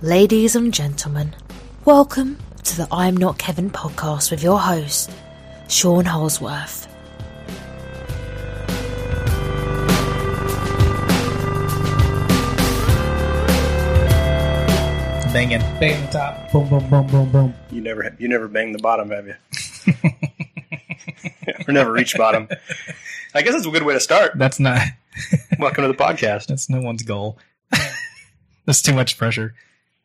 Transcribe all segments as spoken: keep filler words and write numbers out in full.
Ladies and gentlemen, welcome to the I'm Not Kevin podcast with your host, Sean Holsworth. Banging. Bang the top. Boom, boom, boom, boom, boom. You never, you never banged the bottom, have you? Or never reached bottom. I guess that's a good way to start. That's not. Welcome to the podcast. That's no one's goal. That's too much pressure.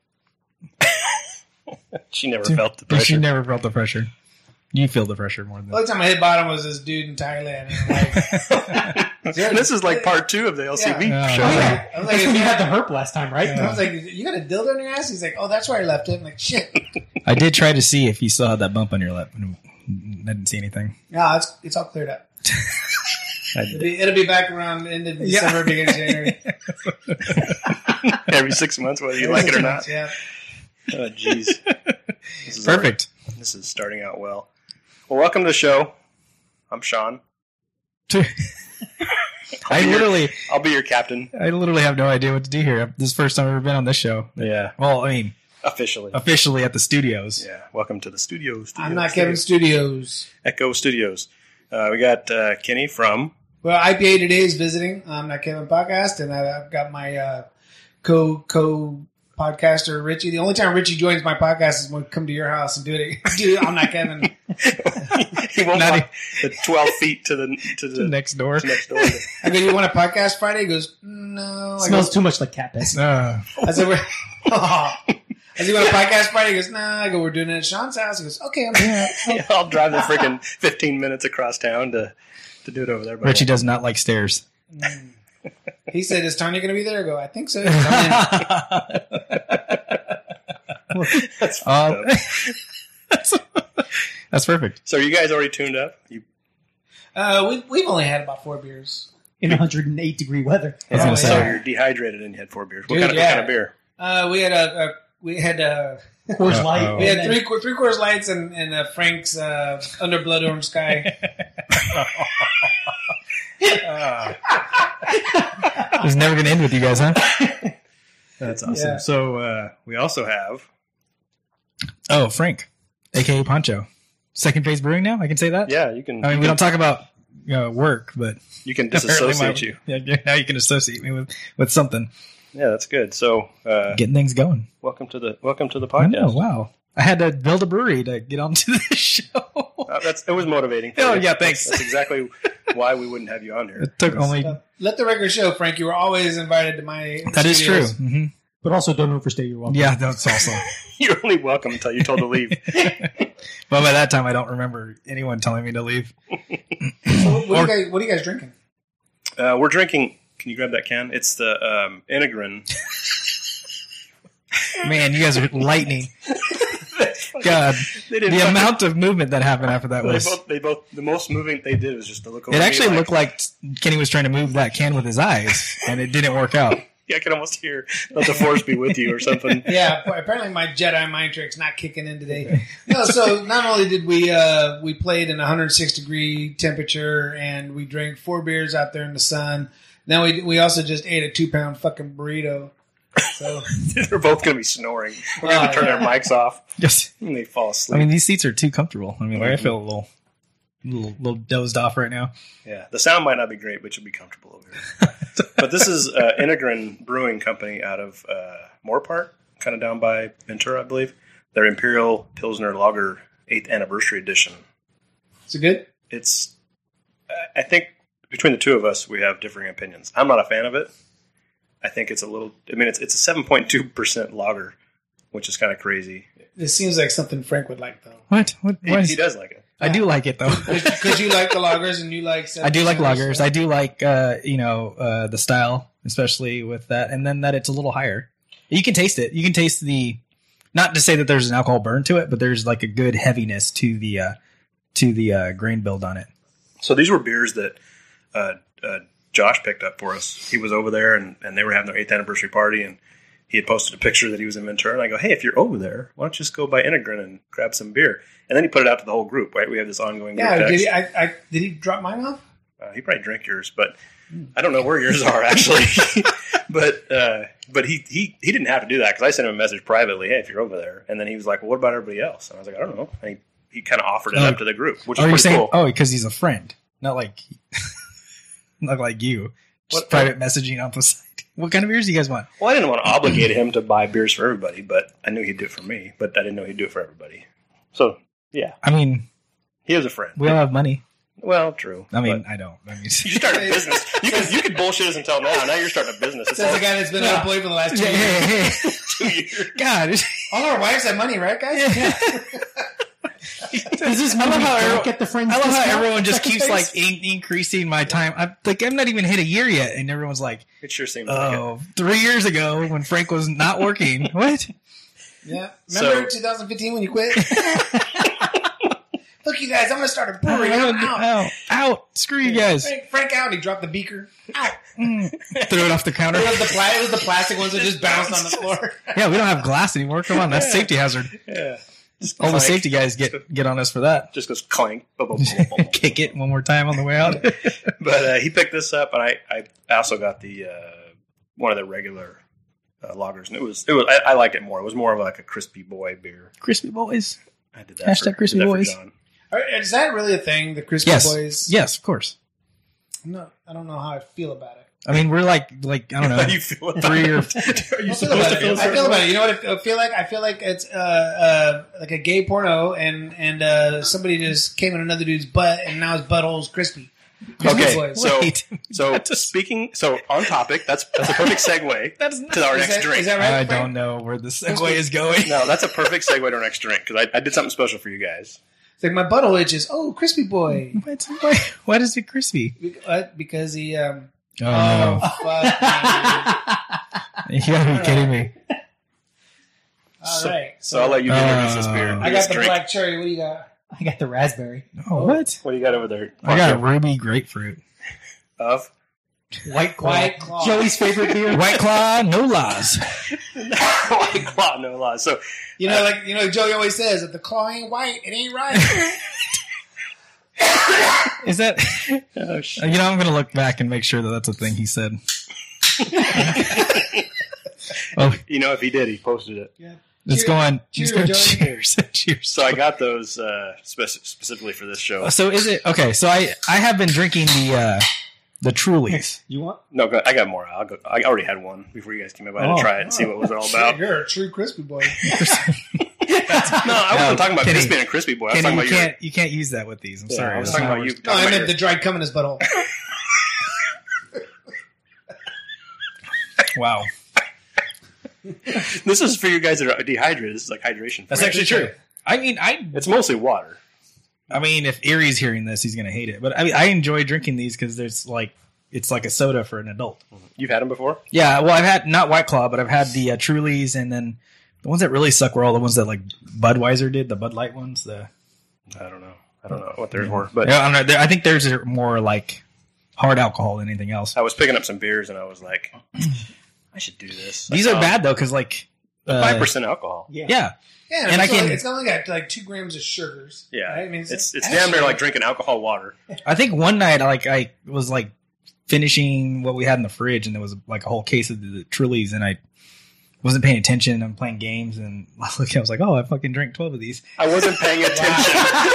She never Too, felt the pressure. She never felt the pressure. You feel the pressure more than The only time I hit bottom was this dude in Thailand. And I'm like, This is like part two of the L C B Yeah. show. Oh, yeah. I was like, That's when you if had the herp last time, right? I was like, you got a dildo in your ass? He's like, oh, that's where I left it. I'm like, shit. I did try to see if you still had that bump on your lip. and I didn't see anything. No, it's it's all cleared up. It'll be, it'll be back around the end of December, Yeah. beginning of January. Every six months, whether you like it or not. Yeah. Oh, jeez. This is Perfect. already- This is starting out well. Well, welcome to the show. I'm Sean. I literally, I'll be your captain. I literally have no idea what to do here. This is the first time I've ever been on this show. Yeah. Well, I mean, Officially. officially at the studios. Yeah. Welcome to the studios. I'm not Kevin Studios. Echo Studios. Uh, we got uh, Kenny from... Well, I P A Today is visiting. I'm not Kevin podcast, and I- I've got my uh, co co podcaster Richie. The only time Richie joins my podcast is when we come to your house and do it. Dude, I'm not Kevin. He won't Not walk the twelve feet to the to the To next door. to next door. I go, you want a podcast Friday? He goes, no. I Smells go, too much like cat piss. Uh, I said, we're, I said, you want a podcast Friday? He goes, nah. I go, we're doing it at Sean's house. He goes, okay, I'm here. Yeah, I'll drive the freaking fifteen minutes across town to to do it over there. But Richie does not like stairs. He said, is Tanya going to be there? I go, I think so. I'm in. That's Uh, fucked up. that's, that's perfect. So are you guys already tuned up? You, Uh, we, we've only had about four beers. In one hundred eight degree weather. I was Oh, gonna so say. yeah. you're dehydrated and you had four beers. What, Dude, kind, of, yeah. what kind of beer? Uh, we had a, a we had a, Coors Light. Uh-oh. we had and three then- qu- three quarters lights and and uh, Frank's uh, Under Blood Orange Sky. It's never going to end with you guys, huh? That's awesome. Yeah. So uh, we also have Oh, Frank, a k a. Poncho. Second Phase Brewing now? I can say that? yeah. You can. I mean, you we can, don't talk about uh, work, but You can apparently disassociate my- you. Yeah, yeah, now you can associate me with, with something. Yeah, that's good. So uh, Getting things going. welcome to the welcome to the I know, podcast. wow. I had to build a brewery to get onto the show. Uh, that's it was motivating. for Oh, you. yeah, thanks. That's, that's exactly why we wouldn't have you on here. It took only... Uh, let the record show, Frank, you were always invited to my. That is true. studios. hmm But also don't overstay your welcome. Yeah, that's also... You're only welcome until you're told to leave. But by that time, I don't remember anyone telling me to leave. So what, what, are you guys, what are you guys drinking? Uh, we're drinking. Can you grab that can? It's the um, Integrin. Man, you guys are lightning. God, They didn't the fucking- amount of movement that happened after that They was... both, they both. The most moving they did was just to look over. It me actually like, looked like Kenny was trying to move that can with his eyes, and it didn't work out. Yeah, I could almost hear "Let the Force be with you" or something. Yeah, apparently my Jedi mind trick's not kicking in today. No, so not only did we uh, we played in one hundred six degree temperature and we drank four beers out there in the sun. Then we we also just ate a two pound fucking burrito. So They're both going to be snoring. We're going to Oh, turn yeah. their mics off Just, and they fall asleep. I mean, these seats are too comfortable. I mean, like, I feel a little, little, little dozed off right now. Yeah, the sound might not be great, but you'll be comfortable over here. But this is uh, Integrin Brewing Company out of uh, Moorpark, kind of down by Ventura, I believe. Their Imperial Pilsner Lager eighth Anniversary Edition. is it good? It's, I think between the two of us, we have differing opinions. I'm not a fan of it. I think it's a little, I mean, it's it's a seven point two percent lager, which is kind of crazy. This seems like something Frank would like though. What? What? He, what he is, does like it. I do like it though. Because you like the lagers and you like. I do like lagers. So. I do like, uh, you know, uh, the style, especially with that, and then that it's a little higher. You can taste it. You can taste the, not to say that there's an alcohol burn to it, but there's like a good heaviness to the, uh, to the uh, grain build on it. So these were beers that uh, uh, Josh picked up for us. He was over there, and, and they were having their eighth anniversary party, and he had posted a picture that he was in Ventura. And I go, hey, if you're over there, why don't you just go by Integrin and grab some beer? And then he put it out to the whole group, right? We have this ongoing group Yeah, text. did he, I, I, did he drop mine off? Uh, he probably drank yours, but I don't know where yours are, actually. but uh, but he, he he didn't have to do that because I sent him a message privately. Hey, if you're over there, and then he was like, "Well, what about everybody else?" And I was like, "I don't know." And he he kind of offered it Oh. up to the group, which Oh, is you're pretty saying? cool. Oh, because he's a friend, not like, not like you. Just What- private messaging on the site. What kind of beers do you guys want? Well, I didn't want to obligate him to buy beers for everybody, but I knew he'd do it for me. But I didn't know he'd do it for everybody. So yeah, I mean, he is a friend. we all have money. Well, true. I mean, but I don't. I mean, you started a business. You can you can bullshit us until now. Now you're starting a business. It's Says all the guy that's been unemployed for the last two hey, years. hey, hey. two years. God, All our wives have money, right, guys? Does this I mean love we how don't everyone- get the friends I love how discount? everyone just Second keeps base? like in- increasing my time. I'm like, I'm not even hit a year yet, and everyone's like, It sure seems like it. "Oh, three years ago when Frank was not working." What? Yeah. Remember So- twenty fifteen when you quit? Look, you guys, I'm going to start a brewery. out, I'm out. out, out! Screw you guys! Frank, Frank out. He dropped the beaker. Out. Throw it off the counter. It was the, pla- it was the plastic ones that just bounced on the floor. Yeah, we don't have glass anymore. Come on, that's a safety hazard. Yeah. Just All the clank. safety guys get get on us for that. Just goes clank. Boom, boom, boom, boom, boom. Kick it one more time on the way out. But uh, he picked this up, and I, I also got the uh, one of the regular uh, lagers, and it was it was I, I liked it more. It was more of like a crispy boy beer. Crispy boys. I did that. Hashtag for, crispy did that for boys. John. All right, is that really a thing, the Crispy Yes. Boys? Yes, of course. No, I don't know how I feel about it. I mean, we're like like I don't How do know, you feel about three or it? Are you I feel supposed about to it. feel I certain feel about way? it. You know what I feel like? I feel like it's uh, uh, like a gay porno, and and uh, somebody just came in another dude's butt, and now his butthole's crispy. Crispy Okay, Boys. so Wait. so That does- speaking so on topic, that's that's a perfect segue That's not, to our Is next that- drink. is that right? I Frank? don't know where the segue is going. No, that's a perfect segue to our next drink because I, I did something special for you guys. It's like my butthole itches. Oh, Crispy Boy. What's, why, why does it crispy? Be- what? Because he. Um, Oh, oh, no. fuck. You gotta be kidding me. All So- right. So I'll let you introduce this beer. Uh, I this got the drink. black cherry. What do you got? I got the raspberry. Oh, what? What do you got over there? I got ruby grapefruit. Of White Claw. White Claw. Joey's favorite beer. White Claw, no laws. White Claw, no lie. So You know, like you know, Joey always says, if the claw ain't white, it ain't right. Is that? oh, shit. You know, I'm gonna look back and make sure that that's a thing he said. Oh, You know, if he did, he posted it. Yeah. it's Cheers. going. Cheers, it's going Joey. cheers. Cheers. So I got those uh, spec- specifically for this show. So is it okay? So I I have been drinking the uh the Trulies. You want? No, go- I got more. I'll go. I already had one before you guys came by Oh. to try it and see what was it all about. You're a true Crispy Boy. No, I wasn't No, talking about Kenny. this being a crispy boy. I was Kenny, talking you about your. can't you can't use that with these. I'm Yeah, sorry. I was That's talking not about what- you. No, talking I about meant your- the dried cum in his butthole. Wow, This is for you guys that are dehydrated. This is like hydration. that's for you. actually true. I mean, I It's mostly water. I mean, if Erie's hearing this, he's gonna hate it. But I mean, I enjoy drinking these because there's like it's like a soda for an adult. You've had them before? Yeah, well, I've had not White Claw, but I've had the uh, Trulies, and then the ones that really suck were all the ones that like Budweiser did, the Bud Light ones. The I don't know. I don't know what theirs were, but yeah, I, don't know, they're- I think theirs are more like hard alcohol than anything else. I was picking up some beers and I was like, I should do this. These I are saw bad though, because like uh, Five percent alcohol. Yeah. Yeah, Yeah, And I it's can- only, it's only got like two grams of sugars. Yeah, right? I mean, it's it's actually- damn near like drinking alcohol water. I think one night like I was like finishing what we had in the fridge, and there was like a whole case of the Trulies, and I wasn't paying attention. I'm playing games, and I looked, I was like, oh, I fucking drank twelve of these. I wasn't paying attention.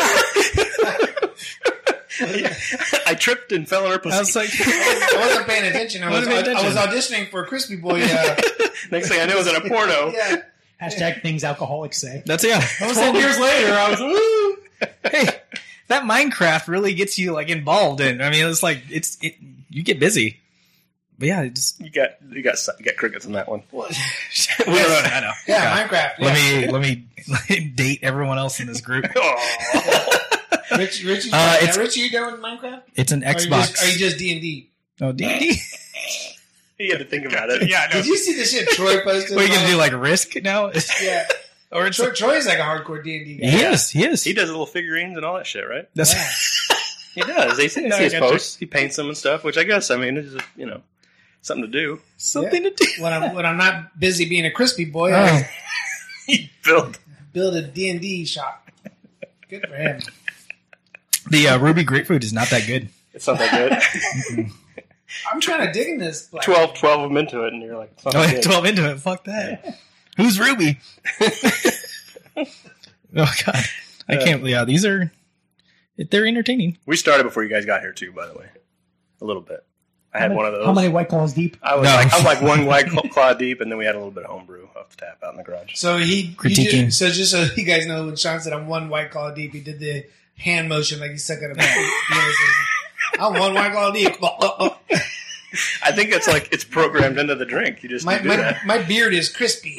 I tripped and fell on her pussy. I was like, I wasn't paying attention. I was, Wasn't paying I, was attention. auditioning for a Crispy Boy. Uh, Next thing I knew, it was in a porno. yeah. Hashtag things alcoholics say. that's yeah. Twelve years later, I was woo. Hey, that Minecraft really gets you like involved in. I mean, it's like it's it. You get busy, but yeah, it just You got you got you got crickets in that one. we don't know. I know. Yeah, Minecraft. Yeah. Let me let me let me date everyone else in this group. Oh. Rich, Rich, Uh, uh, it's- Rich, you done with Minecraft? It's an Or are you Xbox. just- Are you just D and D? oh, D and D. You had to think about it. Yeah, I know. Did you see the shit Troy posted? What are you gonna do? Like Risk now? Yeah. Or it's Troy, Troy's like a hardcore D and D guy. he is. He is. He does little figurines and all that shit, right? That's Yeah. He does. They see No, I his gotcha. posts. He paints them and stuff, which I guess I mean it's just, you know something to do. something to do. When I'm when I'm not busy being a crispy boy, Oh. I He built. build a D and D shop. Good for him. The uh, Ruby grapefruit is not that good. It's not that good. I'm kind of digging this. Black twelve, twelve of them into it, and you're like, it's not Oh, good. twelve into it. Fuck that. Who's Ruby? Oh God, I can't. Yeah, these are. They're entertaining. We started before you guys got here too, by the way. A little bit. I had How one many- of those. How many White Claws deep? I was No. like, I'm like one white claw deep, and then we had a little bit of homebrew off the tap out in the garage. So he, he Critiquing. did, so just so you guys know, when Sean said I'm one White Claw deep, he did the hand motion like he's stuck at a back. You know, so I'm one White Claw deep. I think it's like it's programmed into the drink. You just My, do my, that. my beard is crispy.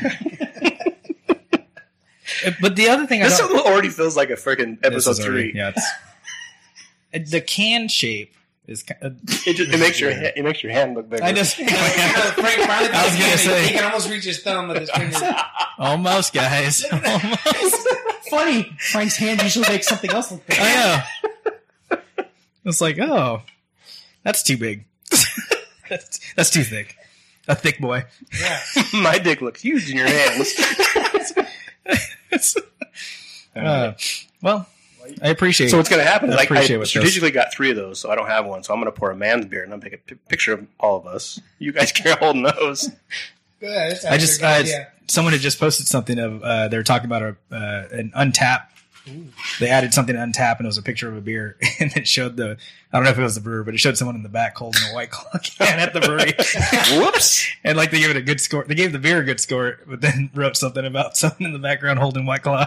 But the other thing I This don't. already feels like a freaking This episode is already- three. Yeah, it's, the can shape is. Kind of, It, just, it makes your ha- it makes your hand look bigger. I just. You know, Frank finally I was gonna he, say. he can almost reach his thumb with his finger. Almost, guys. Almost. Funny. Frank's hand usually makes something else look big. I know. It's like, oh, that's too big. that's, that's too thick. A thick boy. Yeah. My dick looks huge in your hands. Uh, well, I appreciate So it. what's going to happen is I like, appreciate I what strategically got three of those, so I don't have one. So I'm going to pour a man's beer, and I'm going to take a p- picture of all of us. You guys can hold those. Yeah, that's I just, actually a uh, good idea. someone had just posted something of, uh, they were talking about a, uh, an Untap. They added something to Untap, and it was a picture of a beer, and it showed the, I don't know if it was the brewer, but it showed someone in the back holding a White Claw can at the brewery. Whoops. And like they gave it a good score. They gave the beer a good score, but then wrote something about someone in the background holding White Claw.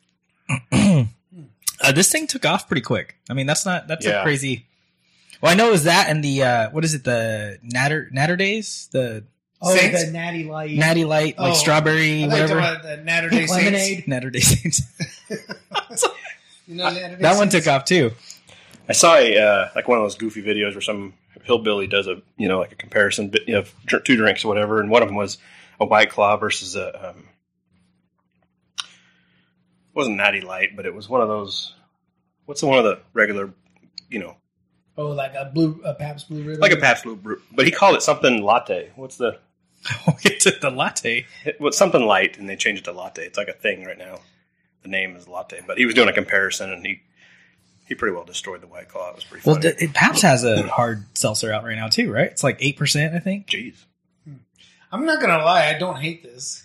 uh, this thing took off pretty quick. I mean, that's not, that's Yeah. a crazy. Well, I know it was that and the, uh, what is it? The Natter, Natter Days? The Oh, Saints? the Natty Light. Natty Light, like Oh, strawberry, I thought you were whatever. talking about the Natter Day Pink Saints. lemonade. Natter Days. You know, Natter Day That one Saints? took off too. I saw a uh, like one of those goofy videos where some hillbilly does a you know like a comparison bit- of dr- two drinks or whatever, and one of them was a White Claw versus a um, it wasn't Natty Light, but it was one of those. What's the one of the regular, you know, Oh, like a blue, a Pabst Blue Ribbon. like a Pabst Blue Brew, but he called it something latte. What's the We'll get to the latte. it was something light, and they changed it to latte. It's like a thing right now. The name is latte, but he was doing a comparison, and he he pretty well destroyed the White Claw. It was pretty Well, funny. d- it, Pabst has a hard seltzer out right now too, right? It's like eight percent, I think. Jeez. I'm not gonna lie, I don't hate this.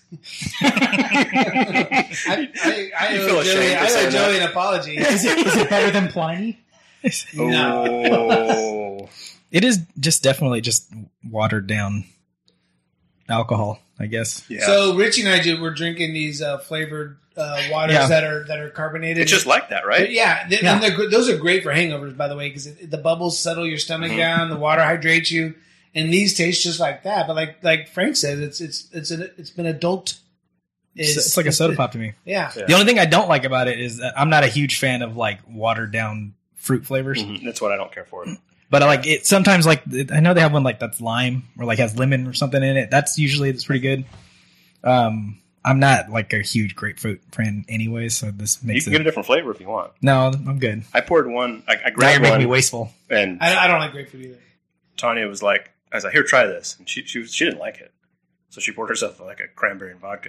I, I, I You owe feel Joey, ashamed for I owe saying Joey that. an apology. Is it, is it better than Pliny? No. Oh. It is just definitely just watered down alcohol, I guess. Yeah. So Richie and I ju- were drinking these uh, flavored uh, waters Yeah. that are that are carbonated. It's just like that, right? Yeah, th- Yeah. and they're, good- those are great for hangovers, by the way, because the bubbles settle your stomach Mhm. down, the water hydrates you, and these taste just like that. But like like Frank said, it's it's it's an, it's been adult. It's, it's like a soda pop to me. Yeah. Yeah. The only thing I don't like about it is that I'm not a huge fan of like watered down fruit flavors. Mhm. That's what I don't care for. But I like it sometimes. Like I know they have one like that's lime or like has lemon or something in it. That's usually it's pretty good. Um, I'm not like a huge grapefruit fan anyway, so this You makes can it. get a different flavor if you want. No, I'm good. I poured one. I, I Now you're grabbed making me one, wasteful. and I, I don't like grapefruit either. Tanya was like, "I was like, here, try this," and she she was, she didn't like it, so she poured herself like a cranberry and vodka.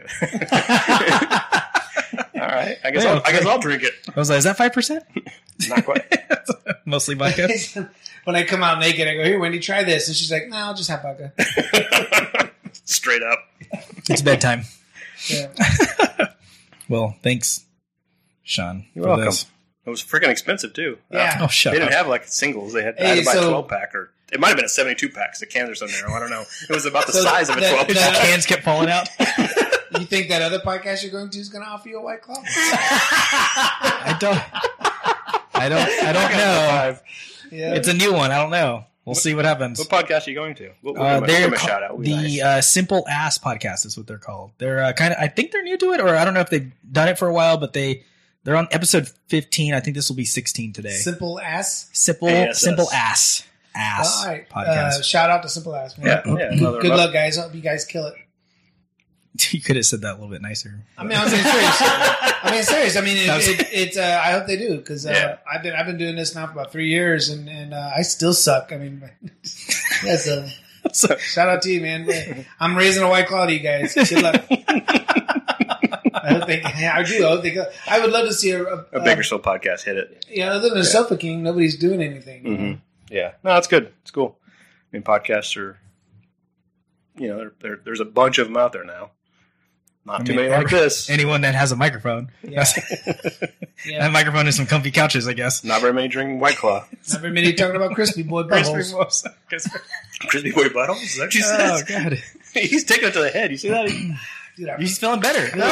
All right, I guess Yeah, I'll, I guess okay. I'll drink it. I was like, is that five percent? Not quite. Mostly vodka. When I come out naked, I go, "Here, Wendy, try this," and she's like, "No, I'll just have vodka." Straight up. It's bedtime. Yeah. Well, thanks, Sean. You're for welcome. this. It was freaking expensive too. Yeah. Oh, shut They up. didn't have like singles. They had, I Hey, had to buy so- a twelve pack, or it might have been a seventy-two pack. The cans are so narrow. I don't know. It was about the So size of a that- twelve The that- pack. cans kept falling out. You think that other podcast you're going to is going to offer you a White Claw? I don't. I don't. I don't know. Five. Yeah. It's a new one. I don't know. We'll see what happens. What podcast are you going to? We'll, we'll Uh, give them a- they're give them a ca- shout out. We'll be the nice. uh, Simple Ass Podcast is what they're called. They're uh, kind of. I think they're new to it, or I don't know if they've done it for a while, but they they're on episode fifteen. I think this will be sixteen today. Simple Ass. Simple A S S. Simple Ass Ass All right. Podcast. Uh, shout out to Simple Ass. Man. Yeah, yeah, another Good month. luck, guys. Hope you guys kill it. You could have said that a little bit nicer. I mean, I'm being serious. I mean, serious. I mean, it, That was- it, it, uh, I hope they do because uh, Yeah. I've been I've been doing this now for about three years, and and uh, I still suck. I mean, yeah. So So, shout out to you, man. I'm raising a White Claw to you guys. Good luck. I hope they. I do. I hope they go. I would love to see a, a, A Bakersfield podcast hit it. Yeah, other than Sofa King, nobody's doing anything. Mm-hmm. Yeah, no, it's good. It's cool. I mean, podcasts are, you know, there, there, there's a bunch of them out there now. Not I too mean, many like this. Anyone that has a microphone. Yeah. Yeah. That microphone is some comfy couches, I guess. Not very many drinking White Claw. Not very many talking about crispy boy Crispy buttholes. Boys. Crispy Boy buttholes? Is that what you Oh, said? God. He's taking it to the head. You see that? Dude, I He's feeling better. Crush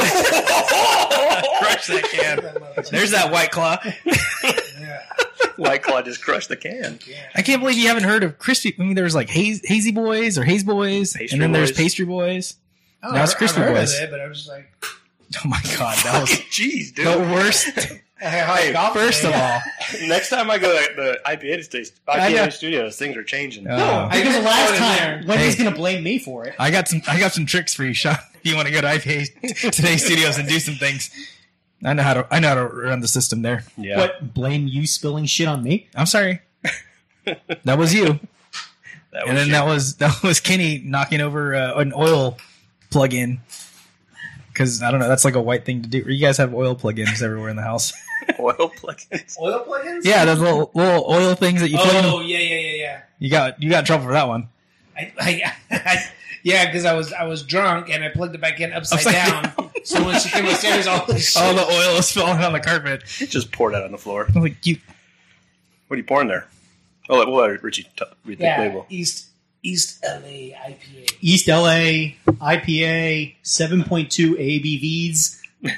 that can. There's that White Claw. Yeah. White Claw just crushed the can. I can't believe you haven't heard of crispy. I mean, there's like haze, Hazy Boys or Haze Boys, Pastry and then there's Boys. Pastry Boys. Oh, Now it's I've Crispy heard Boys. Of it, but I was just like, Oh my God, that was Jeez, dude. the worst. Hey, First of all, next time I go to the I P A st- I know. I P A studios, things are changing. Uh, No, I because didn't last know it time, was Wendy's Hey. going to blame me for it. I got some. I got some tricks for you, Sean. If you want to go to I P A Today Studios and do some things, I know how to. I know how to run the system there. Yeah. What, blame you spilling shit on me? I'm sorry. That was you, That and then you. that was that was Kenny knocking over uh, an oil plug-in. Because I don't know, that's like a white thing to do. You guys have oil plug-ins everywhere in the house. oil plugins. oil plugins? Yeah, those little little oil things that you plug Oh, in. yeah, yeah, yeah, yeah. You got you got in trouble for that one. I, I, I, yeah, because I was I was drunk and I plugged it back in upside, Upside down. down. So when she came upstairs, all this shit. All the oil is falling on the carpet. Just poured out on the floor. I'm like, you. What are you pouring there? Oh, let- we'll let Richie t- read the yeah, label. East East L A I P A. East L A, I P A, seven point two A B Vs,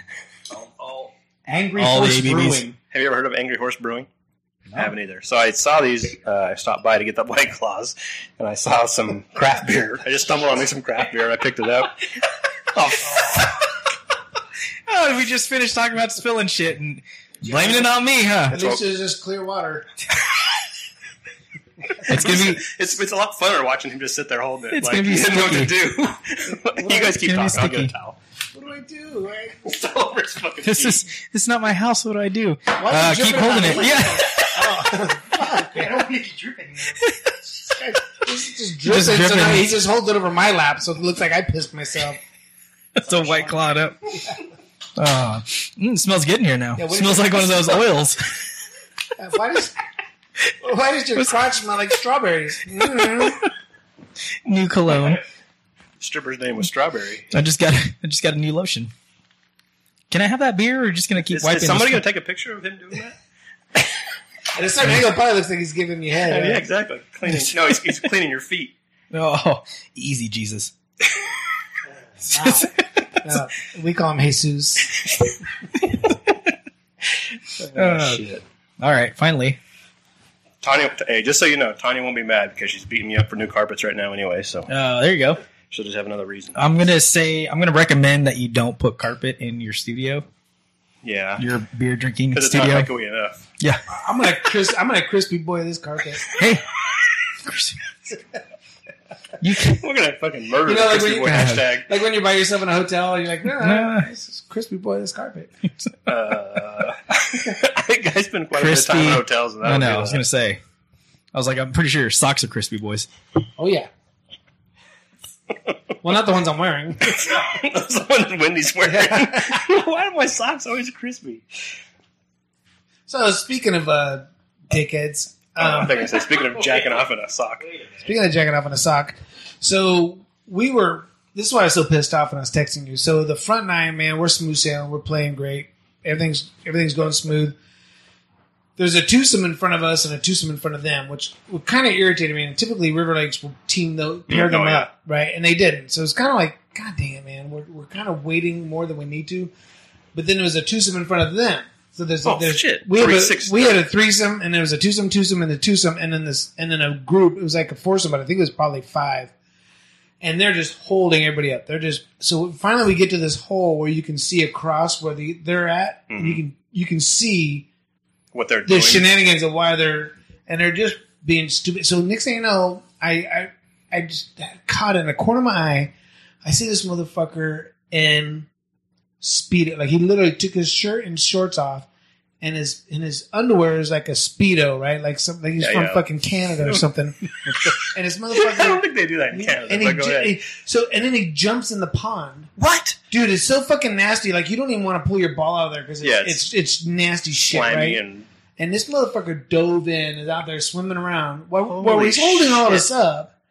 Angry All the Horse A B Vs. Brewing. Have you ever heard of Angry Horse Brewing? I haven't either. So I saw these. Uh, I stopped by to get the White Claws, and I saw some craft beer. I just stumbled on some craft beer, and I picked it up. Oh, Oh, we just finished talking about spilling shit and blaming it on me, huh? At least it was just clear water. It's gonna be. it's it's a lot funner watching him just sit there holding it. It's like, gonna be he didn't know what to sticky. do. You guys keep It's gonna be talking. I'll get a sticky. towel. What do I do? Right? It's all over his fucking This feet. is this is not my house. What do I do? Why Uh, is it keep dripping holding on it. me? Yeah. I don't need you dripping. He's just dripping. Just So dripping. now he just holds it over my lap, so it looks like I pissed myself. It's a white cloud up. Oh, mm, it smells good in here now. Yeah, what smells is- like one of those oils. Uh, Why does Why does your crotch smell like strawberries? Mm. New cologne. Stripper's name was Strawberry. I just got. I just got a new lotion. Can I have that beer, or are you just gonna keep Is, wiping? is somebody this- going to take a picture of him doing that? At a certain angle, it probably looks like he's giving you head. Yeah, right? exactly. Cleaning. No, he's, he's cleaning your feet. Oh, easy, Jesus. Wow. Uh, we call him Jesus. Uh, Shit. all right, finally. Tanya, hey, just so you know, Tanya won't be mad because she's beating me up for new carpets right now anyway, so Uh, there you go. she'll just have another reason. I'm gonna say I'm gonna recommend that you don't put carpet in your studio, Yeah. your beer drinking Because it's not studio. echoey enough. Yeah. I'm gonna cris- I'm gonna crispy boy this carpet. Hey. You can, We're going to fucking murder You know, like the Crispy when Boy you- hashtag. Like when you're by yourself in a hotel, you're like, no, no, Nah. no, this is crispy boy this carpet. Uh, I think I spend quite a bit of time Crispy- in hotels. And I don't know. do I was that. gonna say. I was like, I'm pretty sure your socks are crispy boys. Oh yeah. Well, not the ones I'm wearing. That's the one Wendy's wearing. Why are my socks always crispy? So speaking of uh, dickheads, I um, think I said, speaking of jacking off in a sock. speaking of jacking off in a sock, so we were. This is why I was so pissed off when I was texting you. So the front nine, man, we're smooth sailing. We're playing great. Everything's everything's going smooth. There's a twosome in front of us and a twosome in front of them, which would kind of irritate me. And typically, River Lakes will team those, pair them Oh, yeah. up, right? And they didn't. So it's kind of like, God damn it, man, we're we're kind of waiting more than we need to. But then there was a twosome in front of them. So there's, Oh, there's shit. we, have Three, a, six, we had a threesome, and there was a twosome, twosome, and a twosome, and then this, and then a group. It was like a foursome, but I think it was probably five. And they're just holding everybody up. They're just so finally we get to this hole where you can see across where the, they're at, and you can you can see What they're the doing. shenanigans of why they're and they're just being stupid. So next thing you know, I I, I just caught in the corner of my eye. I see this motherfucker in speedo, like he literally took his shirt and shorts off, and his and his underwear is like a speedo, right? Like something like he's Yeah, from yeah. fucking Canada or something. And his I don't motherfucker. think they do that in Canada. And he, but go ju- ahead. he- so and then he jumps in the pond. What? Dude, it's so fucking nasty. Like you don't even want to pull your ball out of there because it's, Yeah, it's it's it's nasty shit, Slimy right? and And this motherfucker dove in, is out there swimming around while, while Holy he's holding all this shit. up.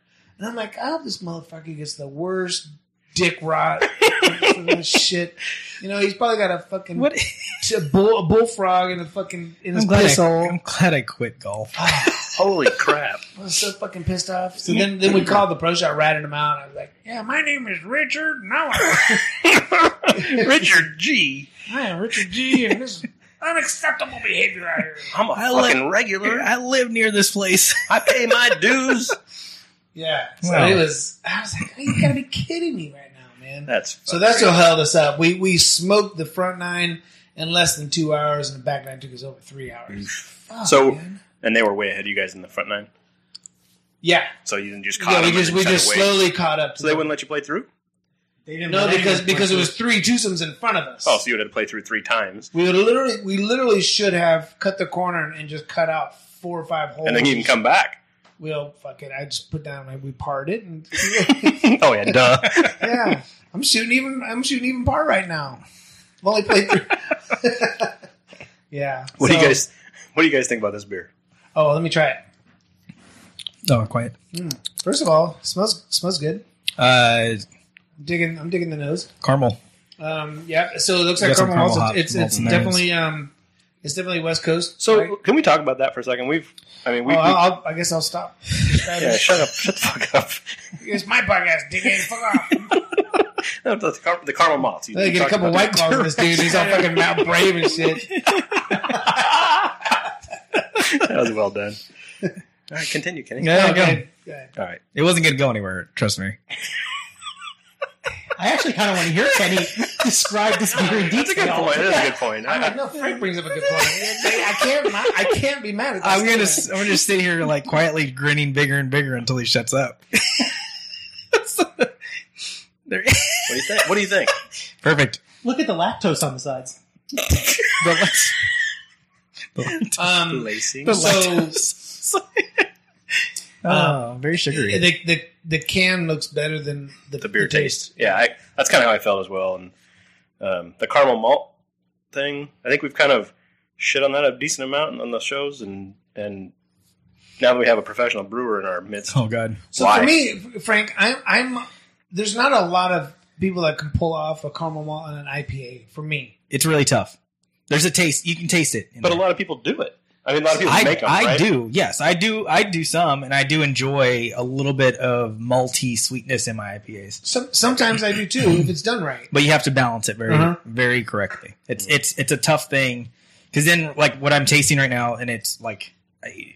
And I'm like, I hope this motherfucker gets the worst dick rot for this shit. You know, he's probably got a fucking What? a, bull, a bullfrog in a fucking in his I'm glad, piss I, hole. I'm glad I quit golf. Holy crap! I was so fucking pissed off. So then, then we called the pro shop, ratted him out. I was like, "Yeah, my name is Richard. Now I, Richard G. I am Richard G. And this is unacceptable behavior out here." I'm a I fucking live- regular. I live near this place. I pay my dues. Yeah, so Wow. it was. I was like, "You gotta be kidding me right now, man." That's So that's what held us up. We we smoked the front nine in less than two hours, and the back nine took us over three hours. Fuck, So- man. and they were way ahead of you guys in the front nine. yeah, So you didn't just caught yeah, we them just and we had to just wait. slowly caught up. To So they them. wouldn't let you play through. They didn't No, let because anyone because it play was three twosomes in front of us. Oh, so you would have to play through three times, We would literally we literally should have cut the corner and just cut out four or five holes. and then you can come back. Well, fuck it. I just put down like we parred it, and Oh yeah, duh. yeah, I'm shooting even. I'm shooting even par right now. I've only played three. yeah. What do you So- guys? What do you guys think about this beer? Oh, let me try it. Oh, quiet. First of all, smells smells good. Uh, I'm digging. I'm digging the nose. caramel. Um, yeah. So it looks You like got some caramel caramel malts. hop It's malts it's in there. definitely um, it's definitely West Coast. So right? can we talk about that for a second? We've, I mean, we, Oh, we I'll, I'll, I guess I'll stop. yeah, shut up, shut the fuck up. It's my podcast, dickhead. Fuck off. No, the, car- the caramel malts. You, They you get a talked couple about white that. claws in this dude. He's all fucking Mount Brave and shit. That was well done. All right, continue, Kenny. Yeah, go. Okay. Good. All right. It wasn't going to go anywhere. Trust me. I actually kind of want to hear Kenny describe this beer in That's a good detail. point. That's a good point. I'm I, like, no, Frank brings up a good point. I can't, I can't be mad at that. I'm gonna statement. I'm gonna sit here like quietly grinning bigger and bigger until he shuts up. There- what do you think? What do you think? Perfect. Look at the lactose on the sides. The lights- the lights- Um, Lacing. the so- lights- oh, very sugary. the, the the can looks better than the, the beer taste. Yeah, I, that's kind of how I felt as well. And um, the caramel malt thing, I think we've kind of shit on that a decent amount on the shows, and and now that we have a professional brewer in our midst, Oh god. So Why? for me, Frank, I'm I'm there's not a lot of people that can pull off a caramel malt on an I P A. For me, It's really tough. There's a taste. You can taste it. in but a there. lot of people do it. I mean, a lot of people I, make them. I right? do. Yes, I do. I do some, and I do enjoy a little bit of malty sweetness in my I P As. some sometimes I do too if it's done right. But you have to balance it very, Uh-huh. very correctly. It's it's it's a tough thing because then, like what I'm tasting right now, and it's like, I,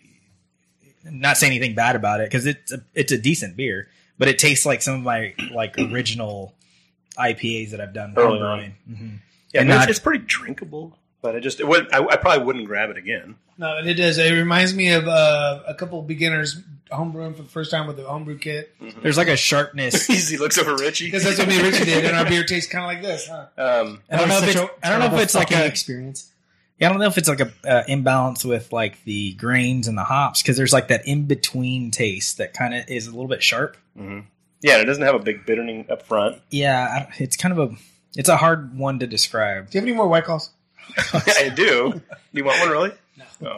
not saying anything bad about it because it's a, it's a decent beer, but it tastes like some of my like original I P As that I've done Early homebrewing. on. Mhm. Yeah, And I mean, not- it's, it's pretty drinkable, but it just it would, I, I probably wouldn't grab it again. No, it does. It reminds me of uh, a couple of beginners homebrewing for the first time with the homebrew kit There's like a sharpness. he looks over Richie because that's what me and Richie did, and our beer tastes kind of like this. Huh? Um, I don't know if Such it's a I don't know if terrible it's like fucking a experience. Yeah, I don't know if it's like a uh, imbalance with like the grains and the hops because there's like that in between taste that kind of is a little bit sharp. yeah, and it doesn't have a big bittering up front. Yeah, I- it's kind of a it's a hard one to describe. Do you have any more White Claws? I do. Do you want one, really? No.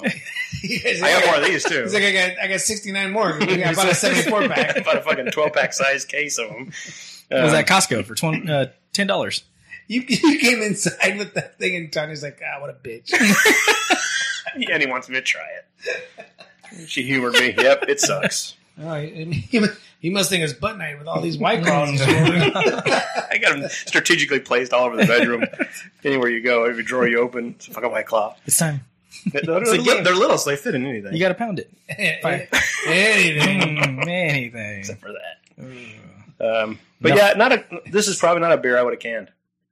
I got more of these too. He's like, I got, I got sixty-nine more. I bought a seventy-four I pack. bought a fucking twelve pack size case of them. It was at Costco for twenty uh, ten dollars. You, you came inside with that thing, and Tanya's like, ah, what a bitch. Yeah, and he wants me to try it. She humored me. Yep, it sucks. All right. And he, he must think it's butt night with all these White Claws. he's ordering. I got them strategically placed all over the bedroom. Anywhere you go, every drawer you open, it's a fucking White Claw. It's time. They're, they're, a game. they're little, so they fit in anything. You got to pound it. Anything. Mm, anything. Except for that. Um, but No. yeah, not a. This is probably not a beer I would have canned.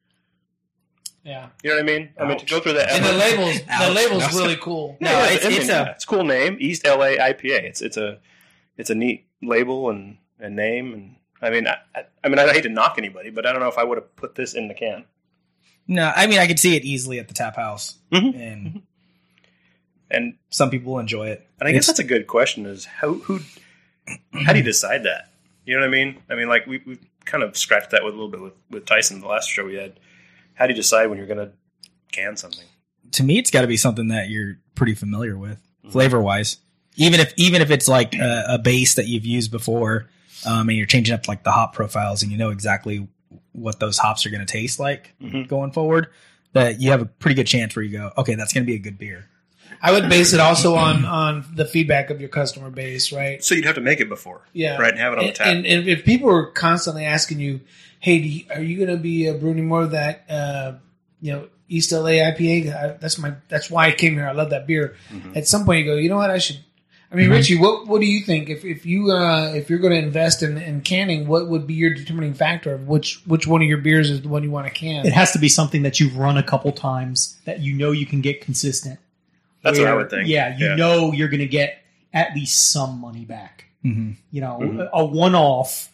Yeah. You know what I mean? I mean to go through that. And the effort- label's, the Ouch. label's really cool. No, Yeah, it's- I mean, it's a- it's a cool name, East L A I P A. It's it's a it's a neat label and, and name, and I mean I, I, I mean I hate to knock anybody, but I don't know if I would have put this in the can. No, I mean I could see it easily at the tap house, Mhm. and And some people enjoy it. and I guess It's- that's a good question: is how who how do you decide that? You know what I mean? I mean, like we we kind of scratched that with a little bit with, with Tyson the last show we had. How do you decide when you're going to can something? to me, it's got to be something that you're pretty familiar with, flavor wise. Even if even if it's like a, a base that you've used before, um, and you're changing up like the hop profiles, and you know exactly what those hops are going to taste like Mm-hmm. going forward, that you have a pretty good chance where you go, okay, that's going to be a good beer. I would base it also on on the feedback of your customer base, right? So you'd have to make it before, Yeah, right, and have it on the and, tap. And, and if people are constantly asking you, "Hey, do you, are you going to be uh, brewing more of that?" Uh, you know, East L A I P A. I, that's my. That's why I came here. I love that beer. Mm-hmm. At some point, you go, you know what? I should. I mean, Richie, what what do you think? If if you uh, if you're going to invest in, in canning, what would be your determining factor of which which one of your beers is the one you want to can? It has to be something that you've run a couple times that you know you can get consistent. That's what I Where, would think. Yeah, you Yeah. know you're going to get at least some money back. Mm-hmm. You know, Mm-hmm. a, a one-off.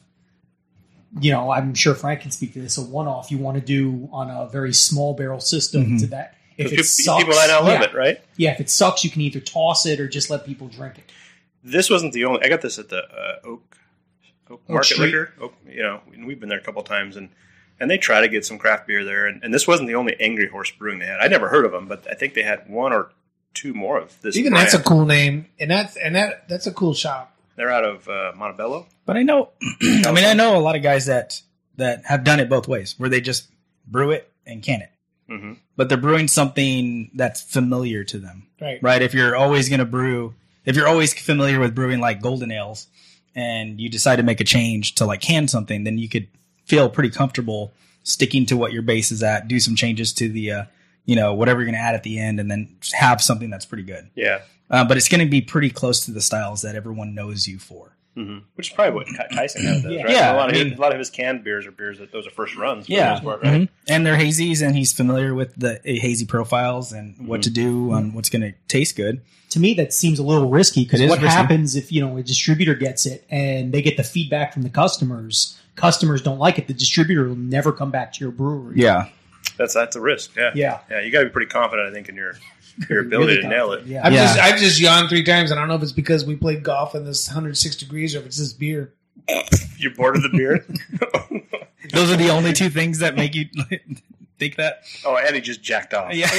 You know, I'm sure Frank can speak to this. A one-off you want to do on a very small barrel system Mm-hmm. to that. If it People- sucks, people right now love yeah. it, right? Yeah, if it sucks, you can either toss it or just let people drink it. This wasn't the only. I got this at the uh, Oak Oak Market Street. Liquor. Oak, you know, we've been there a couple times, and and they try to get some craft beer there. And, and this wasn't the only Angry Horse brewing they had. I never heard of them, but I think they had one or two more of this. Even brand. that's a cool name, and that's and that that's a cool shop. They're out of uh, Montebello. But I know, I mean, I know a lot of guys that that have done it both ways, where they just brew it and can it. Mm-hmm. But they're brewing something that's familiar to them, Right. right? If you're always going to brew, if you're always familiar with brewing like golden ales, and you decide to make a change to like can something, then you could feel pretty comfortable sticking to what your base is at, do some changes to the, uh, you know, whatever you're going to add at the end, and then have something that's pretty good. Yeah. Uh, but it's going to be pretty close to the styles that everyone knows you for. Mm-hmm. Which is probably what Ty- Tyson does, Yeah. right? Yeah, a lot of I mean- his, a lot of his canned beers are beers that those are first runs. For Yeah, the most part, right? Mhm. And they're hazies, and he's familiar with the uh, hazy profiles and what to do on what's going to taste good. To me, that seems a little risky because It is what risky. happens if you know a distributor gets it and they get the feedback from the customers? Customers don't like it. The distributor will never come back to your brewery. Yeah, That's that's a risk. Yeah, Yeah. yeah. You got to be pretty confident, I think, in your your ability Really to nail it. confident, Yeah. I've Yeah. just I've just yawned three times, and I don't know if it's because we played golf in this one hundred six degrees or if it's this beer. You're bored of the beer. those are the only two things that make you think that. Oh, and he just jacked off. Yeah,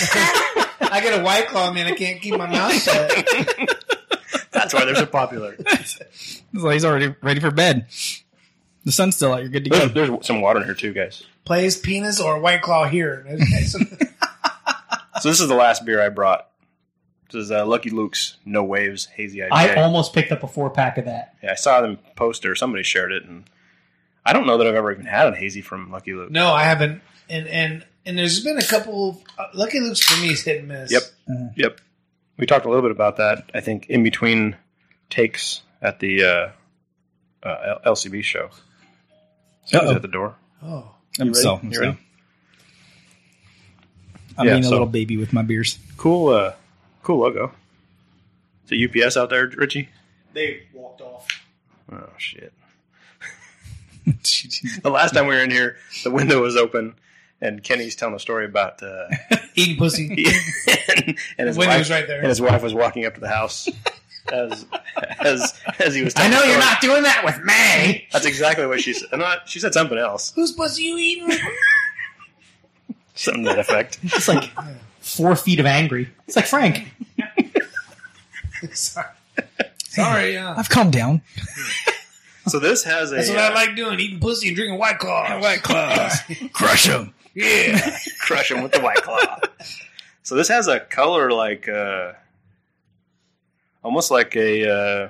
I get a White Claw, man. I can't keep my mouth shut. That's why they're so popular. so he's already ready for bed. The sun's still out. You're good to go. There's, there's some water in here too, guys. Plays penis or White Claw here. So this is the last beer I brought. This is uh, Lucky Luke's No Waves Hazy I P A. I almost picked up a four pack of that. Yeah, I saw them post it or somebody shared it, and I don't know that I've ever even had a hazy from Lucky Luke. No, I haven't. And and and there's been a couple. Uh, Lucky Luke's for me is hit and miss. Yep, yep. We talked a little bit about that. I think in between takes at the uh, uh, L C B show. Somebody's Uh-oh. at the door. Oh, I'm ready? so. You so. ready? I'm Yeah, being a so- little baby with my beers. Cool, uh, cool logo. Is it U P S out there, Richie? They walked off. Oh shit! The last time we were in here, the window was open, and Kenny's telling a story about uh, eating pussy. and, and his When he wife was right there. and his wife was walking up to the house as as as he was. I Telling know the you're story. not doing that with me. That's exactly what she said. Not, she said something else, Whose pussy you eating? something to that effect. It's like four feet of angry. It's like Frank. Sorry. Sorry. Yeah. I've calmed down. So this has a That's what uh, I like doing: eating pussy and drinking White Claw. White claws, crush them. Yeah. crush him with the White Claw. So this has a color like uh, almost like a. Uh,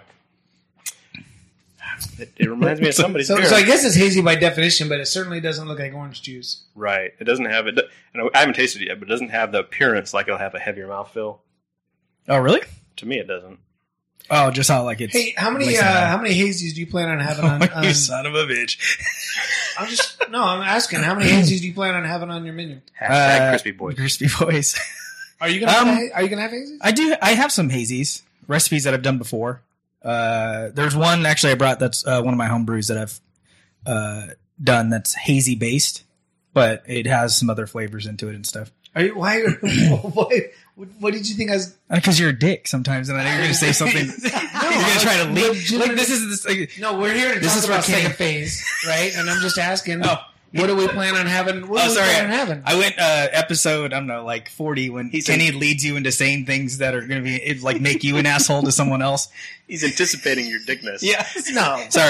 it, it reminds me of somebody's So, beer. so I guess it's hazy by definition, but it certainly doesn't look like orange juice. Right. It doesn't have it. And I haven't tasted it yet, but it doesn't have the appearance like it'll have a heavier mouthfeel. Oh, really? To me, it doesn't. Oh, just how like it's. Hey, how many lacing uh, out. how many hazies do you plan on having on? you on son of a bitch. I'm just no, I'm asking how many hazies do you plan on having on your menu? Hashtag Uh, crispy boy. Crispy boys. Are you gonna Um, have, are you gonna have hazies? I do. I have some hazies recipes that I've done before. Uh, there's one actually I brought that's uh, one of my home brews that I've uh, done that's hazy based, but it has some other flavors into it and stuff. Are you why? why what, what did you think I was? Because you're a dick sometimes, and I think you're going to say something. No, you're going to try to leak. legitimately- Like this is this. Like, No, we're here to This talk is about what Kenny- second phase, right? And I'm just asking, Oh. what do we plan on having? What oh, do we sorry. plan on having? I went uh, episode I don't know like forty when He's Kenny in- leads you into saying things that are going to be it, like make you an asshole to someone else. He's anticipating your dickness. Yeah. no, Sorry.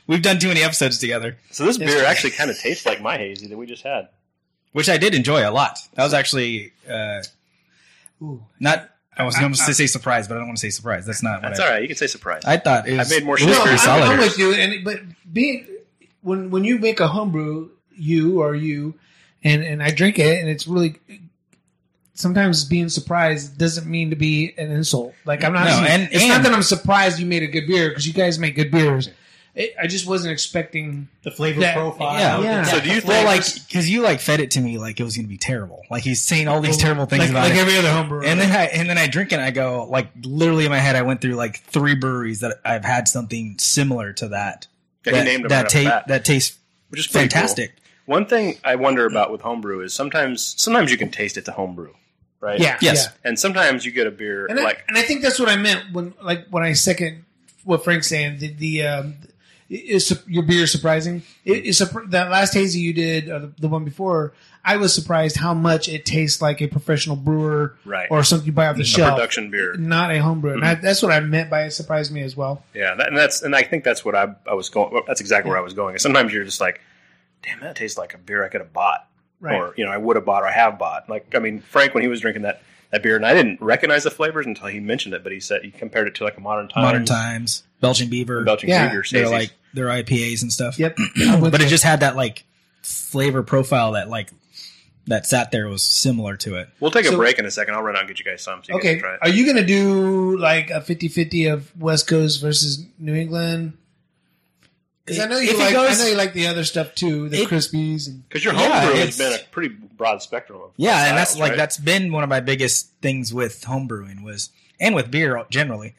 we've done too many episodes together, So this beer actually kind of tastes like my hazy that we just had. which I did enjoy a lot. That was actually uh, Ooh. not. I was going to say surprise, but I don't want to say surprise. That's not. What That's I, all right. You can say surprise. I thought it was. I made more it was shit. pretty I'm, solid. I'm with you, and but being when when you make a homebrew, you or you, and and I drink it, and it's really. Sometimes being surprised doesn't mean to be an insult. Like I'm not. No, and- it's and- not that I'm surprised you made a good beer because you guys make good beers. It, I just wasn't expecting. The flavor That- profile. yeah. the Yeah. depth So do you of Well, flavors. like, because you like fed it to me like it was going to be terrible. Like he's saying all these terrible things like, about like it. every other homebrewer. And then I and then I drink it and I go, like, literally in my head I went through like three breweries that I've had something similar to that. Yeah, he that, named them that, right off the ta- bat. that tastes Which is pretty fantastic. cool. One thing I wonder about with homebrew is sometimes sometimes you can taste it's a homebrew, right? yeah, Yes. yeah. And sometimes you get a beer And I, like and I think that's what I meant when, like, when I second what Frank's saying. The, the um, is your beer surprising? It, it's surp- that last hazy you did, or the, the one before. I was surprised how much it tastes like a professional brewer, Right. or something you buy off the a shelf, production beer. not a home brewer. And I, that's what I meant by it surprised me as well. Yeah, that, and that's and I think that's what I I was going. Well, that's exactly where I was going. Sometimes you're just like, damn, that tastes like a beer I could have bought, Right. or you know, I would have bought or I have bought. Like, I mean, Frank when he was drinking that, that beer, and I didn't recognize the flavors until he mentioned it, but he said he compared it to like a Modern Times, Modern Times, Belgian Beaver. Belgian Yeah. Beaver, They're Stacey's. like they're I P As and stuff. Yep, But it just had that like flavor profile that like that sat there was similar to it. We'll take a So- break in a second. I'll run out and get you guys some. So you guys okay. can try it. Are you going to do like a fifty-fifty of West Coast versus New England? Because I know you If it like goes- I know you like the other stuff too, the It- Crispies and Because your Yeah, homebrew has it's- been a pretty broad spectrum of Yeah, styles, and that's like right? that's been one of my biggest things with homebrewing was and with beer generally.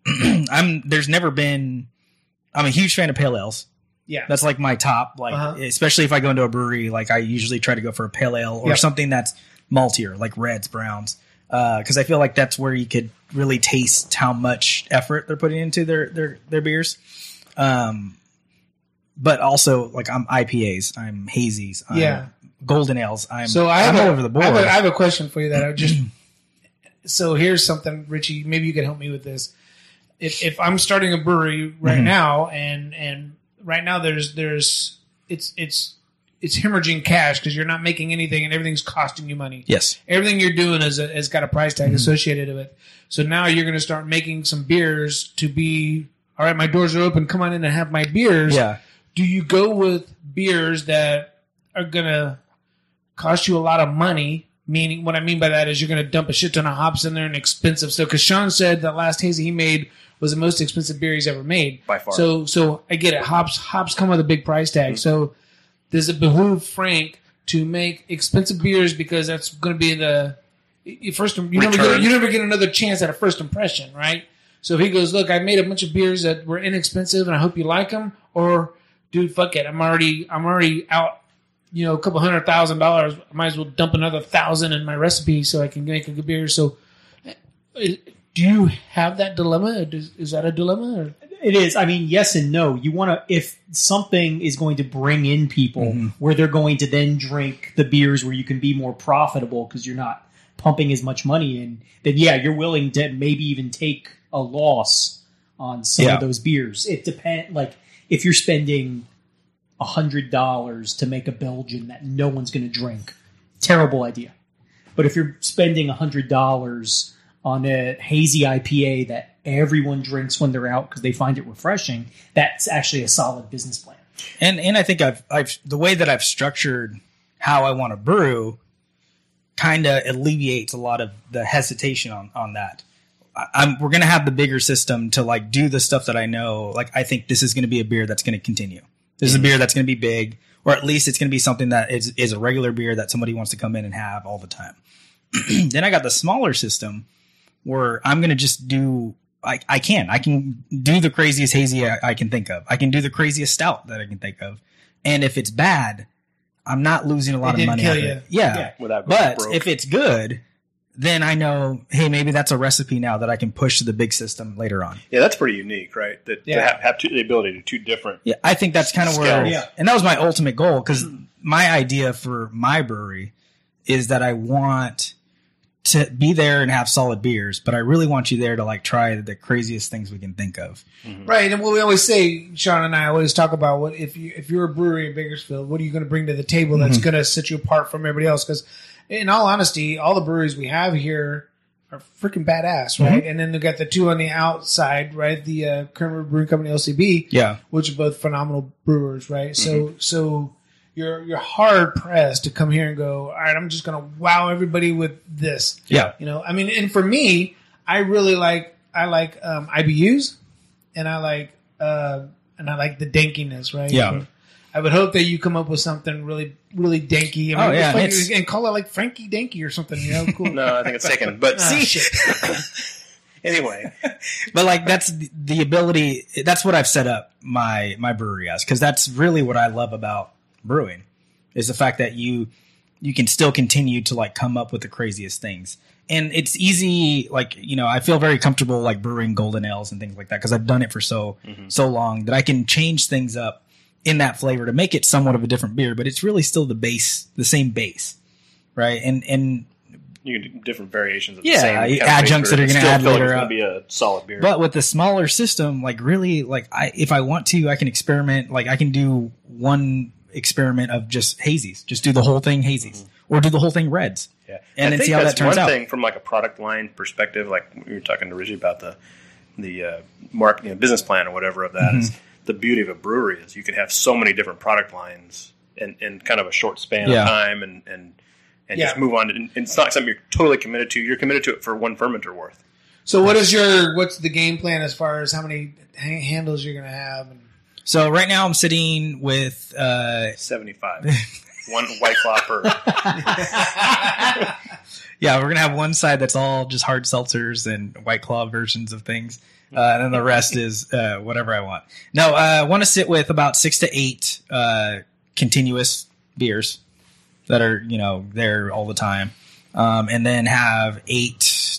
I'm there's never been I'm a huge fan of pale ales. yeah. That's like my top, like Uh-huh. especially if I go into a brewery, like I usually try to go for a pale ale or Yep. something that's maltier, like reds, browns, because I feel like that's where you could really taste how much effort they're putting into their their their beers. Um, but also like I'm I P As, I'm hazies, I'm Yeah. golden ales. I'm So I have I'm a, all over the board. I have, a, I have a question for you that I just. So here's something, Richie. Maybe you can help me with this. If if I'm starting a brewery right Mhm. now, and and right now there's there's it's it's it's hemorrhaging cash because you're not making anything and everything's costing you money. yes, Everything you're doing is a, has got a price tag associated with it. So now you're going to start making some beers to be all right. My doors are open. Come on in and have my beers. yeah. Do you go with beers that are going to cost you a lot of money? Meaning, what I mean by that is you're going to dump a shit ton of hops in there and expensive stuff. Because Sean said that last hazy he made was the most expensive beer he's ever made. By far. So, so I get it. Hops, hops come with a big price tag. Mm-hmm. So, does it behoove Frank to make expensive beers because that's going to be the you first? You never get Return. you never get another chance at a first impression, right? So if he goes, look, I made a bunch of beers that were inexpensive, and I hope you like them. Or, dude, fuck it, I'm already I'm already out. You know, a couple hundred thousand dollars. I might as well dump another thousand in my recipe so I can make a good beer. So, uh, do you have that dilemma? Is, is that a dilemma? Or? It is. I mean, yes and no. You want to, if something is going to bring in people Mm-hmm. where they're going to then drink the beers where you can be more profitable because you're not pumping as much money in, then yeah, you're willing to maybe even take a loss on some Yeah. of those beers. It depends. Like if you're spending a hundred dollars to make a Belgian that no one's going to drink, terrible idea. But if you're spending a hundred dollars on a hazy I P A that everyone drinks when they're out because they find it refreshing, that's actually a solid business plan. And and I think I've I've the way that I've structured how I want to brew kind of alleviates a lot of the hesitation on on that. I, I'm we're gonna have the bigger system to like do the stuff that I know. Like I think this is going to be a beer that's going to continue. This is a beer that's going to be big, or at least it's going to be something that is is a regular beer that somebody wants to come in and have all the time. Then I got the smaller system where I'm going to just do. I, I can. I can do the craziest hazy I, I can think of. I can do the craziest stout that I can think of. And if it's bad, I'm not losing a lot It of didn't money kill out of you. it. Yeah. Yeah. Without going But broke. if it's good, then I know, hey, maybe that's a recipe now that I can push to the big system later on. yeah, that's pretty unique, right? That Yeah. to have, have two, the ability to do two different. Yeah, I think that's kind of where, Skills. Yeah. and that was my ultimate goal because my idea for my brewery is that I want to be there and have solid beers, but I really want you there to like try the craziest things we can think of. Mm-hmm. Right, and what we always say, Sean and I always talk about, what if you if you're a brewery in Bakersfield, what are you going to bring to the table that's mm-hmm. going to set you apart from everybody else? Because in all honesty, all the breweries we have here are freaking badass, right? Mm-hmm. And then they've got the two on the outside, right? The uh, Kern River Brewing Company, L C B, yeah, which are both phenomenal brewers, right? Mm-hmm. So so. You're you're hard pressed to come here and go, all right, I'm just gonna wow everybody with this. Yeah, you know, I mean, and for me, I really like I like um, I B Us, and I like uh, and I like the dankiness, right? Yeah. So I would hope that you come up with something really really danky. I mean, oh yeah, like, and call it like Frankie Danky or something. You know, cool. No, I think it's taken. But oh, see, shit. Anyway, but like that's the, the ability. That's what I've set up my my brewery as, because that's really what I love about brewing, is the fact that you you can still continue to like come up with the craziest things. And it's easy, like, you know, I feel very comfortable like brewing golden ales and things like that because I've done it for so mm-hmm. so long that I can change things up in that flavor to make it somewhat of a different beer, but it's really still the base, the same base, right? And and you can do different variations of yeah, the same kind of adjuncts that are going to add later. It's going to be a solid beer. But with the smaller system, like really, like I if I want to, I can experiment. Like I can do one experiment of just hazies, just do the whole thing hazies, mm-hmm. or do the whole thing reds. Yeah, and I then think see how that's that turns one out. Thing from like a product line perspective, like we were talking to Reggie about the the uh, marketing, you know, business plan or whatever of that. Mm-hmm. Is the beauty of a brewery is you can have so many different product lines in, in kind of a short span yeah. of time, and and, and yeah. just move on. And it's not something you're totally committed to. You're committed to it for one fermenter worth. So, what is your what's the game plan as far as how many ha- handles you're going to have? And so right now I'm sitting with uh, seventy-five. One White Claw per. Yeah, we're gonna have one side that's all just hard seltzers and White Claw versions of things, uh, and then the rest is uh, whatever I want. No, uh, I want to sit with about six to eight uh, continuous beers that are, you know, there all the time, um, and then have eight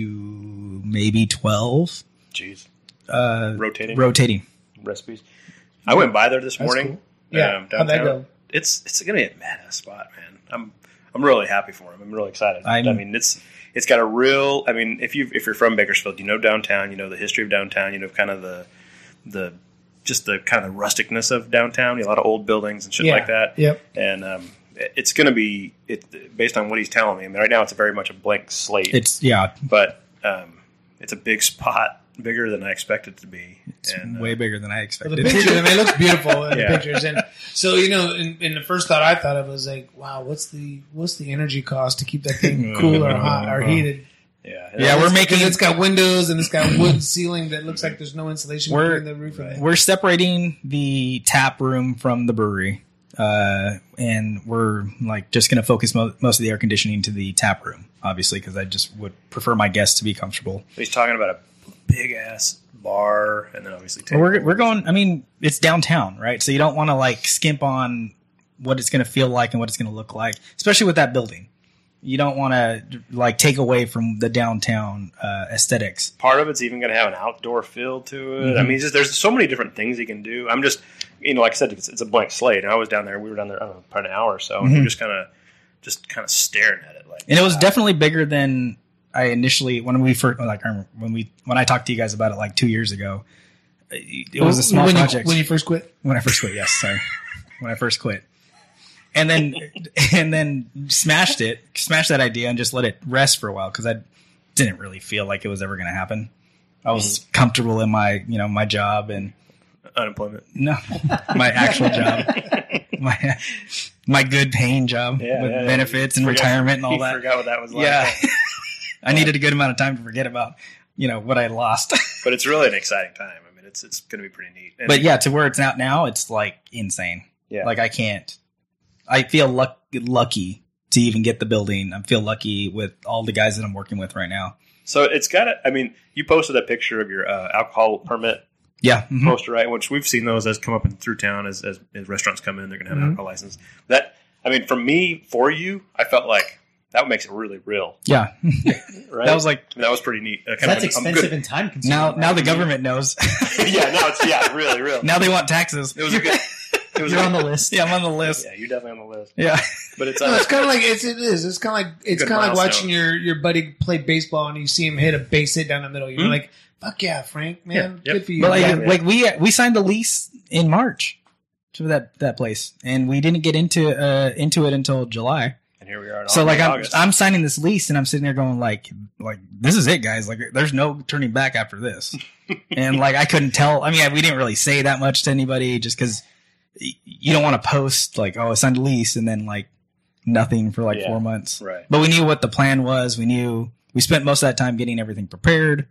to maybe twelve. Jeez, uh, rotating rotating recipes. I went by there this That's morning. Cool. Yeah, um, how'd that downtown. go? It's it's gonna be a badass spot, man. I'm I'm really happy for him. I'm really excited. I'm, I mean, it's it's got a real. I mean, if you if you're from Bakersfield, you know downtown. You know the history of downtown. You know kind of the the just the kind of the rusticness of downtown. You know, a lot of old buildings and shit Yeah. like that. Yep. And um, it- it's going to be it based on what he's telling me. I mean, right now it's very much a blank slate. it's yeah, but um, it's a big spot, bigger than I expected it to be. it's and, uh, way bigger than I Well, expected. the pictures, I mean, it looks beautiful in Yeah. the pictures, and so you know, in, in the first thought I thought of was like, wow, what's the what's the energy cost to keep that thing cool or hot or heated? Yeah, Yeah, we're making- Because it's got windows and it's got wood ceiling that looks like there's no insulation We're- between the roof and the We're separating the tap room from the brewery, uh, and we're like just going to focus mo- most of the air conditioning to the tap room, obviously, because I just would prefer my guests to be comfortable. He's talking about a big ass bar, and then obviously But we're tables. we're going. I mean, it's downtown, right? So you don't want to like skimp on what it's going to feel like and what it's going to look like, especially with that building. You don't want to like take away from the downtown uh, aesthetics. Part of it's even going to have an outdoor feel to it. Mm-hmm. I mean, it's just, there's so many different things you can do. I'm just, you know, like I said, it's, it's a blank slate. And I was down there. We were down there, I don't know, probably an hour or so. And we Mhm. were just kind of, just kind of staring at it. Like, And it was wow. definitely bigger than I initially when we first like I remember when we when I talked to you guys about it like two years ago. It was a small when project You, when you first quit, when I first quit. Yes, sorry, when I first quit, and then and then smashed it, smashed that idea, and just let it rest for a while because I didn't really feel like it was ever going to happen. I was comfortable in my you know my job and unemployment. no my actual job, my my good paying job Yeah, with yeah, yeah. benefits and Forgot- retirement and all you that. forgot what that was like. Yeah. I needed a good amount of time to forget about, you know, what I lost. But it's really an exciting time. I mean, it's it's going to be pretty neat. And But yeah, to where it's at now, it's like insane. Yeah. Like I can't, I feel luck, lucky to even get the building. I feel lucky with all the guys that I'm working with right now. So it's got to, I mean, you posted a picture of your uh, alcohol permit Yeah. mhm. poster, right? Which we've seen those as come up in, through town as, as, as restaurants come in, they're going to have Mm-hmm. an alcohol license. That, I mean, for me, for you, I felt like that makes it really real, Yeah. right? That was like, I mean, that was pretty neat. Uh, kind That's of, I'm expensive good- and time consuming. now, right? now the government knows. yeah, now it's, yeah, really real. Now they want taxes. It was a good, It was You're on the list. Yeah, I'm on the list. Yeah, you're definitely on the list. Yeah. But it's No, uh, it's kind of like it's it is. It's kind of like it's Good kind of like milestone. watching your your buddy play baseball and you see him hit a base hit down the middle. You're Hmm. like, fuck yeah, Frank, man, Yeah, yep. good for you. But like, Yeah. like we we signed the lease in March to that that place, and we didn't get into uh into it until July. and here we are. In So like I'm August. I'm signing this lease, and I'm sitting there going like like this is it, guys. Like there's no turning back after this. And like I couldn't tell. I mean, we didn't really say that much to anybody, just because you don't want to post like, oh, I signed a lease, and then like nothing for like Yeah. four months. Right. But we knew what the plan was. We knew we spent most of that time getting everything prepared,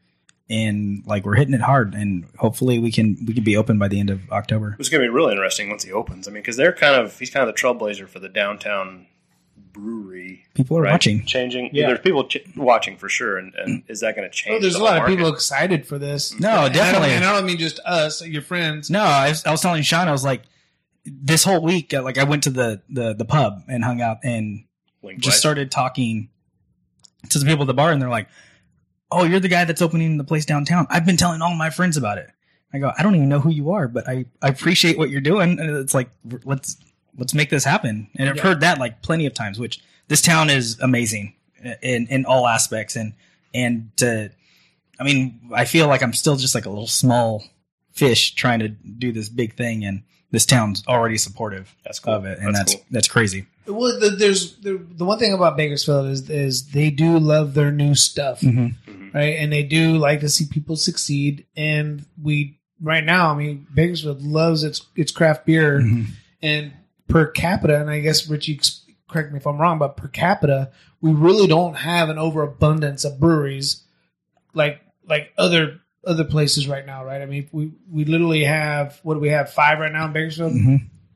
and like we're hitting it hard. And hopefully we can we can be open by the end of October. It's going to be really interesting once he opens. I mean, because they're kind of he's kind of the trailblazer for the downtown brewery. People are right? watching. changing. Yeah. There's people ch- watching for sure, and, and is that going to change? Oh, there's the a lot whole of people market? excited for this. No, And I don't- definitely. And I don't mean just us, your friends. No, I was, I was telling Sean, I was like, this whole week, uh, like I went to the, the, the pub and hung out and Link just Light. started talking to the people at the bar, and they're like, oh, you're the guy that's opening the place downtown. I've been telling all my friends about it. I go, I don't even know who you are, but I, I appreciate what you're doing. And it's like, let's, let's make this happen. And I've Yeah. heard that like plenty of times, which this town is amazing in, in all aspects. And, and, uh, I mean, I feel like I'm still just like a little small fish trying to do this big thing, and this town's already supportive That's cool. of it. And That's that's, cool. that's crazy. Well, the, there's the, the one thing about Bakersfield is is they do love their new stuff, Mm-hmm. right? And they do like to see people succeed. And we right now, I mean, Bakersfield loves its its craft beer, Mm-hmm. and per capita, and I guess Richie, correct me if I'm wrong, but per capita, we really don't have an overabundance of breweries like like other other places right now, right? I mean, we we literally have what do we have five right now in Bakersfield? Mm-hmm.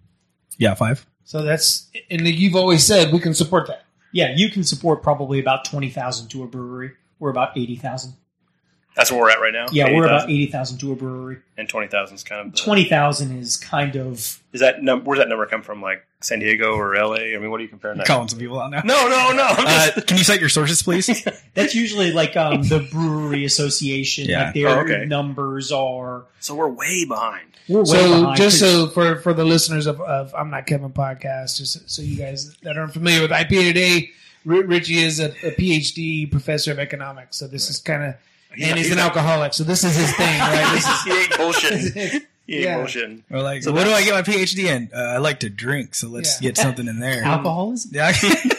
Yeah, five. So that's and you've always said we can support that. Yeah, you can support probably about twenty thousand to a brewery. We're about eighty thousand. That's where we're at right now. Yeah, we're about eighty thousand? eighty thousand to a brewery. and twenty thousand is kind of the, twenty thousand is kind of... Is that num- where's that number come from? Like San Diego or L A? I mean, what are you comparing that? Calling some people out now. No, no, no. I'm Uh, just- can you cite your sources, please? That's usually like um, the Brewery Association. Yeah. Like their Oh, okay. numbers are... so we're way behind. We're way So behind. just 'cause- so for for the listeners of, of I'm Not Kevin podcast, just so you guys that aren't familiar with I P A Today, R- Richie is a, a P H D professor of economics. So this is kind of He's and not- he's, he's an not- alcoholic. So this is his thing, right? This is, he ain't bullshitting. He ain't Yeah. bullshitting. Or like, So what do I that's- get my PhD in? Uh, I like to drink, so let's Yeah. get something in there. alcoholism? Yeah.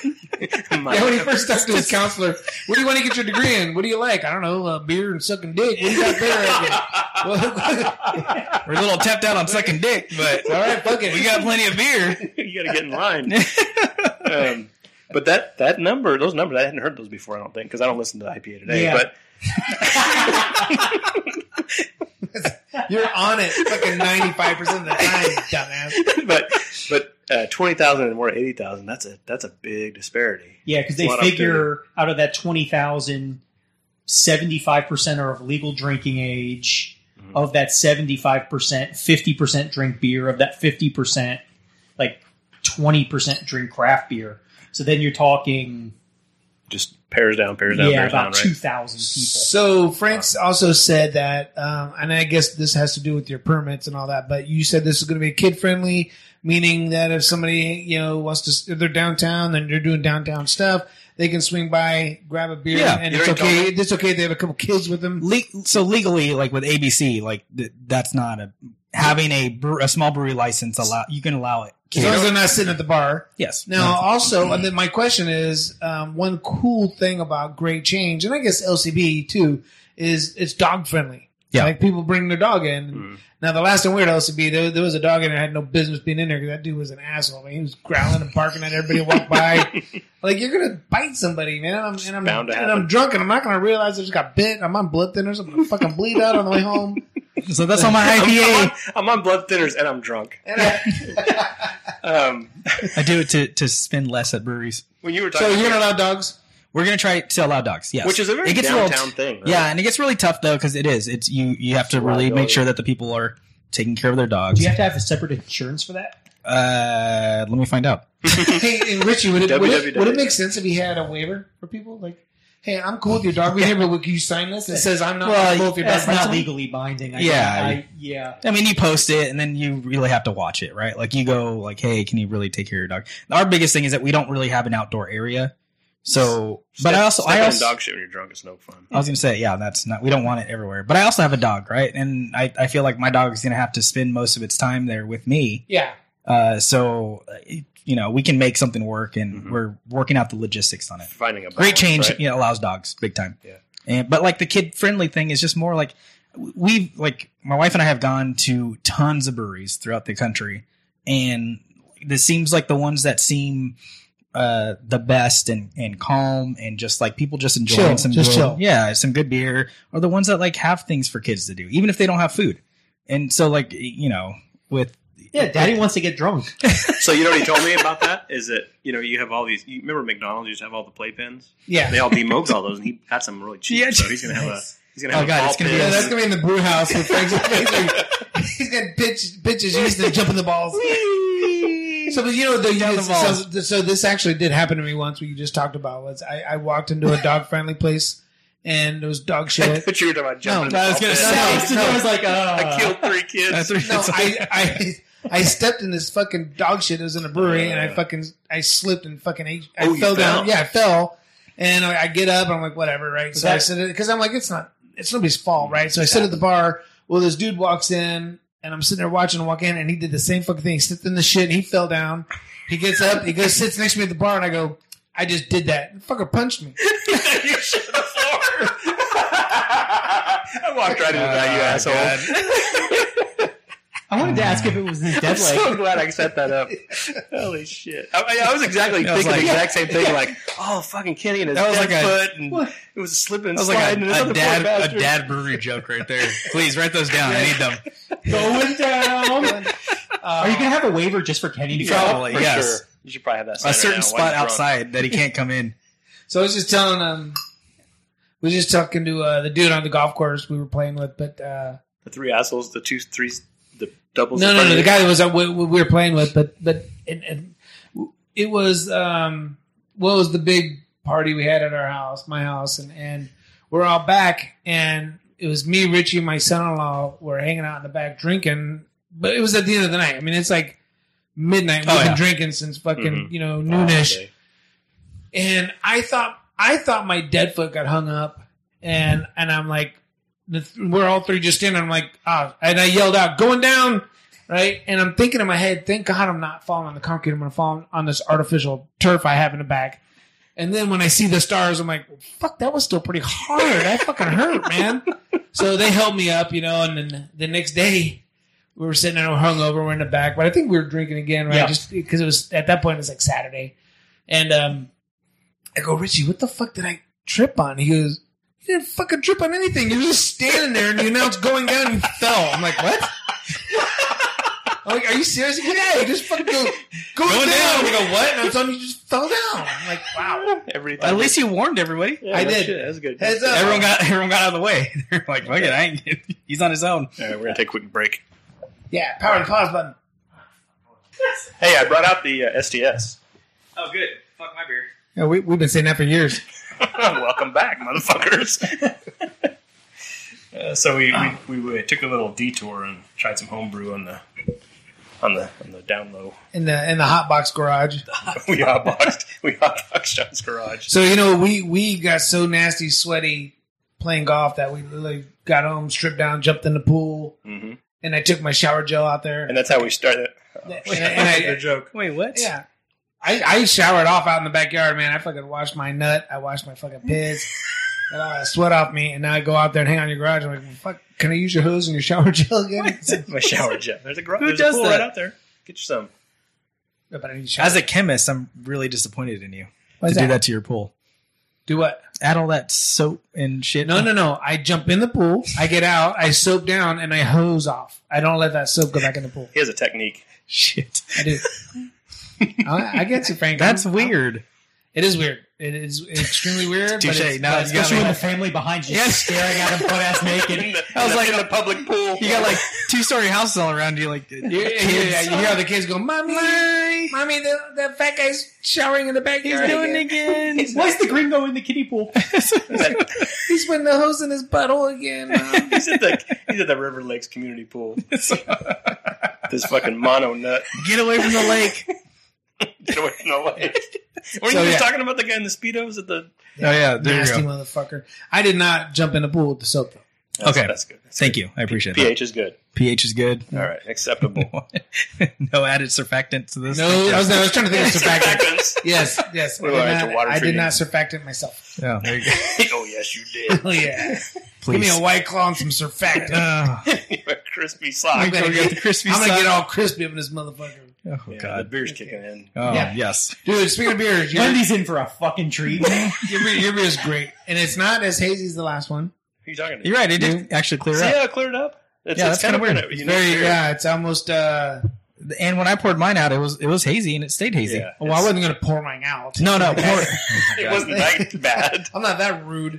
My- yeah, when he first talked to his counselor, what do you want to get your degree in? What do you like? I don't know, uh, beer and sucking dick. What do you got there? Well, We're a little tapped out on sucking dick, but all right, fuck it. we got plenty of beer. you got to get in line. um, but that that number, those numbers, I hadn't heard those before. I don't think because I don't listen to I P A Today. Yeah. But You're on it fucking ninety-five percent of the time, dumbass. but but uh, twenty thousand and we're at eighty thousand. That's a that's a big disparity. Yeah, because they It's a lot of figure out of that twenty thousand, seventy-five percent are of legal drinking age. Mm-hmm. Of that seventy-five percent, fifty percent drink beer. Of that fifty percent, like twenty percent drink craft beer. So then you're talking, Just pairs down, pairs down, yeah, pairs about down. two Right. thousand people. So Frank's also said that, um, and I guess this has to do with your permits and all that. But you said this is going to be kid friendly, meaning that if somebody you know wants to, if they're downtown and they're doing downtown stuff, they can swing by, grab a beer, Yeah, and you it's already okay. told It's okay if they have a couple kids with them. Le- so legally, like with A B C, like th- that's not a having a bre- a small brewery license. Allow you can allow it. As long as they're not sitting at the bar. Yes. Now, also, and then my question is, um, one cool thing about Great Change, and I guess L C B too, is it's dog friendly. Yeah. Like people bring their dog in. Mm. Now, the last time we were at L C B, there, there was a dog in there that had no business being in there because that dude was an asshole. I mean, he was growling and barking at everybody who walked by. Like, you're going to bite somebody, man. And I'm, and I'm, bound to and happen. I'm drunk and I'm not going to realize I just got bit. I'm on blood thinners. I'm going to fucking bleed out on the way home. So that's on my I I'm, P I'm, on, A. I'm on blood thinners and I'm drunk. And I, Um, I do it to to spend less at breweries. when you were so talking, you're going to allow dogs? We're gonna try to allow dogs. Yes, which is a very it gets a little downtown t- thing. Right? Yeah, and it gets really tough though because it is. It's you. You have to really make Liability. sure that the people are taking care of their dogs. Do you have to have a separate insurance for that? Uh, let me find out. Hey, and Richie, would it, would, it, W W W. would it make sense if he had a waiver for people? Like, hey, I'm cool with your dog being here, but can you sign this? It says I'm not Well, cool with your That's dog. not bites me. legally binding. I Yeah. I, yeah. I mean, you post it, and then you really have to watch it, right? Like, you go, like, hey, can you really take care of your dog? Our biggest thing is that we don't really have an outdoor area. So, but Step- I also, I stepping in also, dog shit when you're drunk is no fun. I was going to say, yeah, that's not, we don't want it everywhere. But I also have a dog, right? And I, I feel like my dog is going to have to spend most of its time there with me. Yeah. Uh, so, uh, you know, we can make something work, and Mhm. we're working out the logistics on it. Finding a balance, Great change, right? you know, allows dogs big time. Yeah. And, but like the kid friendly thing is just more like we've like my wife and I have gone to tons of breweries throughout the country, and this seems like the ones that seem uh, the best and, and calm and just like people just enjoying Chill, some just good, chill. yeah, some good beer, or the ones that like have things for kids to do, even if they don't have food. And so like, you know, with Yeah, Daddy wants to get drunk. So you know what he told me about that is that you know you have all these. You remember McDonald's used to have all the playpens? Yeah. They all demoked all those, and he had some really cheap. Yeah, so he's gonna have a. He's gonna have Oh, a God, ball it's gonna be pin. Yeah, that's gonna be in the brew house with Frank's face. He's gonna pitch pitches used to jumping the balls. So, but you know, the, Down the so, balls. so this actually did happen to me once. What you just talked about was I, I walked into a dog friendly place and there was dog I shit. thought you were talking about jumping. No, in I was the gonna ball say- pin. No, I was like, uh, I killed three kids. That's what No, it's I, I I stepped in this fucking dog shit. It was in a brewery, and I fucking I slipped and fucking ate, I Oh, you fell down. fell? Yeah, I fell, and I, I get up. And I'm like, whatever, right? So I that- said, because I'm like, it's not, it's nobody's fault, right? So I sit at the bar. Well, this dude walks in, and I'm sitting there watching him walk in, and he did the same fucking thing. He slipped in the shit, and he fell down. He gets up, he goes sits next to me at the bar, and I go, I just did that. The fucker punched me. You shit on the floor. I walked right into that, you Oh, asshole. I wanted to ask if it was his I'm dead leg. so glad I set that up. Holy shit! I, I- I was exactly That was thinking like- the exact same thing. Like, oh, fucking Kenny and his That was dead like a- foot, and it was a slip and That was like slide. and this a, a other dad, poor a bastard. dad brewery joke right there. Please write those down. I need them. Going down. Uh, Are you gonna have a waiver just for Kenny to go? Probably, For yes. sure. You should probably have that. A sign certain now, spot while he's drunk. outside that he can't come in. So I was just telling um, we were just talking to uh, the dude on the golf course we were playing with, but uh, The three assholes, the two, three, the doubles. no, in no, front no, of the you. guy that was uh, we, we were playing with, but but it, it, it was um, what was the big party we had at our house, my house, and and we're all back, and it was me, Richie, and my son-in-law were hanging out in the back drinking, but it was at the end of the night. I mean, it's like midnight. We've Oh, been yeah. drinking since fucking Mhm. you know Oh, noonish. okay. And I thought I thought my dead foot got hung up, and and I'm like, the, we're all three just in. I'm like, ah, and I yelled out, "Going down!" Right, and I'm thinking in my head, "Thank God I'm not falling on the concrete. I'm going to fall on this artificial turf I have in the back." And then when I see the stars, I'm like, "Fuck, that was still pretty hard. That fucking hurt, man." So they held me up, you know, and then the next day. We were sitting there hungover, we're in the back, but I think we were drinking again, right? Yeah. Just because it was at that point it was like Saturday, and um, I go, Richie, what the fuck did I trip on? He goes, you didn't fucking trip on anything. You're just standing there and you announced going down and you fell. I'm like, what? I'm like, are you serious? He goes, yeah, you just fucking go, going, Going down. down. I go, what? And I was telling you, you just fell down. I'm like, wow. Every time At least you warned everybody. Yeah, I no did. shit, That's good. Heads up. Everyone got everyone got out of the way. They're like, fuck it, I ain't. He's on his own. All right, we're gonna take a quick break. Yeah, power the pause button. Hey, I brought out the uh, S T S. Oh, good. Fuck my beer. Yeah, we, we've been saying that for years. Welcome back, motherfuckers. uh, so we, we, we, we took a little detour and tried some homebrew on the on the on the down low. In the in the hot box garage. we hotboxed we hotboxed John's garage. So you know, we we got so nasty, sweaty playing golf that we literally got home, stripped down, jumped in the pool, Mm-hmm. and I took my shower gel out there. And that's how we started. and, and I, the joke. Wait, what? yeah, I, I showered off out in the backyard, man. I fucking washed my nut. I washed my fucking piss. Got all that sweat off me, and now I go out there and hang on your garage. I'm like, well, fuck, can I use your hose and your shower gel again? My shower jet. There's a, gr- Who there's does a pool that? right out there. Get you some. No, but I need shower. As a chemist, I'm really disappointed in you Why's to do that? that to your pool. Do what? Add all that soap and shit. No, no, no. I jump in the pool. I get out. I soap down, and I hose off. I don't let that soap go back in the pool. He has a technique. Shit. I do. I, I get you, Frank. That's I'm- weird. It is weird. It is extremely weird. Touche. But it's, Now but it's it's Especially when got the family behind you Yeah. staring at him butt ass naked. I was like in the public pool. You got like two story houses all around you, like you, you, yeah, you hear the kids go, "Mommy, mommy, the, the fat guy's showering in the backyard. he's doing it again. again. Why is the gringo in the kiddie pool? He's putting the hose in his butthole again." Mom." He's at the he's at the River Lakes community pool. This fucking mono nut. Get away from the lake. Get away from the lake. Weren't So, you yeah. just talking about the guy in the Speedos at the? Oh yeah, there Nasty you go. motherfucker. I did not jump in the pool with the soap though. That's, Okay. that's good. That's Thank good. you. I appreciate pH is good. that. pH is good. All right, acceptable. No added surfactant to this. No, I was, I was trying to think of surfactant. Surfactants. Yes, yes. What about I, extra did not, water I did treating? not surfactant myself. Yeah, there you go. Oh yes, you did. Oh yeah. Please. Give me a White Claw and some surfactant. Oh, A crispy sock. I'm gonna we got get the crispy I'm gonna sock. get all crispy up in this motherfucker. oh Yeah, the God. beer's kicking in. Oh Yeah. yes. Dude, speaking of beers, your, Wendy's in for a fucking treat. your, beer, your beer is great. And it's not as hazy as the last one. Who are you talking to? You're right. It did actually clear See up. how it cleared up? It's, Yeah, it's that's kinda kind weird. of It's you know, very, beer. yeah, it's almost, uh, And when I poured mine out, it was it was hazy and it stayed hazy. Yeah, well, I wasn't going to pour mine out. No, no. Pour, It wasn't that bad. I'm not that rude.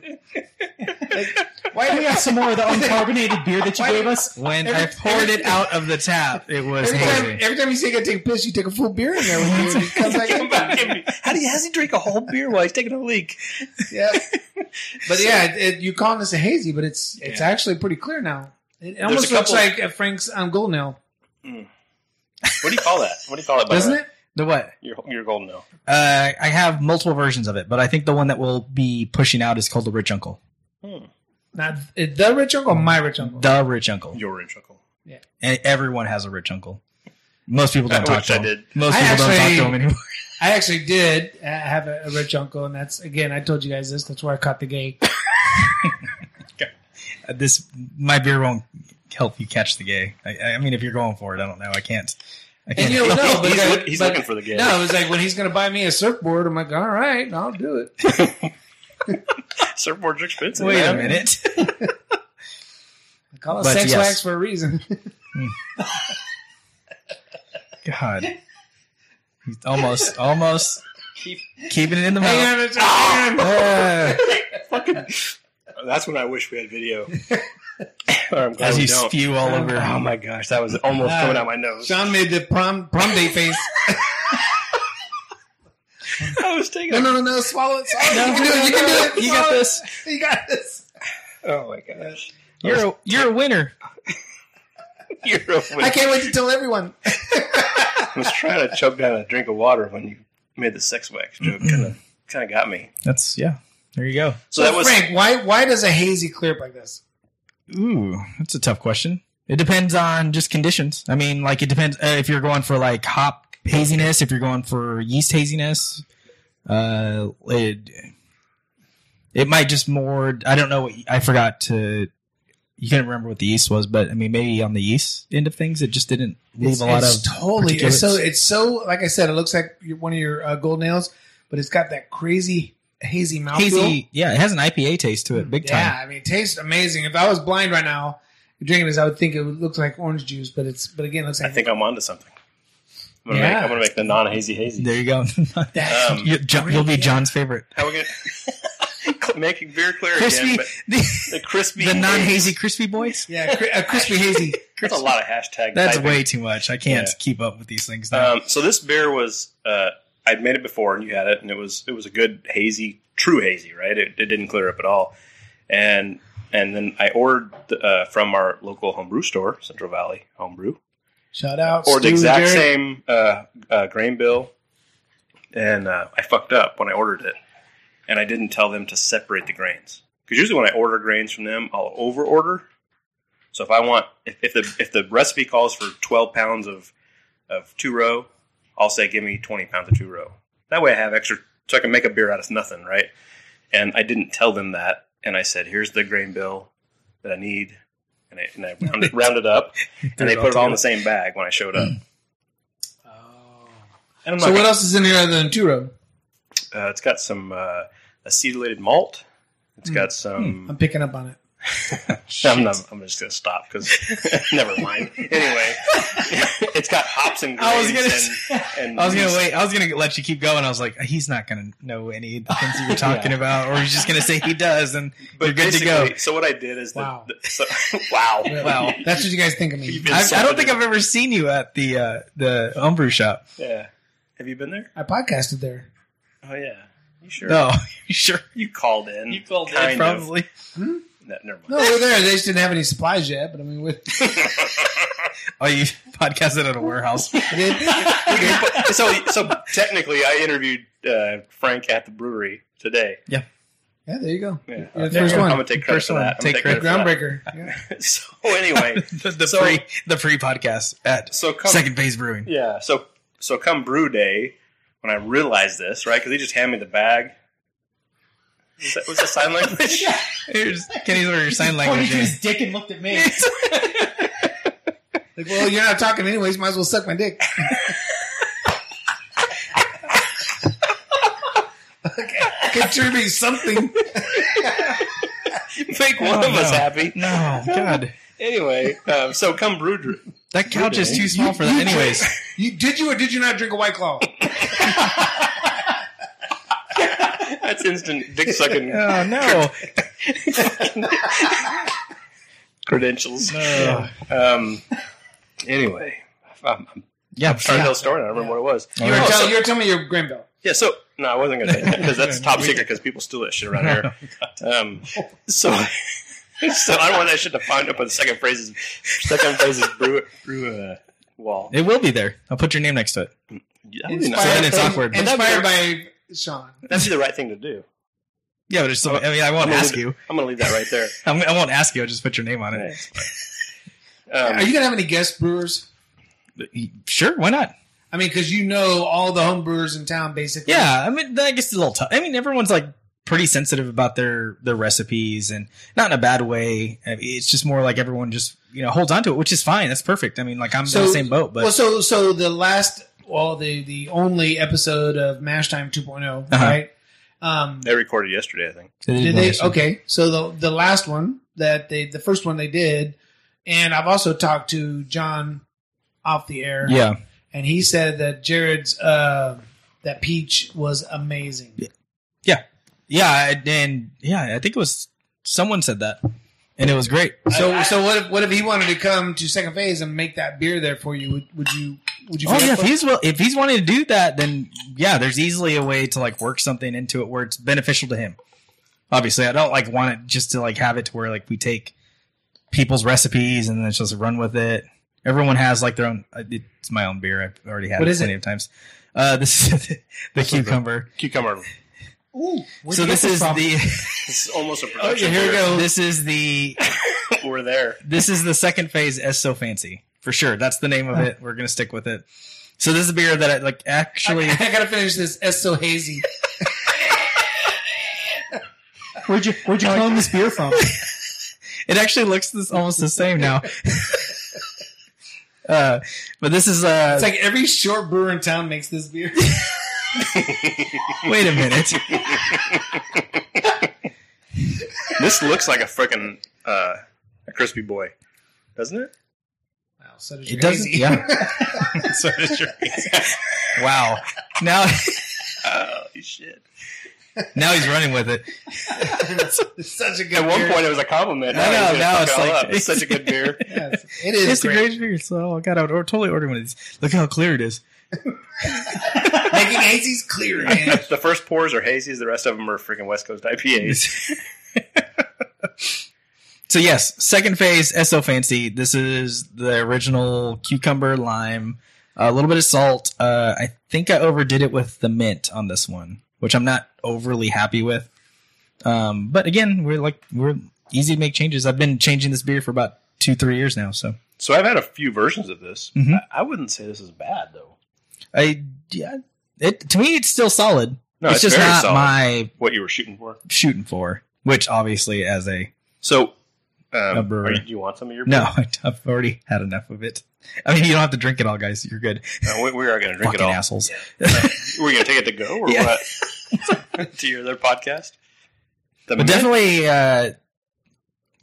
Why do we have some more of the uncarbonated beer that you Why- gave us? when Every- I poured it out of the tap, it was Every hazy. time, every time you say you got to take a piss, you take a full beer in there with you. And it comes back Come back in. at me. How do you, how's he drink a whole beer while he's taking a leak? Yeah. But yeah, it, it, you calling this a hazy, but it's it's Yeah. actually pretty clear now. It, it There's almost a looks couple- like a Frank's um, Golden Ale, What do you call that? What do you call it? by doesn't the way? it? The what? Your, your golden ale. Uh, I have multiple versions of it, but I think the one that we'll be pushing out is called the Rich Uncle. Hmm. Not it, the Rich Uncle, or my Rich Uncle. The Rich Uncle. Your rich uncle. And everyone has a Rich Uncle. Most people don't I talk wish to I him. did. Most I people don't talk actually- to him anymore. I actually did uh, have a, a Rich Uncle, and that's again, I told you guys this. That's where I caught the gay. Uh, This my beer won't help you catch the gay. I, I mean, if you're going for it, I don't know. I can't. I And can't. you don't know, but, He's I- look- he's but- looking for the gay. No, it was like when he's going to buy me a surfboard. I'm like, all right, I'll do it. Surfboards are expensive. Wait a man. minute. I call it But sex yes. wax for a reason. God, he's almost, almost Keep- keeping it in the Hang mouth. on, it's- hang on. Uh, That's when I wish we had video. Or I'm glad as we you don't. spew all over. Oh my gosh, that was almost Uh, coming out my nose. Sean made the prom prom date face. I was taking. No, no, no, no, swallow it. Swallow it. No, You can do it. You can do it. you got Swallow it. this. You got this. Oh my gosh, You're a, you're a winner. you're a winner. I can't wait to tell everyone. I was trying to choke down a drink of water when you made the sex wax joke. Kind of, kind of got me. That's yeah. There you go. So that was Frank, why why does a hazy clear up like this? Ooh, that's a tough question. It depends on just conditions. I mean, like it depends uh, if you're going for like hop haziness, if you're going for yeast haziness. Uh, it it might just more. I don't know what I forgot to. You can't remember what the yeast was, but I mean, maybe on the yeast end of things, it just didn't leave It's, a lot it's of totally. It's so particulates. it's so like I said, it looks like your- one of your uh, gold nails, but it's got that crazy hazy mouthfeel. hazy. Yeah, it has an I P A taste to it, big Yeah, time. I mean, it tastes amazing. If I was blind right now drinking this, I would think it would look like orange juice, but it's but again, it looks I like think I'm onto something. I'm gonna, Yeah. make, I'm gonna make the non-hazy hazy. There you go. that. Um, You- John, you'll be John's favorite. How we gonna making beer clear Crispy, again? But the, the crispy, the non-hazy haze. crispy boys. Yeah, cri- a crispy hazy. That's a lot of hashtag. That's typing. way too much. I can't Yeah. keep up with these things now. Um, so this beer was uh, I'd made it before, and you had it, and it was it was a good hazy, true hazy, right? It, it didn't clear up at all, and and then I ordered uh, from our local homebrew store, Central Valley Homebrew, Shout out. or the Stu, exact Jared. same uh, uh, grain bill, and uh, I fucked up when I ordered it, and I didn't tell them to separate the grains, because usually when I order grains from them, I'll over order. So if I want, if, if the if the recipe calls for twelve pounds of of two row, I'll say give me twenty pounds of two row. That way I have extra, so I can make a beer out of nothing, right? And I didn't tell them that, and I said, here's the grain bill that I need. And I, and I rounded, rounded up, and they put it all in the same bag when I showed up. Oh. And I'm So not what gonna- else is in here other than Turo? Uh, it's got some uh, acetylated malt. It's got some. I'm picking up on it. I'm not. I'm just gonna stop because never mind. Anyway, it's got hops and grains. I was gonna. and, and I was gonna wait. I was gonna let you keep going. I was like, he's not gonna know any of the things that you're talking Yeah. about, or he's just gonna say he does, and But you're good to go. basically, so what I did is, the, Wow. the, so, wow, Wow. That's what you guys think of me. You've been I, I don't insulted. think I've ever seen you at the uh, the homebrew shop. Yeah, have you been there? I podcasted there. Oh yeah, you sure? No, you sure? You called in. You called in, kind of. probably. No, never mind. No, we're there. They just didn't have any supplies yet, but I mean, we Oh, you podcasted at a warehouse. we did. We did. so, so technically, I interviewed uh, Frank at the brewery today. Yeah, there you go. Yeah, You're the I'm first one. gonna take credit First for one. that. I'm Take gonna The credit for groundbreaker. Yeah. that. So anyway, the the So- pre the pre podcast at so come, Second Phase Brewing. yeah, so so come brew day when I realized this, right? Because he just handed me the bag. Was that, was that sign language? Here's Kenny's over your sign Pointed language. to his dick and looked at me. Like, well, you're not talking anyways. Might as well suck my dick. Contribute something. Make one Oh, of us no. happy. No, God, Anyway, um, so come brew. Dr- that couch is too small for that. Anyways, You did you or did you not drink a White Claw? That's instant dick sucking oh no. credentials. No. Um. Anyway, I'm, I'm Yeah, trying to tell a story. I don't remember what it was. You were, Oh, tell, so- you were telling me your grain belt. Yeah, so no, I wasn't going to say that because that's top secret because people steal that shit around here. Um, so, so I don't want that shit to find up on the second phrases, second phrases brew brew uh, wall. It will be there. I'll put your name next to it. That would be nice. So then it's awkward. Inspired by Sean. That'd be the right thing to do. Yeah, but it's still, I mean, I won't I'm gonna ask leave- you. I'm going to leave that right there. I'm, I won't ask you. I'll just put your name on it. Um, Are you gonna have any guest brewers? Sure, why not? I mean, because you know all the home brewers in town, basically. Yeah, I mean, I guess it's a little tough. I mean, everyone's like pretty sensitive about their their recipes, and not in a bad way. I mean, it's just more like everyone just you know holds on to it, which is fine. That's perfect. I mean, like I'm in the same boat, but well, so so the last, well, the the only episode of Mash Time 2.0, Uh-huh. right? Um, they recorded yesterday, I think. did they? Okay, so the the last one that they, the first one they did, and I've also talked to John off the air, Yeah, and he said that Jared's uh, that peach was amazing. yeah, yeah, and yeah. I think it was someone said that, and it was great. So so what if what if he wanted to come to Second Phase and make that beer there for you? Would, would you would you? Oh feel yeah, up if for it? he's well, if he's wanting to do that, then yeah, there's easily a way to like work something into it where it's beneficial to him. Obviously, I don't like want it just to like have it to where like we take people's recipes and then it's just run with it. Everyone has like their own. It's my own beer. I've already had What it is plenty it? of times. Uh, this is the, the cucumber. Cucumber. Ooh, where'd So you get this is from? the This is almost a production. here we go. this is the We're there. this is the Second Phase S So Fancy for sure. That's the name of it. We're gonna stick with it. So this is a beer that I like actually. I, I gotta finish this. S so hazy. Where'd you Where'd you clone this beer from? It actually looks this, almost the same now. uh, but this is uh, It's like every short brewer in town makes this beer. wait a minute. This looks like a freaking uh, a crispy boy, doesn't it? Wow, so does It your doesn't. hazy. Yeah. So does your Wow. Now, Oh shit! now he's running with it. It's such a good At one beer. point, it was a compliment. I know, he's gonna now fuck it's it all like- up. It's such a good beer. Yeah, it's- it is It's the great. greatest beer. So I got to totally order one of these. Look how clear it is. Making hazies clear, man. The first pours are hazies. The rest of them are freaking West Coast I P As. So yes, Second Phase S O Fancy. This is the original cucumber lime, a little bit of salt. Uh, I think I overdid it with the mint on this one, which I'm not overly happy with. Um, but again, we're like we're easy to make changes. I've been changing this beer for about two, three years now. So So I've had a few versions of this. Mhm. I, I wouldn't say this is bad though. I yeah, it to me it's still solid. No, it's, it's just very not solid. my What you were shooting for. shooting for. Which obviously, as a So, um, A brewer. are you, do you want some of your? no, I've already had enough of it. I mean, you don't have to drink it all, guys. You're good. No, we, we are going to drink Fucking it all. assholes. We're going to take it to go or Yeah. what? To your other podcast. The But Mint? definitely, uh,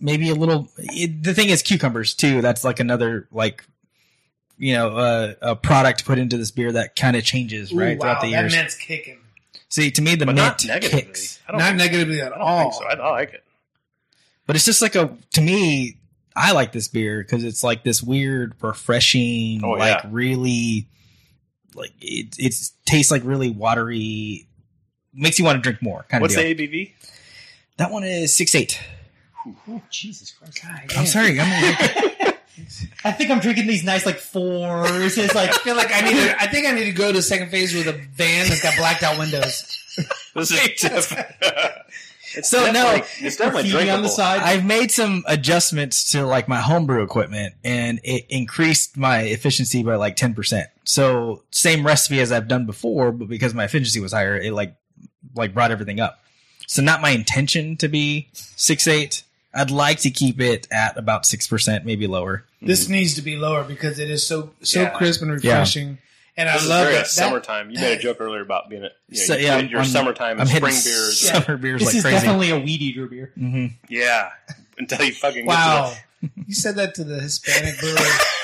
maybe a little. It, the thing is, cucumbers too. That's like another like, you know, uh, a product put into this beer that kind of changes right Ooh, throughout wow, the that years. mint's kicking. See, to me, the But mint not negatively. kicks. I don't Not think, negatively at I don't all. think so. I, I like it. But it's just like a, to me, I like this beer because it's like this weird, refreshing, Oh, like yeah. really, like it it tastes like really watery, makes you want to drink more kind What's of the deal. A B V? That one is six eight. Oh, Jesus Christ. I'm sorry. I'm I think I'm drinking these nice like fours. It's like I feel like I need to, I think I need to go to second phase with a van that's got blacked out windows. This is def- it's So, no, definitely, it's definitely graffiti drinkable. on the side. I've made some adjustments to like my homebrew equipment and it increased my efficiency by like ten percent. So same recipe as I've done before, but because my efficiency was higher, it like, like brought everything up. So not my intention to be six eight. I'd like to keep it at about six percent, maybe lower. This needs to be lower because it is so so Yeah. crisp and refreshing, and I This is love very it. That- summertime. You made a joke earlier about being a you know, So, you yeah, did your I'm- summertime I'm spring hitting beers. summer beers this like is crazy. definitely a weed eater beer. hmm Yeah, until you fucking Wow, get you said that to the Hispanic brewer.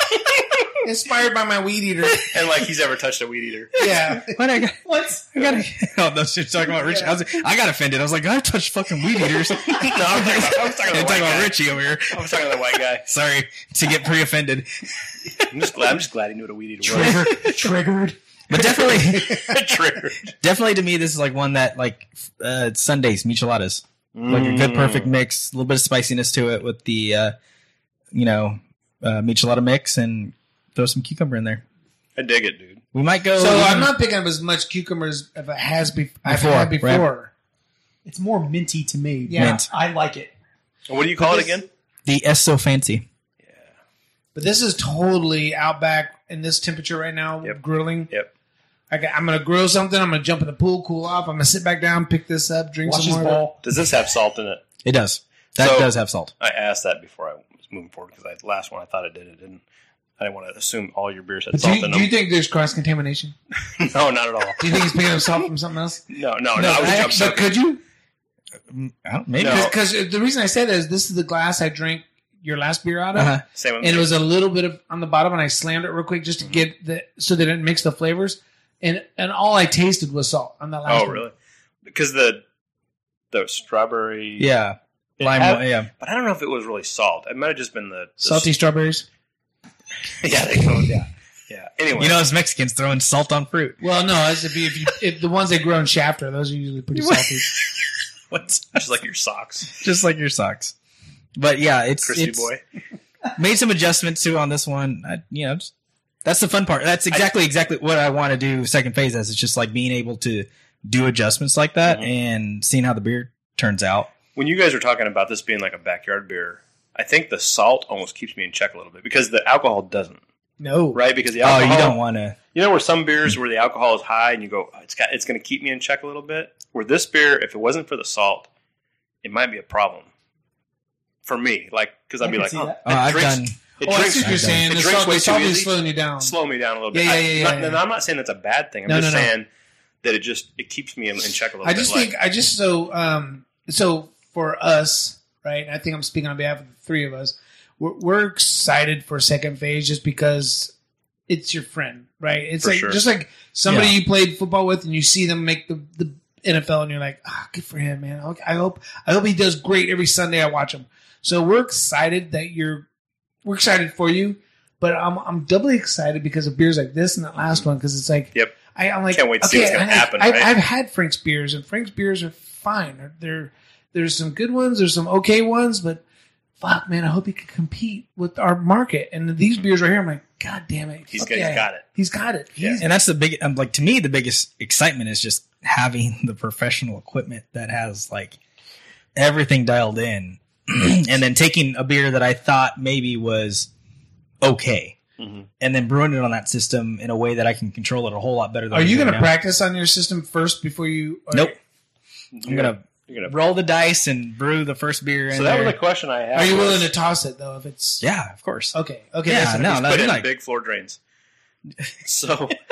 Inspired by my weed eater. to the, and like he's ever touched a weed eater. Yeah. What I got? What? I got. Oh, no, she's talking about Richie. I, was, I got offended. I was like, I touched fucking weed eaters. no, I'm talking about- I was talking I'm about talking white about guy. Richie over here. I was talking to the white guy. Sorry to get pre-offended, I'm just glad. I'm just glad he knew what a weed eater was. Triggered. Triggered. but definitely, Triggered. definitely to me, this is like one that like uh, Sundays micheladas, like a good perfect mix, a little bit of spiciness to it with the, uh, you know, uh, michelada mix, and throw some cucumber in there. I dig it, dude. We might go. So even- I'm not picking up as much cucumbers as it has be- I've Before, had before. It's more minty to me. Yeah. Mint. I like it. And what do you call But it this- again? the S so fancy. But this is totally Outback in this temperature right now, Yep. grilling. Yep. I got, I'm going to grill something. I'm going to jump in the pool, cool off. I'm going to sit back down, pick this up, drink Watch some his more. ball. Does this have salt in it? It does. That So- does have salt. I asked that before I was moving forward because I, the last one I thought it did. It didn't. I didn't want to assume all your beers had But do salt you, in do you them. think there's cross contamination? No, not at all. Do you think he's picking up salt from something else? No, no, no. No, I was I- jumping. but could you? I don't, maybe. No. Because the reason I say that is this is the glass I drank your last beer out of. Uh-huh. Same with And me. it was a little bit of on the bottom, and I slammed it real quick just to get the so they didn't mix the flavors. And and all I tasted was salt on that last Oh, one. really? Because the the strawberry. Yeah. It Lime, had- yeah. But I don't know if it was really salt. It might have just been the, the Salty strawberries. Yeah, they go. Yeah, yeah. Anyway, You know, as Mexicans throwing salt on fruit. Well, no, as if you, if, you, if the ones they grow in Shafter, those are usually pretty salty. What's just like your socks, just like your socks? But yeah, it's crispy it's boy. made some adjustments too on this one. I, you know, just, that's the fun part. That's exactly exactly what I want to do. Second phase as it's just like being able to do adjustments like that Mhm. and seeing how the beer turns out. When you guys were talking about this being like a backyard beer, I think the salt almost keeps me in check a little bit because the alcohol doesn't, No. right? Because the Oh, alcohol, you don't want to. you know, where some beers where the alcohol is high and you go, oh, it's got, it's going to keep me in check a little bit. Where this beer, if it wasn't for the salt, it might be a problem for me. Like, because I'd I be can like, see oh, that. Oh, it I've drinks, done. it Oh, I drinks, see what you're I've done. saying. it The drinks salt, way the too salt is easy. slowing you down. slow me down a little bit. Yeah, yeah, I- yeah, not- yeah, and yeah. I'm not saying that's a bad thing. I'm No, just no, no. saying that it just it keeps me in, in check a little I bit. just like, think I just so um so for us, right? and I think I'm speaking on behalf of the three of us. We're, we're excited for second phase just because it's your friend, right? It's For like sure. just like somebody Yeah. you played football with, and you see them make the, the N F L, and you're like, ah, good for him, man. I hope I hope he does great every Sunday I watch him. So we're excited that you're we're excited for you, but I'm I'm doubly excited because of beers like this and that last one because it's like Yep. I, I'm like, Can't wait to see what's gonna I- happen, I, right? I've had Frank's beers, and Frank's beers are fine. They're, they're there's some good ones, there's some okay ones, but fuck, man, I hope he can compete with our market. And these beers right here, I'm like, God damn it, He's fuck got- he's yeah. got it. He's got it. Yeah. He's- And that's the big, um, like to me, the biggest excitement is just having the professional equipment that has like everything dialed in, and then taking a beer that I thought maybe was okay, Mhm. and then brewing it on that system in a way that I can control it a whole lot better. Than Are I'm you doing going to now. practice on your system first before you? Or, Nope. You're I'm gonna You're gonna. roll the dice and brew the first beer. In So that there. was a question I had. Are you was- willing to toss it though? If it's Yeah, of course. okay, okay, Yeah, that's no, what no, put you're in like- big floor drains? So, Well,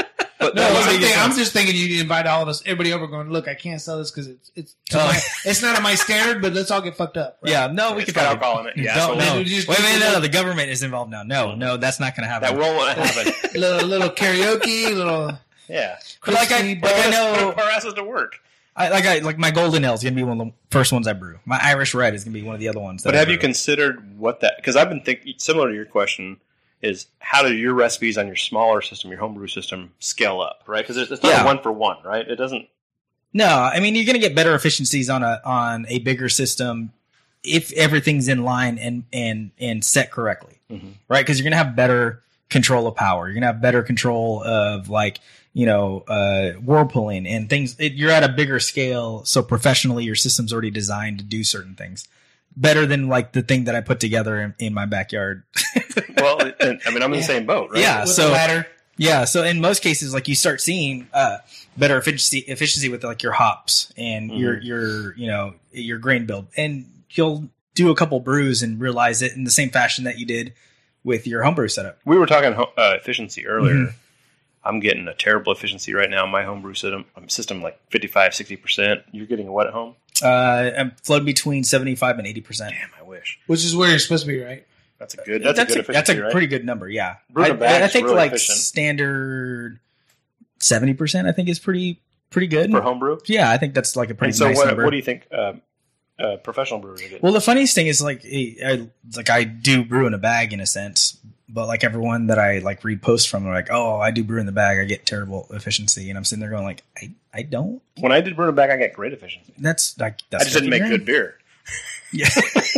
But No, that was I'm, a- thinking, I'm just thinking you invite all of us, everybody over, going, look, I can't sell this because it's it's to Oh. my, it's not at my standard, but let's all get fucked up. Right? Yeah, no, we it's could got probably. alcohol in it. Yeah, Don't, so no. we Wait, just- wait, no, no, the government is involved now. No, no, that's not going to happen. that won't want to happen. little little karaoke, little. Yeah, But like I, crispy like I put know, our asses to work. I, like I like my golden ale is gonna be one of the first ones I brew. My Irish red is gonna be one of the other ones. That But I have you brew. considered what that? Because I've been thinking similar to your question. Is how do your recipes on your smaller system, your homebrew system, scale up? Right? Because it's not Yeah. a one for one, right? It doesn't. No, I mean you're gonna get better efficiencies on a on a bigger system if everything's in line and and and set correctly, Mm-hmm. right? Because you're gonna have better control of power. You're gonna have better control of like you know uh, whirlpooling and things. It, you're at a bigger scale, so professionally your system's already designed to do certain things better than like the thing that I put together in, in my backyard. Well, and, I mean, I'm in the same boat, right? Yeah, With so the ladder. yeah, so in most cases, like you start seeing uh, better efficiency efficiency with like your hops and your your you know your grain build, and you'll do a couple brews and realize it in the same fashion that you did with your homebrew setup. We were talking ho- uh, efficiency earlier. Mhm. I'm getting a terrible efficiency right now. My homebrew system, um, system like fifty-five, sixty percent. You're getting what at home? Uh, I'm floating between seventy-five and eighty percent. Damn, I wish. Which is where you're supposed to be, right? That's a good. That's, a good efficiency, that's a right? pretty good number. Yeah, Brewing I, a bag I is think really like efficient. standard seventy percent. I think is pretty pretty good for homebrew. Yeah, I think that's like a pretty And so, nice what, number. what do you think? Uh, uh, professional brewers are getting. Well, the funniest thing is like, I, I like I do brew in a bag in a sense, but like everyone that I like read posts from are like, oh, I do brew in the bag. I get terrible efficiency, and I'm sitting there going like, I, I don't. when I did brew in a bag, I got great efficiency. That's like that's I just didn't make fifty good beer. Yeah.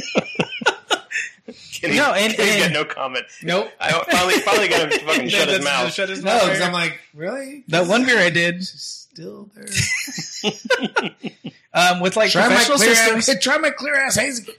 Kenny, No, and- Kenny's and- got no comment. Nope. I finally finally got him to fucking shut his mouth. Shut his No, mouth. because I'm like, really? That one beer I did It's still there. um, with like Try my professional clear systems. ass. Try my clear ass hazy.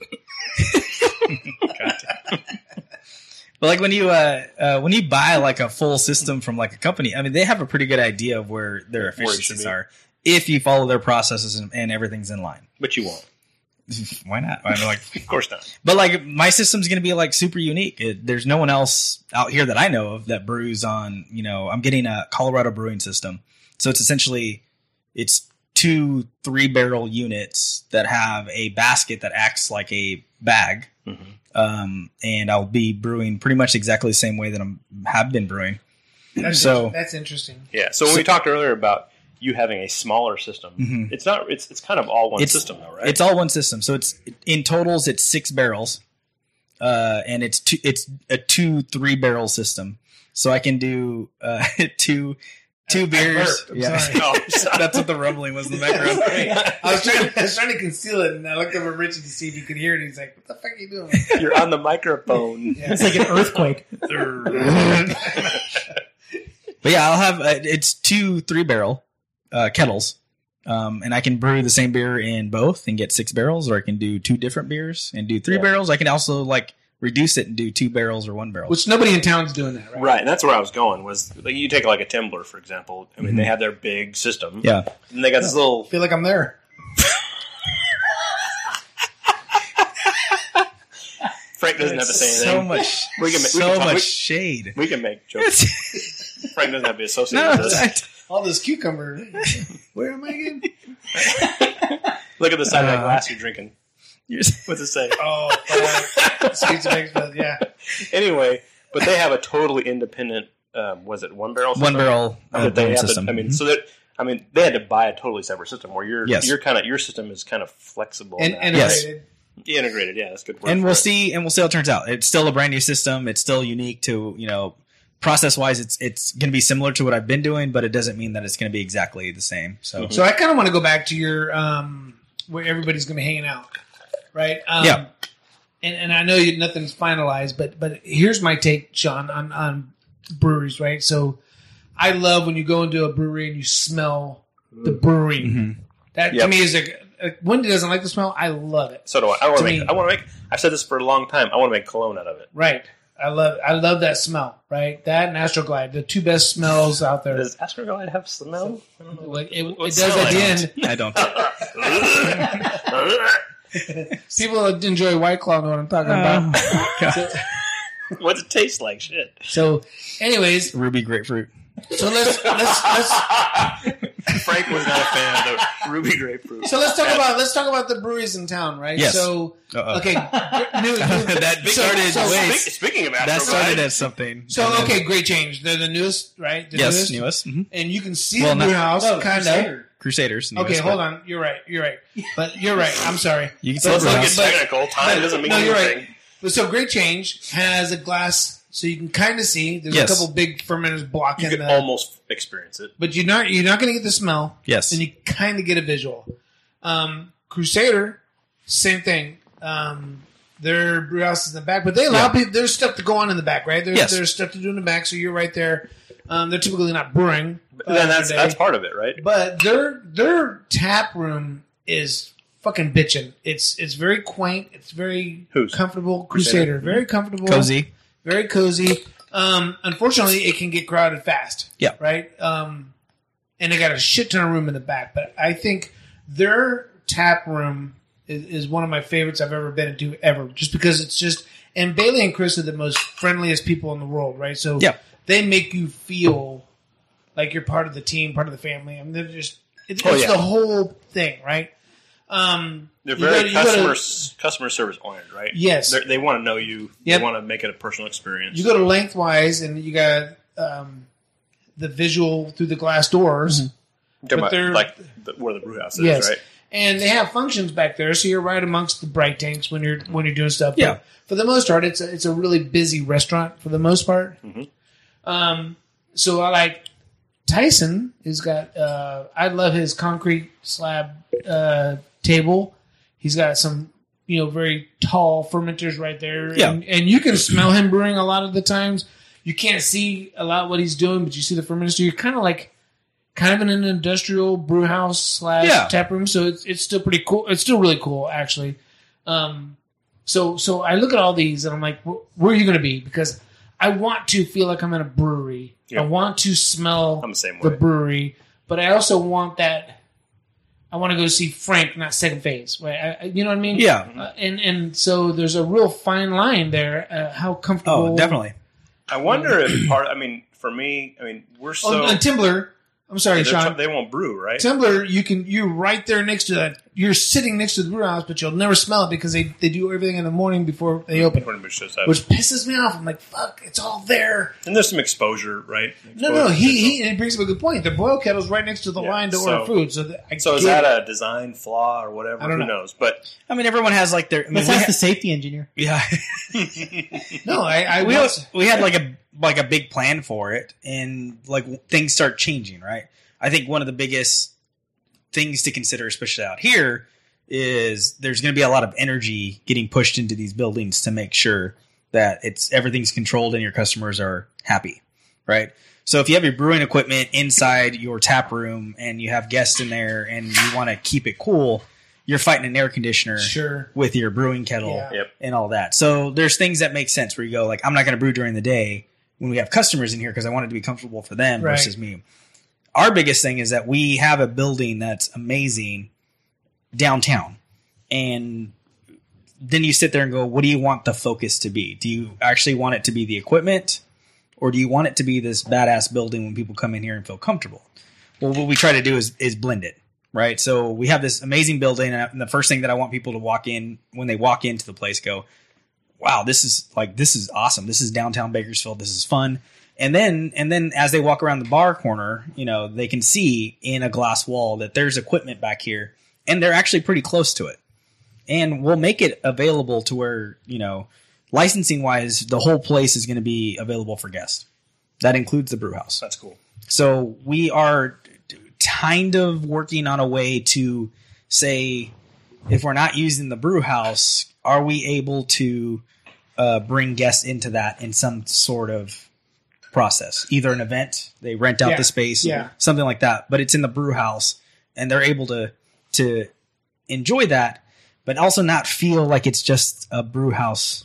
But like when you uh, uh, when you buy like a full system from like a company, I mean they have a pretty good idea of where their Where it should efficiencies be. are if you follow their processes and, and everything's in line. But you won't. Why not? I'm like, Of course not. but like my system's going to be like super unique. It, there's no one else out here that I know of that brews on. You know, I'm getting a Colorado brewing system, so it's essentially it's two three barrel units that have a basket that acts like a bag. Mm-hmm. Um, and I'll be brewing pretty much exactly the same way that I'm have been brewing. That's, So- that's interesting. Yeah. So when we talked earlier about you having a smaller system, Mhm. it's not. It's it's kind of all one It's- system, though, right? It's all one system, so it's in totals it's six barrels, uh, and it's two, it's a two three barrel system. So I can do uh, two two beers. burped. I'm sorry. Oh, sorry. That's what the rumbling was in the background. I was trying. I was trying to conceal it, and I looked over at Richie to see if he could hear it. And he's like, "What the fuck are you doing?" You're on the microphone. Yeah. It's like an earthquake. But yeah, I'll have uh, it's two three barrel uh, kettles, um, and I can brew the same beer in both and get six barrels, or I can do two different beers and do three Yeah. barrels. I can also like reduce it and do two barrels or one barrel. Which nobody in town's doing that, right? Right, and that's where I was going. Was like you take like a Timber, for example. I mean, Mhm. they have their big system. Yeah. and they got this little. I feel like I'm there. Frank doesn't have to say anything. So much, We can ma- we so can talk- much we- shade. We can make jokes. Frank doesn't have to be associated No, with this. All this cucumber. Where am I again? Look at the side of that Uh, glass you're drinking. You're- What's it say? Oh, uh, Streets of Expo, yeah. Anyway, but they have a totally independent. Um, was it one barrel? one system? barrel uh, That they brewing have to- system. I mean, Mhm. so that I mean, they had to buy a totally separate system where you're Yes. you're kind of your system is kind of flexible And and Yes. integrated. integrated. Yeah, that's a good word. and for we'll it. see, and we'll see how it turns out. It's still a brand new system. It's still unique to you know process wise. It's it's going to be similar to what I've been doing, but it doesn't mean that it's going to be exactly the same. So Mhm. So I kind of want to go back to your um, where everybody's going to be hanging out, right? Um, Yeah. And and I know you, nothing's finalized, but but here's my take, Sean, on on breweries, right? So I love when you go into a brewery and you smell the brewing. Mhm. That to Yep. me is a, a Wendy doesn't like the smell. I love it. So do I. I want To to me- make. I want to make. I've said this for a long time. I want to make cologne out of it. Right. I love I love that smell, right? That and Astroglide, the two best smells out there. Does Astroglide have smell? I don't know. Like it, it What does smell at the I end. I don't. People that enjoy White Claw know what I'm talking about. Oh, God. So, What's it taste like? Shit. so, anyways, Ruby grapefruit. So let's let's let's Frank was not a fan of the Ruby Grapefruit. so let's talk about let's talk about the breweries in town, right? Yes. So Uh-oh. okay, new, new, That so- started so- way- Speak- Speaking of Astro That started Glide, as something. So and then- okay, great change. They're the newest, right? The Yes, newest? newest. Mhm. And you can see Well, the not- brew house, No, kind of. Crusader. Crusaders. Newest, Okay, hold but on. You're right. You're right. But you're right. I'm sorry. You can But- say let's brew not house. get technical. Time doesn't mean no, you're anything. right. But so great change has a glass, so you can kind of see. There's Yes. a couple big fermenters blocking You could the. almost experience it. But you're not. You're not going to get the smell. Yes. And you kind of get a visual. Um, Crusader, same thing. Um, their brew house is in the back, but they allow Yeah. people. There's stuff to go on in the back, right? There's, Yes. there's stuff to do in the back, so you're right there. Um, they're typically not brewing. uh, then that's every day. that's part of it, right? But their their tap room is fucking bitchin'. It's it's very quaint. It's very Whose? comfortable. Crusader? Crusader, very comfortable, Cozy. very cozy. Um, unfortunately, it can get crowded fast. Yeah. Right. Um, and they got a shit ton of room in the back. But I think their tap room is, is one of my favorites I've ever been to ever. Just because it's just and Bailey and Chris are the most friendliest people in the world. Right. So Yeah. they make you feel like you're part of the team, part of the family. I mean, they're just it's, Oh, it's yeah. the whole thing, right? Um, They're you very gotta- you gotta- customer customer service oriented, right? Yes. They're, they want to know you. Yep. They want to make it a personal experience. You go to Lengthwise, and you got um, the visual through the glass doors. You're talking but they're- about, like the, where the brew house is, Yes, right? and they have functions back there, so you're right amongst the bright tanks when you're when you're doing stuff. But Yeah. for the most part, it's a, it's a really busy restaurant for the most part. Mhm. Um, so I like Tyson. Has got uh, I love his concrete slab uh, table. He's got some you know very tall fermenters right there, Yeah. and, and you can smell him brewing a lot of the times. You can't see a lot what he's doing, but you see the fermenters. So you're kind of like. Kind of in an industrial brew house slash Yeah. tap room, so it's it's still pretty cool. It's still really cool, actually. Um, so so I look at all these and I'm like, where, where are you going to be? Because I want to feel like I'm in a brewery. Yeah. I want to smell I'm the same the way. brewery, but I also want that. I want to go see Frank, not Second Phase, right? I, I- you know what I mean? Yeah. Uh, and and so there's a real fine line there. Uh, how comfortable? Oh, definitely. I wonder if part. I mean, for me, I mean, we're so. Oh, and Timber. I'm sorry, they're Sean. tr- they won't brew, right? Tumblr, you can you're right there next to that. You're sitting next to the brew house, but you'll never smell it because they, they do everything in the morning before they open, Pretty much shows up. which pisses me off. I'm like, fuck, it's all there. And there's some exposure, right? No, no, Exposure. he he and it brings up a good point. The boil kettle's right next to the Yeah, line to so- order food. So that, I So is get that it. a design flaw or whatever? I don't Who know. knows? But I mean, everyone has like their. I mean, Let's we ask ha- the safety engineer. yeah. no? I, I we want- we had like a like a big plan for it, and like things start changing, right? I think one of the biggest things to consider, especially out here, is there's going to be a lot of energy getting pushed into these buildings to make sure that it's everything's controlled and your customers are happy, right? So if you have your brewing equipment inside your tap room and you have guests in there and you want to keep it cool, you're fighting an air conditioner sure. with your brewing kettle Yeah. Yep. and all that. So there's things that make sense where you go like, I'm not going to brew during the day when we have customers in here because I want it to be comfortable for them Right. versus me. Our biggest thing is that we have a building that's amazing downtown. And then you sit there and go, what do you want the focus to be? Do you actually want it to be the equipment, or do you want it to be this badass building when people come in here and feel comfortable? Well, what we try to do is, is blend it, right? So we have this amazing building, and the first thing that I want people to walk in, when they walk into the place, go, wow, this is like, this is awesome. This is downtown Bakersfield. This is fun. And then, and then as they walk around the bar corner, you know, they can see in a glass wall that there's equipment back here, and they're actually pretty close to it. And we'll make it available to where, you know, licensing wise, the whole place is going to be available for guests. That includes the brew house. that's cool. So we are kind of working on a way to say, if we're not using the brew house, are we able to uh, bring guests into that in some sort of process? Either an event, they rent out Yeah. the space, Yeah. something like that, but it's in the brew house and they're able to to enjoy that, but also not feel like it's just a brew house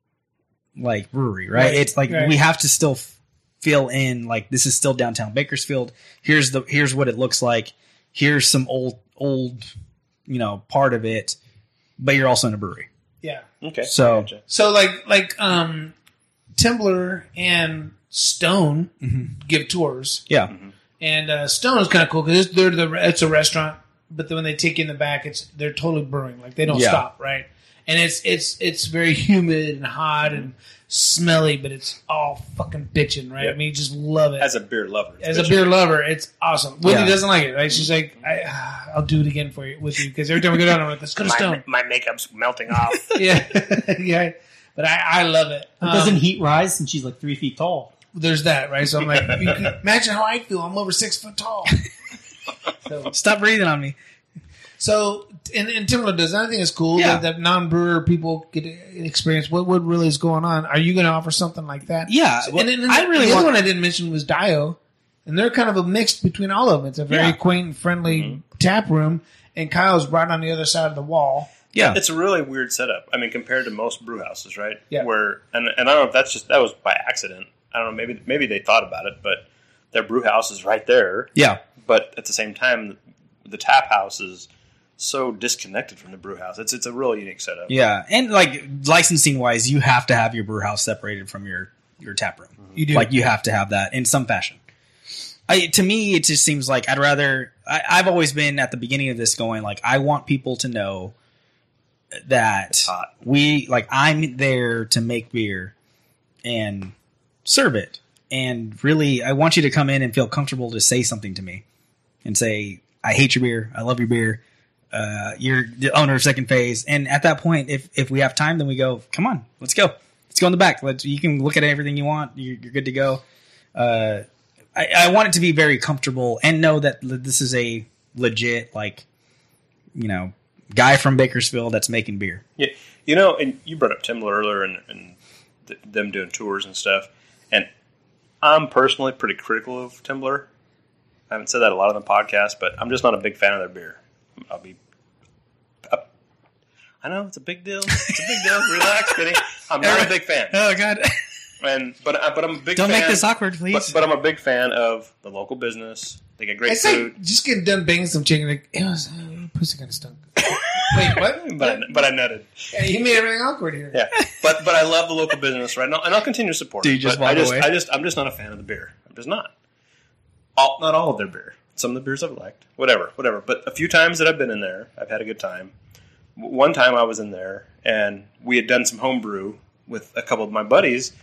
like brewery, right? Right, It's like right. we have to still f- feel in like this is still downtown Bakersfield. Here's the here's what it looks like. Here's some old old you know part of it, but you're also in a brewery. Yeah. Okay. So- Gotcha. So like like um, Tumblr and Stone Mhm. give tours, Yeah. and uh, Stone is kind of cool because they're the it's a restaurant, but then when they take you in the back, it's they're totally brewing, like they don't Yeah. stop, right? And it's it's it's very humid and hot and smelly, but it's all fucking bitching, right? Yeah. I mean, you just love it. As a beer lover. it's As a bitchin'. beer lover, it's awesome. Wendy Yeah. doesn't like it, right? She's like, I, ah, I'll do it again for you with you because every time we go down, I'm like, let's go to my, Stone. my makeup's melting off. Yeah, yeah. But I, I love it. It doesn't Um, heat rise since she's like three feet tall. there's that, right? So I'm like, you can imagine how I feel. I'm over six foot tall. So, Stop breathing on me. so in, in Timberland, does anything is cool Yeah. that, that non-brewer people get an experience? What what really is going on? Are you going to offer something like that? Yeah. So- well, and, and, and I really the want. other one I didn't mention was Dio, and they're kind of a mix between all of them. It's a very Yeah. quaint and friendly tap room, and Kyle's right on the other side of the wall. Yeah. It's a really weird setup. I mean, compared to most brew houses, right? Yeah. Where and and I don't know if that's just that was by accident. I don't know. Maybe maybe they thought about it, but their brew house is right there. Yeah. But at the same time, the tap house is so disconnected from the brew house. It's it's a really unique setup. Yeah. And like licensing wise, you have to have your brew house separated from your, your tap room. You do. Like you have to have that in some fashion. I, to me, it just seems like I'd rather. I, I've always been at the beginning of this going like I want people to know that hot. we like I'm there to make beer and serve it, and really I want you to come in and feel comfortable to say something to me and say I hate your beer, I love your beer, uh, you're the owner of Second Phase, and at that point, if if we have time, then we go, come on, let's go, let's go in the back. Let's you can look at everything you want, you're, you're good to go. Uh, I, I want it to be very comfortable and know that this is a legit like you know. guy from Bakersfield that's making beer. Yeah, you know, and you brought up Timler earlier and, and th- them doing tours and stuff. And I'm personally pretty critical of Timler. I haven't said that a lot on the podcast, but I'm just not a big fan of their beer. I'll be. Uh, I know it's a big deal. It's a big deal. Relax, Benny. I'm not a big fan. Oh God! And but uh, but I'm a big. Don't fan, make this awkward, please. But, but I'm a big fan of the local business. They get great It's food. like just getting done banging some chicken. Like, it was uh, pussy kind of stunk. Wait, what? But I, but I nutted. Yeah, you made everything awkward here. Yeah, but but I love the local business right now, and I'll continue to support. Do you it. just But I walk just away? I just I'm just not a fan of the beer. I'm just not. All, not all of their beer. Some of the beers I've liked. Whatever, whatever. But a few times that I've been in there, I've had a good time. W- One time I was in there, and we had done some home brew with a couple of my buddies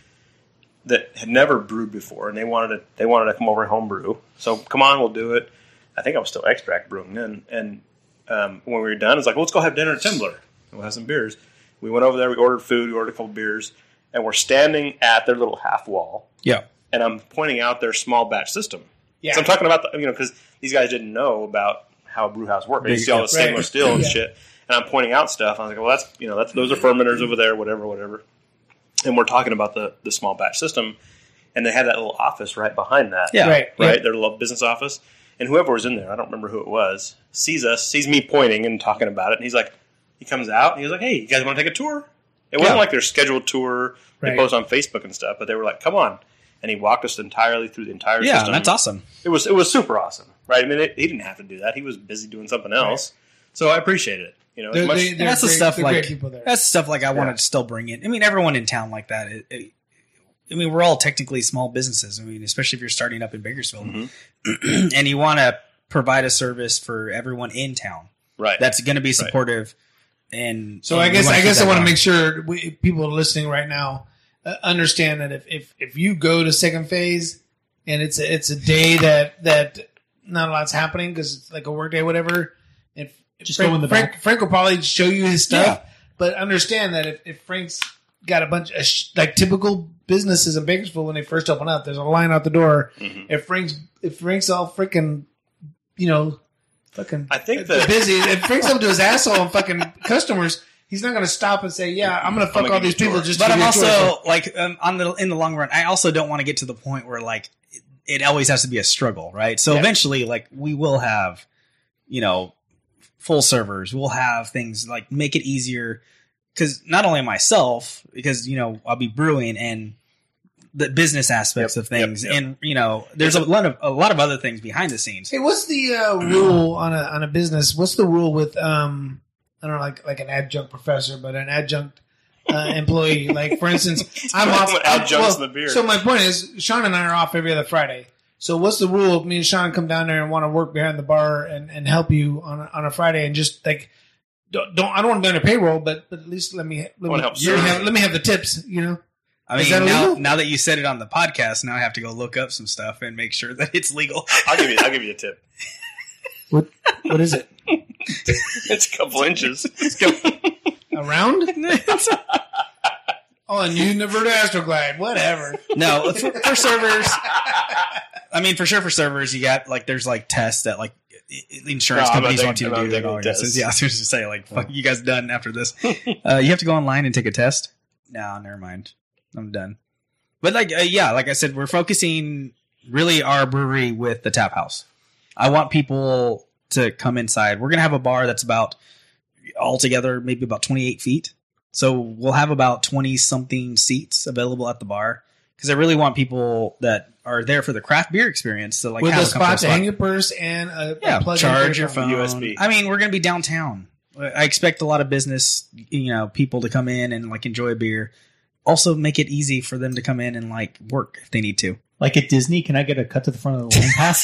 that had never brewed before, and they wanted to they wanted to come over and home brew. So come on, we'll do it. I think I was still extract brewing then, and um, when we were done, it's like, well, let's go have dinner at Timler. We'll have some beers. We went over there. We ordered food. We ordered a couple beers, and we're standing at their little half wall, Yeah, and I'm pointing out their small batch system. Yeah. So I'm talking about the, you know because these guys didn't know about how a brew house worked. They Big- see all the right. stainless steel and Yeah. shit, and I'm pointing out stuff. I was like, well, that's you know that's those are fermenters over there, whatever, whatever. And we're talking about the the small batch system, and they had that little office right behind that. yeah, Right. Right, Yeah. their little business office. And whoever was in there, I don't remember who it was, sees us, sees me pointing and talking about it, and he's like, he comes out and he's like, hey, you guys want to take a tour? It wasn't Yeah. like their scheduled tour they Right. post on Facebook and stuff, but they were like, come on. And he walked us entirely through the entire Yeah, system. that's awesome. It was it was super awesome, right? I mean, it, he didn't have to do that. He was busy doing something else. So I appreciated it. You know, as They're- much, they- And that's the great- stuff they're like great people there. that's the stuff like I wanted to still bring in. I mean, everyone in town like that. It, it, I mean, we're all technically small businesses. I mean, especially if you're starting up in Bakersfield, Mm-hmm. and you want to provide a service for everyone in town right. that's going to be supportive. And So and I we guess wanna I keep guess I that want to going. make sure we, people listening right now uh, understand that if, if if you go to Second Phase and it's a, it's a day that that not a lot's happening because it's like a work day, whatever. If Just Frank, go in the Frank, back. Frank will probably show you his stuff, Yeah. but understand that if, if Frank's got a bunch of sh- like typical businesses in Bakersfield when they first open up, there's a line out the door. Mhm. If Frank's if Frank's all freaking, you know, fucking I think that busy. If Frank's up to his asshole and fucking customers, he's not going to stop and say, "Yeah, I'm going to fuck gonna all give these you a people tour." just." But to I'm give you a tour." also like um, on the in the long run, I also don't want to get to the point where like it, it always has to be a struggle, right? So Yeah. eventually, like we will have, you know, full servers. We'll have things like make it easier because not only myself, because you know I'll be brewing and the business aspects Yep, of things, yep, yep. and you know, there's a lot of a lot of other things behind the scenes. Hey, what's the uh, rule on a on a business? What's the rule with um I don't know, like like an adjunct professor, but an adjunct uh, employee. Like, for instance, I'm off. What adjuncts well, the beer. So my point is, Sean and I are off every other Friday. So what's the rule if me and Sean come down there and want to work behind the bar and, and help you on a, on a Friday and just like don't, don't I don't want to be on your payroll, but, but at least let me let me, help let me serve. have let me have the tips. You know. I Is mean, that now, illegal? now that you said it on the podcast, now I have to go look up some stuff and make sure that it's legal. I'll give you. I'll give you a tip. What what is it? It's a couple inches. A round? Oh, and you never Astroglide. Whatever. No, for, for servers. I mean, for sure, for servers, you got like there's like tests that like insurance No, I'm not companies taking- want you to I'm not do. And taking all that tests. stuff. Yeah, I was going to say like, fuck, you guys done after this? Uh, you have to go online and take a test. No, never mind. I'm done. But like, uh, yeah, like I said, we're focusing really our brewery with the tap house. I want people to come inside. We're gonna have a bar that's about altogether maybe about twenty-eight feet. So we'll have about twenty something seats available at the bar because I really want people that are there for the craft beer experience to like With have a a comfortable spot to hang your purse and a, yeah, a plug charge your phone. U S B. I mean, we're going to be downtown. I expect a lot of business, you know, people to come in and like enjoy a beer. Also, make it easy for them to come in and like work if they need to. Like at Disney, can I get a cut to the front of the line pass?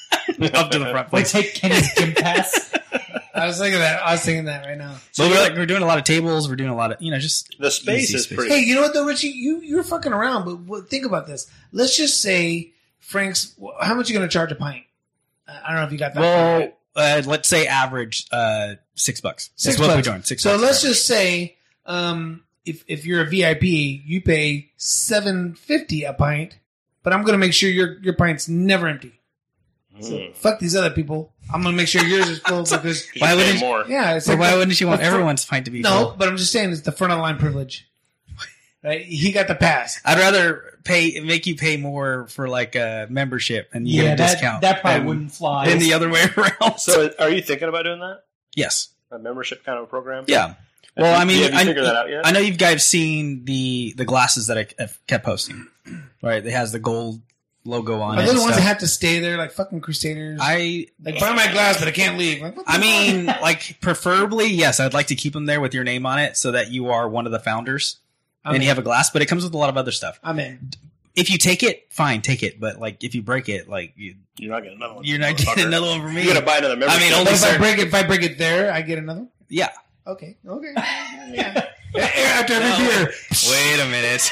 Up to the front. Like Place. take Kenny's gym pass. I was thinking that. I was thinking that right now. So we're like we're doing a lot of tables. We're doing a lot of you know just The space easy is space. pretty. Hey, you know what though, Richie? You you're fucking around, but what, think about this. Let's just say Frank's. How much are you going to charge a pint? Uh, I don't know if you got that. Well, right. uh, let's say average uh, six bucks. Six That's what bucks. we're doing. Six. So bucks let's average. just say, um, if if you're a V I P, you pay seven fifty a pint, but I'm going to make sure your your pint's never empty. So Mm. fuck these other people. I'm going to make sure yours is full because You Why pay wouldn't- more? yeah, it's So like why the- wouldn't you want the fr- everyone's pint to be No, full? but I'm just saying it's the front of the line privilege. Right? He got the pass. I'd rather pay make you pay more for like a membership and you Yeah, get a that, discount. that probably than- wouldn't fly. than the other way around. So, are you thinking about doing that? yes, A membership kind of a program? yeah. Well, Have I you- mean, have you I, figured that out yet? I know you guys seen the the glasses that I have kept posting. Right, it has the gold logo on Are it. they and the ones stuff. that have to stay there like fucking Crusaders? I like, buy my glass, but I can't leave. Like, what the I fuck? mean, like preferably, yes, I'd like to keep them there with your name on it so that you are one of the founders I'm and in. you have a glass. But it comes with a lot of other stuff. I'm in. If you take it, fine, take it. But like, if you break it, like you, You're not getting another one. you're not motherfucker. getting another one from me. You got to buy another membership. I mean, But only if I certain- break it, if I break it there, I get another one? Yeah. Okay. Okay. Yeah. After every No. beer. Wait a minute.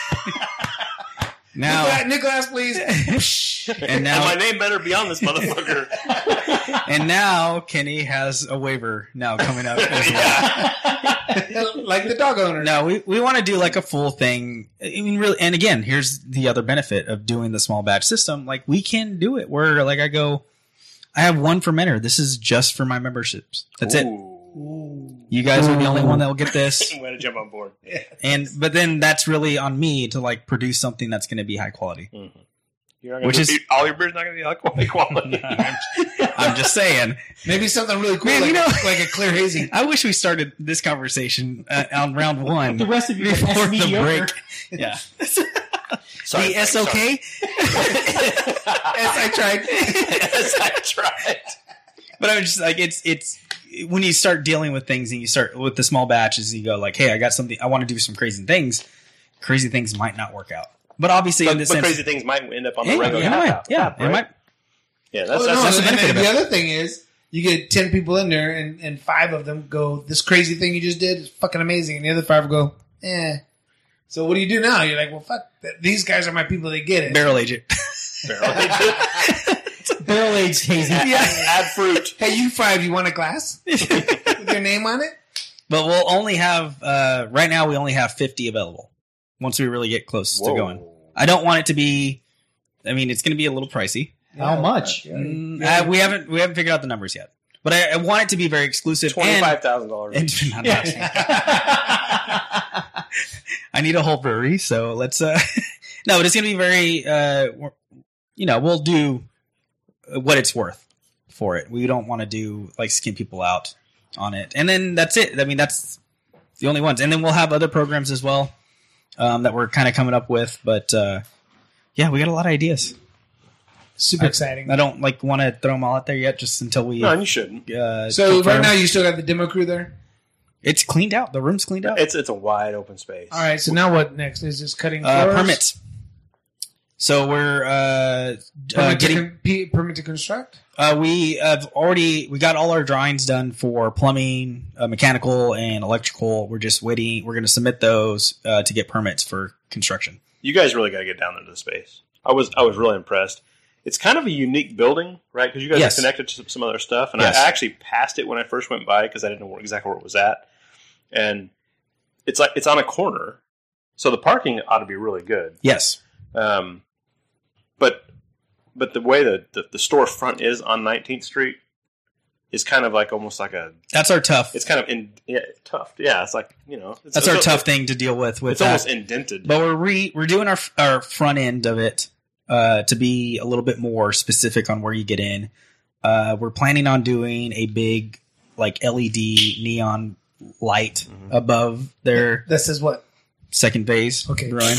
now Nick, Nick glass, please. and And now my name better be on this motherfucker. and now Kenny has a waiver now coming up as well. Like the dog owner. No, we, we want to do like a full thing. I mean, really, and again, here's the other benefit of doing the small batch system. Like, we can do it where, like, I go, I have one fermenter. This is just for my memberships. That's it. Ooh. Ooh. You guys are the only one that will get this. I'm going to jump on board. And but then that's really on me to like produce something that's going to be high quality. Mm-hmm. You're not gonna Which be, is- all your beer's not going to be high quality. quality. I'm just saying. Maybe something really cool, Man, like, you know- like a clear hazy. I wish we started this conversation uh, on round one The rest of you are before S the mediocre. break. Yeah. Sorry, the Frank, S O K. Yes, I tried. Yes, I tried. But I'm just like it's it's when you start dealing with things and you start with the small batches, you go like, hey, I got something. I want to do some crazy things. Crazy things might not work out, but obviously But, in but this sense, crazy things might end up on the yeah, regular yeah, tap it might, out- yeah, tap, it right? might. Yeah, that's Oh, that's, no, that's the and, benefit and of the it. other thing is, you get ten people in there, and, and five of them go, "This crazy thing you just did is fucking amazing," and the other five go, "Eh." So what do you do now? You're like, "Well, fuck, th- these guys are my people. They get it." Barrel age it. barrel aged. Barrel aged hazy. Add, add fruit. Hey, you five, you want a glass with your name on it? But we'll only have uh, right now. We only have fifty available. Once we really get close to Whoa. going, I don't want it to be. I mean, it's going to be a little pricey. How much? Mm, uh, we haven't we haven't figured out the numbers yet. But I, I want it to be very exclusive. Twenty-five thousand dollars. And, and not much. I need a whole brewery, so let's. Uh, no, but it's going to be very. Uh, we're- you know, we'll do what it's worth for it. We don't want to do like skim people out on it, and then that's it. I mean, that's the only ones, and then we'll have other programs as well um, that we're kind of coming up with. But uh, yeah, we got a lot of ideas. Super exciting. I don't like want to throw them all out there yet, just until we. No, you shouldn't. Uh, So confirm. right now, you still got the demo crew there. It's cleaned out. The room's cleaned out. It's it's a wide open space. All right. So now what next? Is this cutting Uh, floors? permits. So we're uh, uh, Permit, getting. to con- P- permit to construct? Uh, we have already we got all our drawings done for plumbing, uh, mechanical, and electrical. We're just waiting. We're going to submit those uh, to get permits for construction. You guys really got to get down there to the space. I was I was really impressed. It's kind of a unique building, right? Because you guys Yes. are connected to some other stuff, and Yes. I actually passed it when I first went by because I didn't know where, exactly where it was at. And it's like it's on a corner, so the parking ought to be really good. Yes. Um, but but the way that the, the store front is on nineteenth Street is kind of like almost like a. That's our tough. It's kind of in yeah tough. Yeah, it's like you know. It's, That's it's, our tough thing to deal with. With It's that. almost indented. But we're re, we're doing our our front end of it uh, to be a little bit more specific on where you get in. Uh, we're planning on doing a big like L E D neon light Mm-hmm. above their This is what? second phase. Okay. drawing.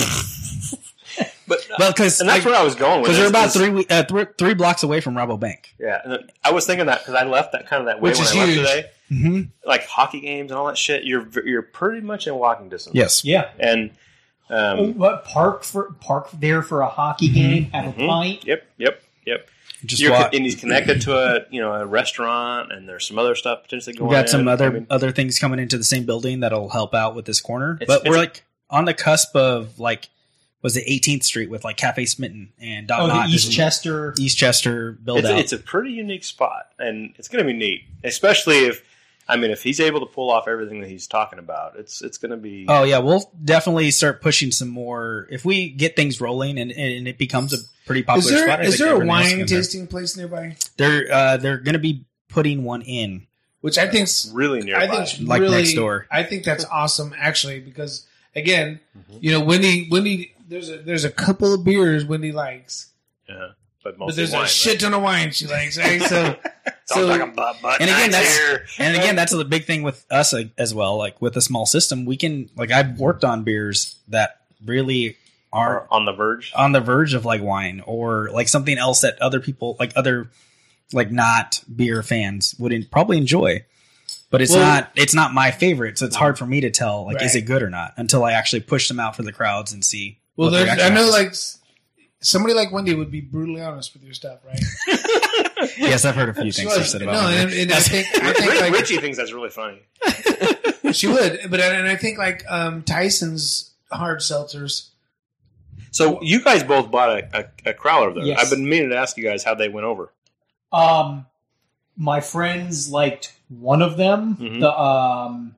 But Well, because and that's where I was going with because they're this, about is- three we- uh, three three blocks away from Rabobank. Yeah, and then I was thinking that because I left that kind of that way Which when is I left huge. today. Mm-hmm. Like hockey games and all that shit, you're you're pretty much in walking distance. Yes. Yeah. and um, What park for park there for a hockey game? Have a mhm. pint. yep, yep, yep. Just You're, walk. and he's connected to a you know a restaurant, and there's some other stuff potentially going. We got in. some other I mean, other things coming into the same building that'll help out with this corner. It's- but it's we're a- like on the cusp of like was it eighteenth Street with like Cafe Smitten and Dot Oh, Knot. the This is Eastchester. Eastchester build it's, out. it's a pretty unique spot, and it's going to be neat, especially if I mean if he's able to pull off everything that he's talking about. It's it's going to be. Oh yeah, we'll definitely start pushing some more if we get things rolling and, and it becomes a pretty popular Is there, spot. I is think there a everyone else wine can- tasting place nearby? They're uh, they're going to be putting one in. Which I think's really nearby. I think's Like really, next door. I think that's awesome, actually, because again, Mhm. you know, Wendy, Wendy, there's a there's a couple of beers Wendy likes, yeah, but but mostly there's wine, a shit ton of wine she likes, right? So, So, so about butt And again, nights that's here. and again that's the big thing with us uh, as well. Like with a small system, we can like I've worked on beers that really Are are on the verge. on the verge of like wine or like something else that other people like other like not beer fans would in, probably enjoy. But it's Well- not it's not my favorite, so it's hard for me to tell like is Right. it good or not until I actually push them out for the crowds and see. well, what the there's, I reaction know is. like s- somebody like Wendy would be brutally honest with your stuff, right? Yes, I've heard a few She things was- you said about no, my and, beer. and I think I think Rich- like Richie thinks that's really funny. she would, but and I think like um, Tyson's hard seltzers. So you guys both bought a, a, a crowler there. Yes. I've been meaning to ask you guys how they went over. Um, my friends liked one of them. Mhm. The um,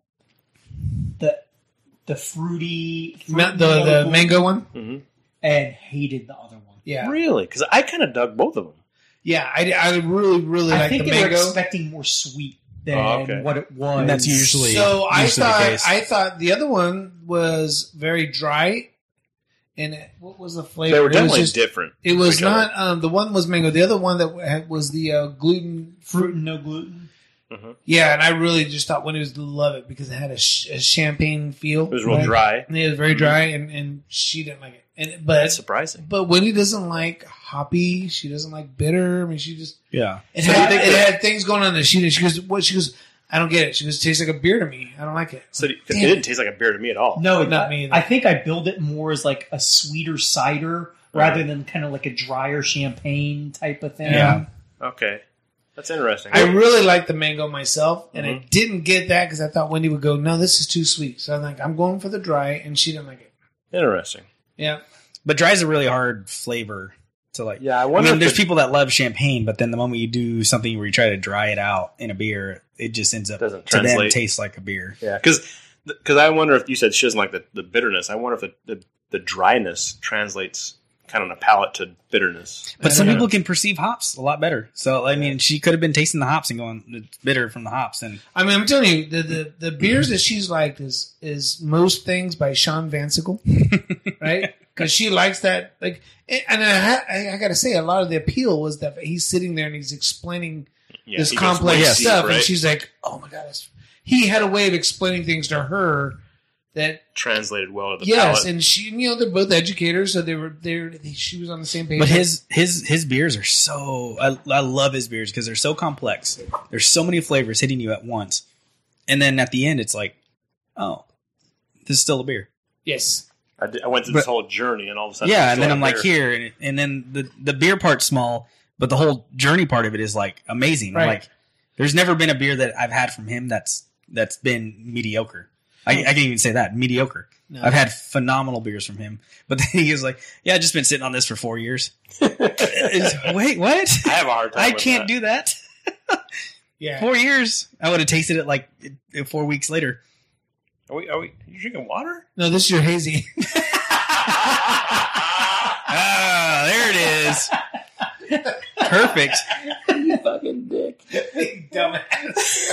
the the fruity, Ma- fruity the the yellow mango one. Mm-hmm. and hated the other one. Yeah, Really? Because I kind of dug both of them. yeah. I, I really really I like think the they were mango. expecting more sweet than Oh, okay. what it was. And that's usually So I usually the thought case. I thought the other one was very dry, and it, what was the flavor? They were it was definitely just, different. It was from each other. not. Um, the one was mango. The other one that had, was the uh, gluten fruit and no gluten. Yeah, and I really just thought Wendy was love it because it had a, sh- a champagne feel. It was real right? dry. And it was very dry, and, and she didn't like it. And but That's surprising. but Wendy doesn't like hoppy. She doesn't like bitter. I mean, she just Yeah. it So had you think it that- had things going on that she did. She goes, what? She goes, I don't get it. She goes, it tastes like a beer to me. I don't like it. So it Damn. didn't taste like a beer to me at all. No, Not I, me either. I think I build it more as like a sweeter cider rather than kind of like a drier champagne type of thing. Yeah. Okay. That's interesting. I really like the mango myself, and I Mhm. didn't get that because I thought Wendy would go, no, this is too sweet. So I'm like, I'm going for the dry, and she didn't like it. interesting. Yeah. But dry is a really hard flavor to like. Yeah, I I wonder mean, if there's the- people that love champagne, but then the moment you do something where you try to dry it out in a beer, it just ends up Doesn't to them translate. taste like a beer. Yeah, because I wonder if you said she doesn't like the, the bitterness. I wonder if the, the, the dryness translates kind of on a palate to bitterness. But I some don't people know. can perceive hops a lot better. So I mean, she could have been tasting the hops and going, "It's bitter from the hops." And I mean, I'm telling you, the, the, the beers that she's liked is is Most Things by Sean Vansickle, right? Because she likes that. Like, and I, ha- I, I got to say, a lot of the appeal was that he's sitting there and he's explaining Yeah, this he goes complex way stuff, deep, and right? she's like, "Oh my god!" That's, he had a way of explaining things to her that translated well to the yes, palate. and she, you know, they're both educators, so they were there. She was on the same page. but his his his beers are so I, I love his beers because they're so complex. There's so many flavors hitting you at once, and then at the end, it's like, oh, this is still a beer. Yes. I, did, I went through this whole journey, and all of a sudden, Yeah, it's and then still I'm a like beer. here, and, and then the the beer part's small, but the whole journey part of it is like amazing. I'm Right. like, there's never been a beer that I've had from him that's that's been mediocre. I, I can't even say that mediocre. No. I've had phenomenal beers from him, but then he was like, "Yeah, I've just been sitting on this for four years." It's- Wait, what? I have a hard time. I with can't that. do that. Yeah. Four years. I would have tasted it like uh, four weeks later. Are we? Are we? Are you drinking water? No, this is your hazy. Ah, there it is. Perfect. You fucking dick. Dumbass.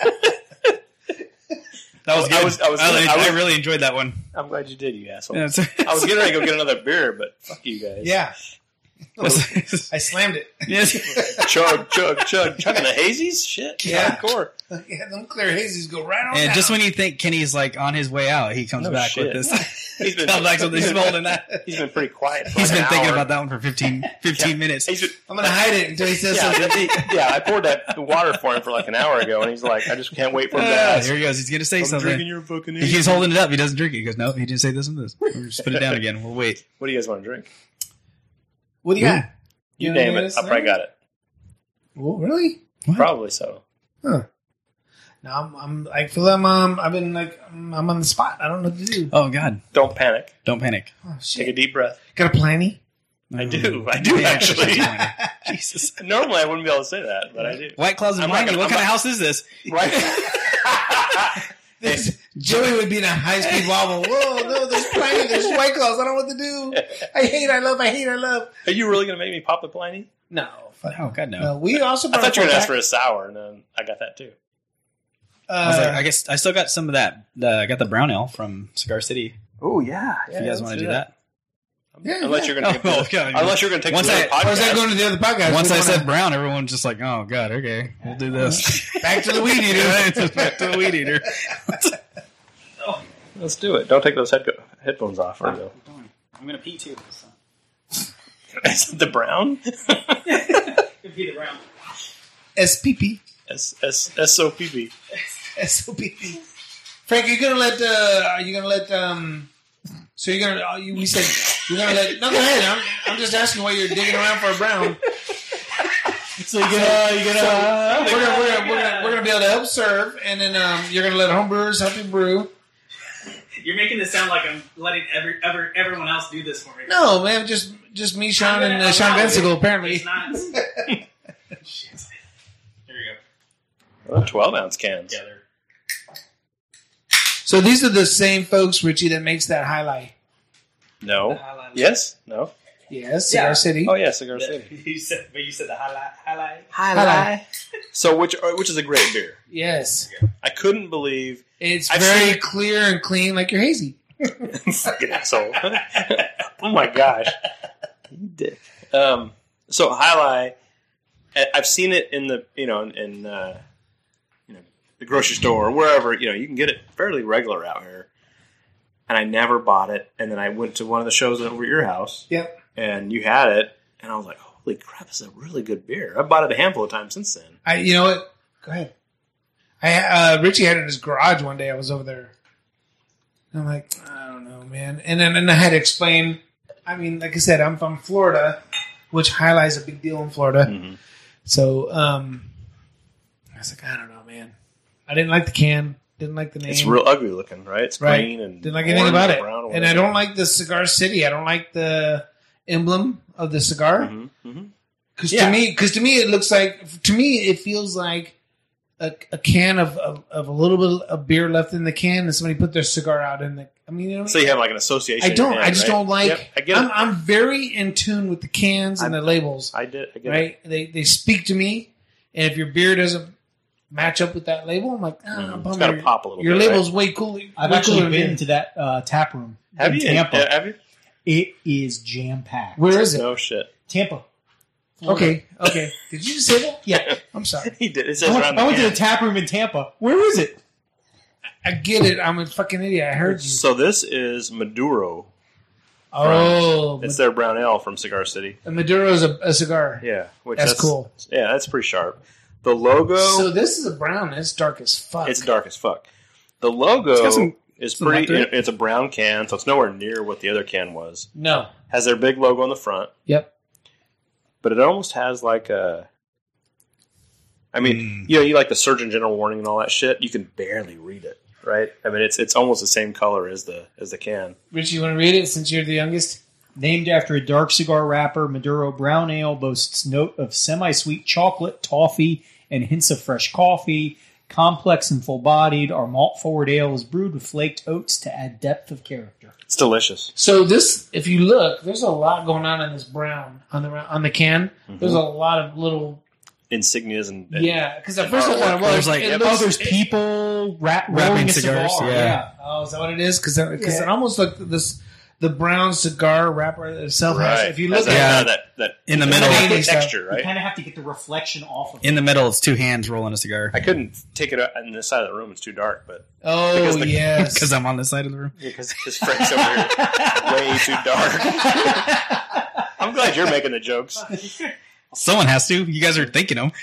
That was good. I was- I was- I, really, I was- I really enjoyed that one. I'm glad you did, you asshole. Yeah, it's- I was getting ready to go get another beer, but fuck you guys. Yeah. Yes. I slammed it. Yes. chug, chug, chug, chugging the hazies. Shit. Yeah. Hardcore. Yeah, them clear hazies go right on And down. just when you think Kenny's like on his way out, he comes No back shit. with this. He's been Comes back with this holding that. He's been pretty quiet. For He's like been an thinking hour. about that one for fifteen, fifteen minutes. He's been, I'm going to hide it until he says yeah, something. he- yeah, I poured that water for him for like an hour ago, and he's like, I just can't wait for him to Ah, ask. here he goes. He's gonna say I'm something. drinking your fucking He keeps holding it up. He doesn't drink it. He goes, no, he didn't say this and this. We'll just put it down again. We'll wait. What do you guys want to drink? What do you got? You wanna name give it. us I probably name? got it. Well, really? What? Probably so. Huh. Now I'm, I'm I feel like I'm, I've been like, I'm, I'm on the spot. I don't know what to do. Oh God, Don't panic. don't panic. Oh, Take a shit. deep breath. Got a planny? I do. I do Yeah, actually. Jesus. Normally, I wouldn't be able to say that, but I do. White Claws and I'm not Miami. gonna- What I'm kind of not- house is this? Right. This, Joey would be in a high speed wobble. Whoa, no, there's planny, there's white claws. I don't know what to do. I hate, I love, I hate, I love. Are you really going to make me pop the Pliny? No, fuck. Oh God, no. No, we also I brought thought you were a going to ask four-pack. for a sour, and then I got that too. I was like, Uh, I guess I still got some of that. The, I got the brown ale from Cigar City. Oh yeah. If you guys want to do that. Yeah, Unless yeah. you're going to. Oh, God. Unless you're going to take Once the I- other Or is that podcast. going to the other podcast? Once We I don't said wanna- brown, everyone's just like, "Oh God, okay, we'll do this." back to the weed eater. It's just back to the weed eater. Let's do it. Don't take those head- headphones off. Or go. I'm gonna pee too. Is it the brown? Pee the brown. S P P. S S S O P B. S O P P. Frank, you're gonna let? Uh, are you gonna let? Um, so you're gonna? Uh, you, we said you're gonna let? No, go ahead. I'm, I'm just asking why you're digging around for a brown. So you're gonna, you're gonna, So we're gonna, we're gonna, we're gonna, we're gonna be able to help serve, and then um, you're gonna let homebrewers help you brew. You're making this sound like I'm letting every, ever, everyone else do this for me. No, man, just just me, Sean, and uh, Sean Bensigle. Apparently, It's not. Shit. Here you go. Oh, twelve ounce cans. Yeah, they're- so these are the same folks, Richie, that makes that highlight. No. Yes. No. Yes, Cigar Yeah. City. Oh yeah, Cigar City. You said, but you said the highlight. Highlight. Highlight. So which uh, which is a great beer. Yes, I couldn't believe. it's I've very seen- clear and clean, like your hazy. Fucking asshole. Oh my gosh. You dick. Um, so highlight. I- I've seen it in the you know in, in uh, you know the grocery store or wherever you know you can get it fairly regular out here. And I never bought it. And then I went to one of the shows over at your house. Yep. And you had it. And I was like, holy crap, this is a really good beer. I've bought it a handful of times since then. I, you know what? Go ahead. I uh, Richie had it in his garage one day. I was over there. And I'm like, I don't know, man. And then and I had to explain. I mean, like I said, I'm from Florida, which highlights a big deal in Florida. Mm-hmm. So um, I was like, I don't know, man. I didn't like the can. Didn't like the name. It's real ugly looking, right? It's Right. green and Didn't like anything orange about and it. brown or And I whatever. don't like the Cigar City. I don't like the emblem of the cigar. Mhm, mhm. Because Yeah. to me, because to me, it looks like to me it feels like a, a can of, of of a little bit of beer left in the can, and somebody put their cigar out in the. I mean, you know, So you have like an association. I don't. in your I just head, right? don't like. Yep, I get I'm, it. I'm very in tune with the cans and the labels. I did. I get it. Right? They they speak to me, and if your beer doesn't match up with that label, I'm like, ah, Mhm. It's bummer. gotta pop a little Your bit, label's way cooler. I've way actually cooler been than- to that uh, tap room Have in you? Tampa. Yeah, have you? It is jam packed. Where is it? No shit. Tampa. Okay, okay. Did you just say that? Yeah. I'm sorry. He did. It I says went, around I the went to can. the tap room in Tampa. Where is it? I get it. I'm a fucking idiot. I heard you. So this is Maduro. Oh, It's their brown ale from Cigar City. Maduro is a, a cigar. Yeah, which That's cool. Yeah, that's pretty sharp. The logo, So this is a brown. It's dark as fuck. it's dark as fuck. The logo got some- is some pretty. light to it. It's a brown can, so it's nowhere near what the other can was. No. Has their big logo on the front, Yep. but it almost has like a. I mean, Mm. you know, you like the Surgeon General warning and all that shit. You can barely read it, right? I mean, it's it's almost the same color as the as the can. Richie, you want to read it since you're the youngest? Named after a dark cigar wrapper, Maduro Brown Ale boasts note of semi-sweet chocolate, toffee, and hints of fresh coffee. Complex and full-bodied, our malt-forward ale is brewed with flaked oats to add depth of character. It's delicious. So this, if you look, there's a lot going on in this brown on the on the can. There's a lot of little Insignias and, and yeah. Because at first I thought, well, There's like- it Oh, looks, there's it- people ra- Wrapping rolling a cigars, cigar. yeah. Oh, is that what it is? Because because Yeah. it almost like this the brown cigar wrapper itself has. right. If you Has look that, at Yeah. it, that, that In the that middle. veiny Stuff. texture, You right? kind of have to get the reflection off of it. In the middle, it's two hands rolling a cigar. I couldn't take it out on this side of the room. It's too dark, but oh Because the- yes, Because I'm on this side of the room. because his friend's over here way too dark. I'm glad you're making the jokes. Someone has to. You guys are thinking them.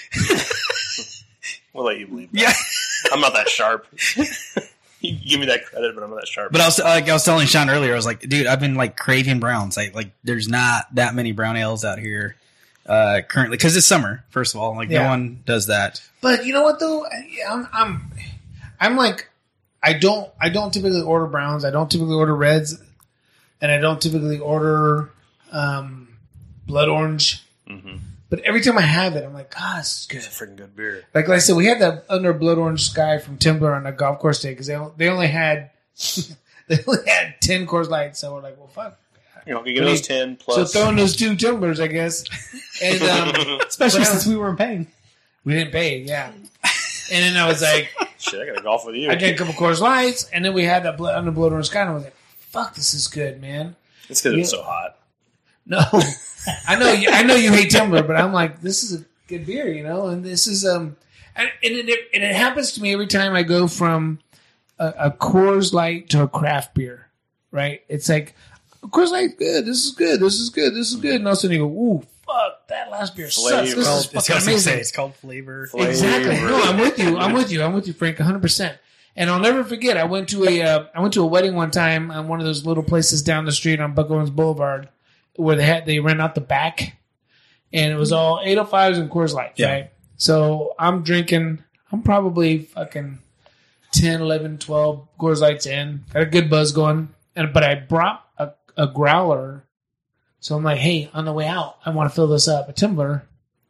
We'll let you believe that. Yeah. I'm not that sharp. You give me that credit, but I'm not that sharp. But I was like I was telling Sean earlier, I was like, dude, I've been like craving browns. Like, like there's not that many brown ales out here uh, currently because it's summer. First of all, like Yeah. no one does that. But you know what though? I- I'm I'm I'm like I don't I don't typically order browns. I don't typically order reds, and I don't typically order um, blood orange. Mhm. But every time I have it, I'm like, God, this is good. It's a freaking good beer. Like, like I said, we had that under blood orange sky from Timber on a golf course day because they they only had they only had ten Coors Lights. So we're like, well, fuck. You know, you get those ten So plus. throw in those two Timbers, I guess. And um, Especially But- since we weren't paying. we didn't pay, yeah. And then I was like, Shit, I gotta golf with you. I drank a couple Coors Lights, and then we had that blood, under blood orange sky, and I was like, fuck, this is good, man. It's because it's Yeah. so hot. No, I know, you, I know you hate Timber, but I'm like, this is a good beer, you know. And this is um, and, and it and it happens to me every time I go from a, a Coors Light to a craft beer, right? It's like Coors Light, good. This is good. This is good. This is good. And all of a sudden you go, ooh, fuck, that last beer sucks. Flavor. This Well, is it's, fucking what I amazing. say, it's called flavor. Flavor. Exactly. No, I'm with you. I'm with you. I'm with you, Frank, one hundred percent. And I'll never forget. I went to a uh, I went to a wedding one time on one of those little places down the street on Buck Owens Boulevard, where they had they rent out the back, and it was all eight oh fives and Coors Lights, Yeah. right? So I'm drinking. I'm probably fucking ten, eleven, twelve Coors Lights in. Got a good buzz going, and but I brought a, a growler. So I'm like, hey, on the way out, I want to fill this up. A tumbler.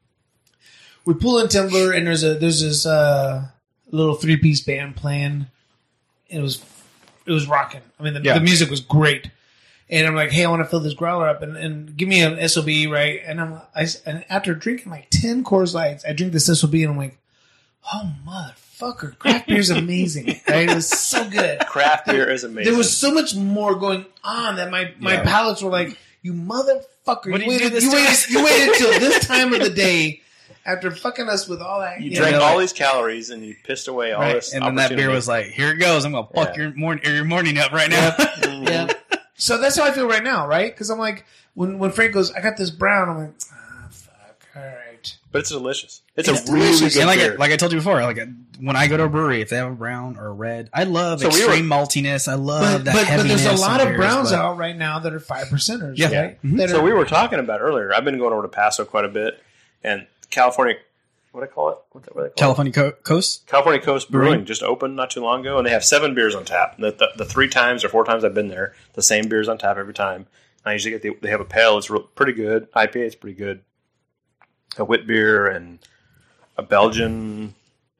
We pull in Timber, and there's a there's this uh, little three piece band playing. It was it was rocking. I mean, the, Yeah. the music was great. And I'm like, hey, I want to fill this growler up, and, and give me an S O B, right? And I'm I, and after drinking like ten Coors Lights, I drink this S O B, and I'm like, oh motherfucker, craft beer's amazing. Right? It was so good. Craft beer is amazing. There was so much more going on that my, my Yeah. palates were like, you motherfucker, What you did you do waited, this you to waited, us? you waited till this time of the day after fucking us with all that. you you drank know, all like- these calories and you pissed away all Right. this. And then that beer opportunity. was like, here it goes. I'm gonna fuck Yeah. your morning your morning up right now. Mhm. Yeah. So that's how I feel right now, right? Because I'm like, when when Frank goes, I got this brown. I'm like, ah, fuck, all right. But it's delicious. It's, It's a really delicious. good And like I, beer. like I told you before, like when I go to a brewery, if they have a brown or a red, I love So we extreme maltiness. I love But, that but, but heaviness. there's a lot in of beers, browns but- out right now that are five percenters, Yeah. right? Mhm. That So are- we were talking about earlier. I've been going over to Paso quite a bit, and California, what do I call it? What do they call it? California Co- Coast. California Coast Brewing Brewing. just opened not too long ago, and they have seven beers on tap. The, the, the three times or four times I've been there, the same beers on tap every time. I usually get the, they have a pale. It's real, pretty good. I P A is pretty good. A wit beer and a Belgian,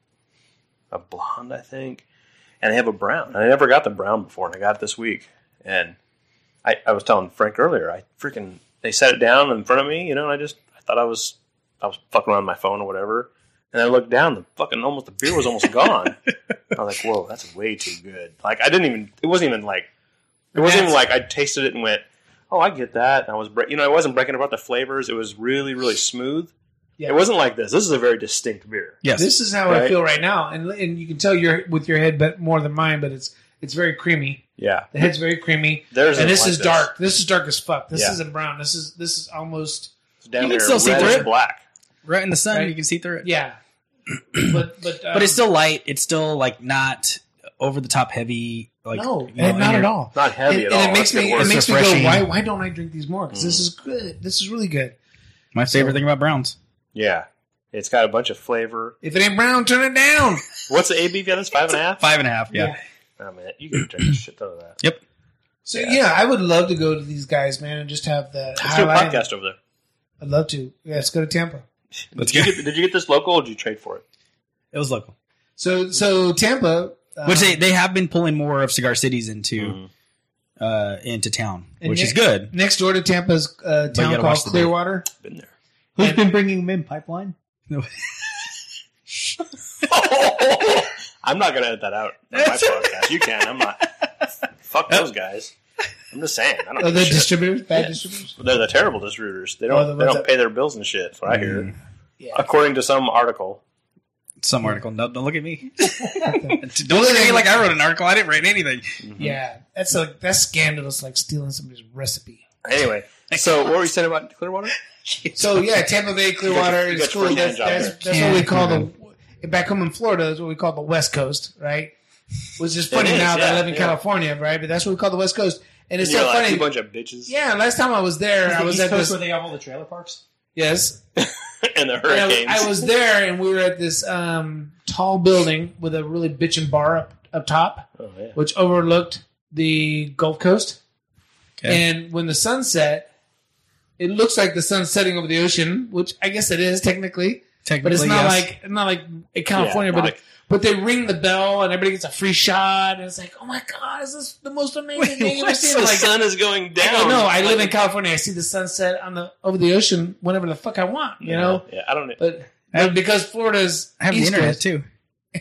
a blonde, I think, and they have a brown. And I never got the brown before, and I got it this week. And I, I was telling Frank earlier, I freaking they set it down in front of me, you know, and I just I thought I was I was fucking around on my phone or whatever. And I looked down, the fucking almost the beer was almost gone. I was like, whoa, that's way too good. Like I didn't even it wasn't even like it wasn't even like I tasted it and went, oh, I get that. And I was bre- you know, I wasn't breaking apart the flavors. It was really, really smooth. Yeah. It wasn't like this. This is a very distinct beer. Yes. This is how I Right. feel right now, and and you can tell you're with your head, but more than mine. But it's it's very creamy. Yeah. The head's very creamy, There's and a- this like is this. dark. This is dark as fuck. This Yeah. isn't brown. This is this is almost It's down You can there, still see red through and it. black. right in the sun, Right. you can see through it. yeah. but but um, but it's still light. It's still like not over the top heavy. Like no, you know, and not and at all. Not heavy and, at all. And it makes That's me good it work. makes me go, refreshing. why why don't I drink these more? Because this is good. This is really good. My favorite thing about Browns. Yeah. It's got a bunch of flavor. If it ain't brown, turn it down. What's the A B V on this? Five and a half? Five and a half. Yeah. Oh, man. You can drink a shit ton of that. Yep. So yeah. I would love to go to these guys, man, and just have the Let's do a highlight. podcast over there. I'd love to. Yeah, let's go to Tampa. Let's Did go. you, get, did you get this local or did you trade for it? It was local. So so Tampa, um, Which they, they have been pulling more of Cigar Cities into Mhm. uh, into town, and which ne- is good. Next door to Tampa's uh, you town gotta called watch the date. Clearwater. Been there. Who's And- been bringing them in? Pipeline? I'm not going to edit that out on my podcast. You can. I'm not. Fuck those guys. I'm just saying. I don't Oh, give the a shit. distributors, bad Yeah. distributors. They're the terrible distributors. They Oh, don't. the they ones don't that- pay their bills and shit. That's what I hear. Yeah. According to some article. Some article. No, don't look at me. Don't look at me like I wrote an article. I didn't write anything. Yeah, that's a that's scandalous, like stealing somebody's recipe. Anyway, so what were you saying about Clearwater? So yeah, Tampa Bay, Clearwater You is got cool. your That's, job that's, there. that's what we call the back home in Florida is what we call the West Coast, right? Which is funny It is, now that I yeah, live in yeah. California, right? But that's what we call the West Coast, and it's You're so like funny. a bunch of bitches. Yeah, last time I was there, Is I the was East at Coast this. where they have all the trailer parks? Yes, and the And I, hurricanes. I was there, and we were at this um, tall building with a really bitchin' bar up up top, Oh, yeah. which overlooked the Gulf Coast. Okay. And when the sun set, it looks like the sun's setting over the ocean, which I guess it is technically, Technically, but it's not yes. like not like in California. Yeah, but like- but they ring the bell and everybody gets a free shot, and it's like, oh my god, is this the most amazing thing you've ever seen? the I'm like, sun is going down. I don't know. I live in Like- California. I see the sunset on the over the ocean whenever the fuck I want, you know. Yeah, I don't know. But, but because Florida's I have the East internet Coast- too.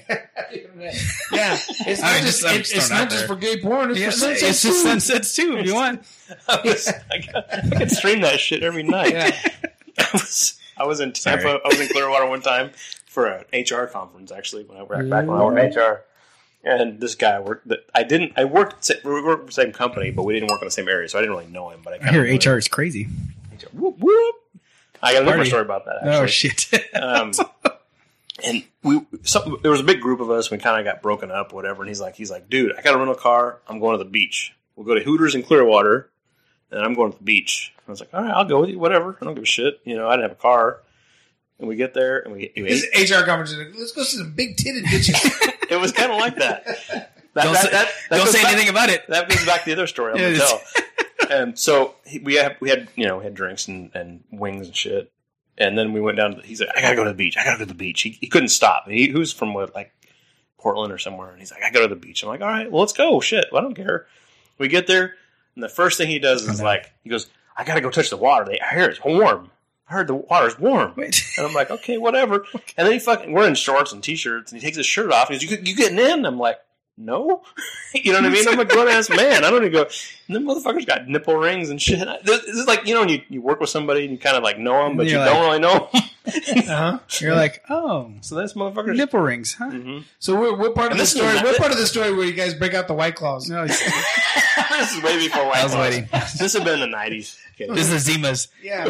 yeah, it's I not mean, just just- I'm it's, just it's throwing not out just there. for gay porn. It's Yeah, for sunsets it's just too. sunsets too if you want. I, was, I, got- I could stream that shit every night. Yeah. I was I was in Tampa. Sorry. I was in Clearwater one time for an H R conference. Actually, when I worked back when I worked in H R, and this guy worked. That I didn't. I worked. at sa- We worked for the same company, but we didn't work in the same area, so I didn't really know him. But I, I kinda hear knew H R him. is crazy. Whoop, whoop. I got a different Party. story about that. Actually. Oh shit! Um, and we, some, there was a big group of us. We kind of got broken up, whatever. And he's like, he's like, dude, I got a rental car. I'm going to the beach. We'll go to Hooters in Clearwater, and I'm going to the beach. I was like, all right, I'll go with you. Whatever. I don't give a shit. You know, I didn't have a car. And we get there, and we, we This ate. H R conversation. Let's go see some big titted bitches. It was kind of like that. That, Don't that, say, that, that don't goes say back- anything about it. That goes back to the other story I'm Yeah, going to it's- tell. And so he, we had we had you know we had drinks and, and wings and shit. And then we went down. To, he's like, I gotta go to the beach. I gotta go to the beach. He, he couldn't stop. He, he was from what like Portland or somewhere. And he's like, I gotta go to the beach. I'm like, all right, well, let's go. Shit, well, I don't care. We get there, and the first thing he does is no. like, he goes, I gotta go touch the water. They, I hear it's warm. I heard the water's warm. Wait. And I'm like, okay, whatever. And then he fucking, we're in shorts and t-shirts, and he takes his shirt off. And he goes, you, you getting in? I'm like, no. You know what I mean? I'm a grown ass man. I don't even go. And then motherfuckers got nipple rings and shit. This is like, you know, when you, you work with somebody and you kind of like know them, but you You're don't like- really know 'em. Uh-huh. You're like, oh, So that's motherfuckers. nipple rings, huh? Mhm. So we're, we're part of And the this is story. not- We're part of the story where you guys break out the white claws. No, it's- This is way before White I was Claws. waiting. This had been in the nineties. Okay. this is the Zimas. Yeah.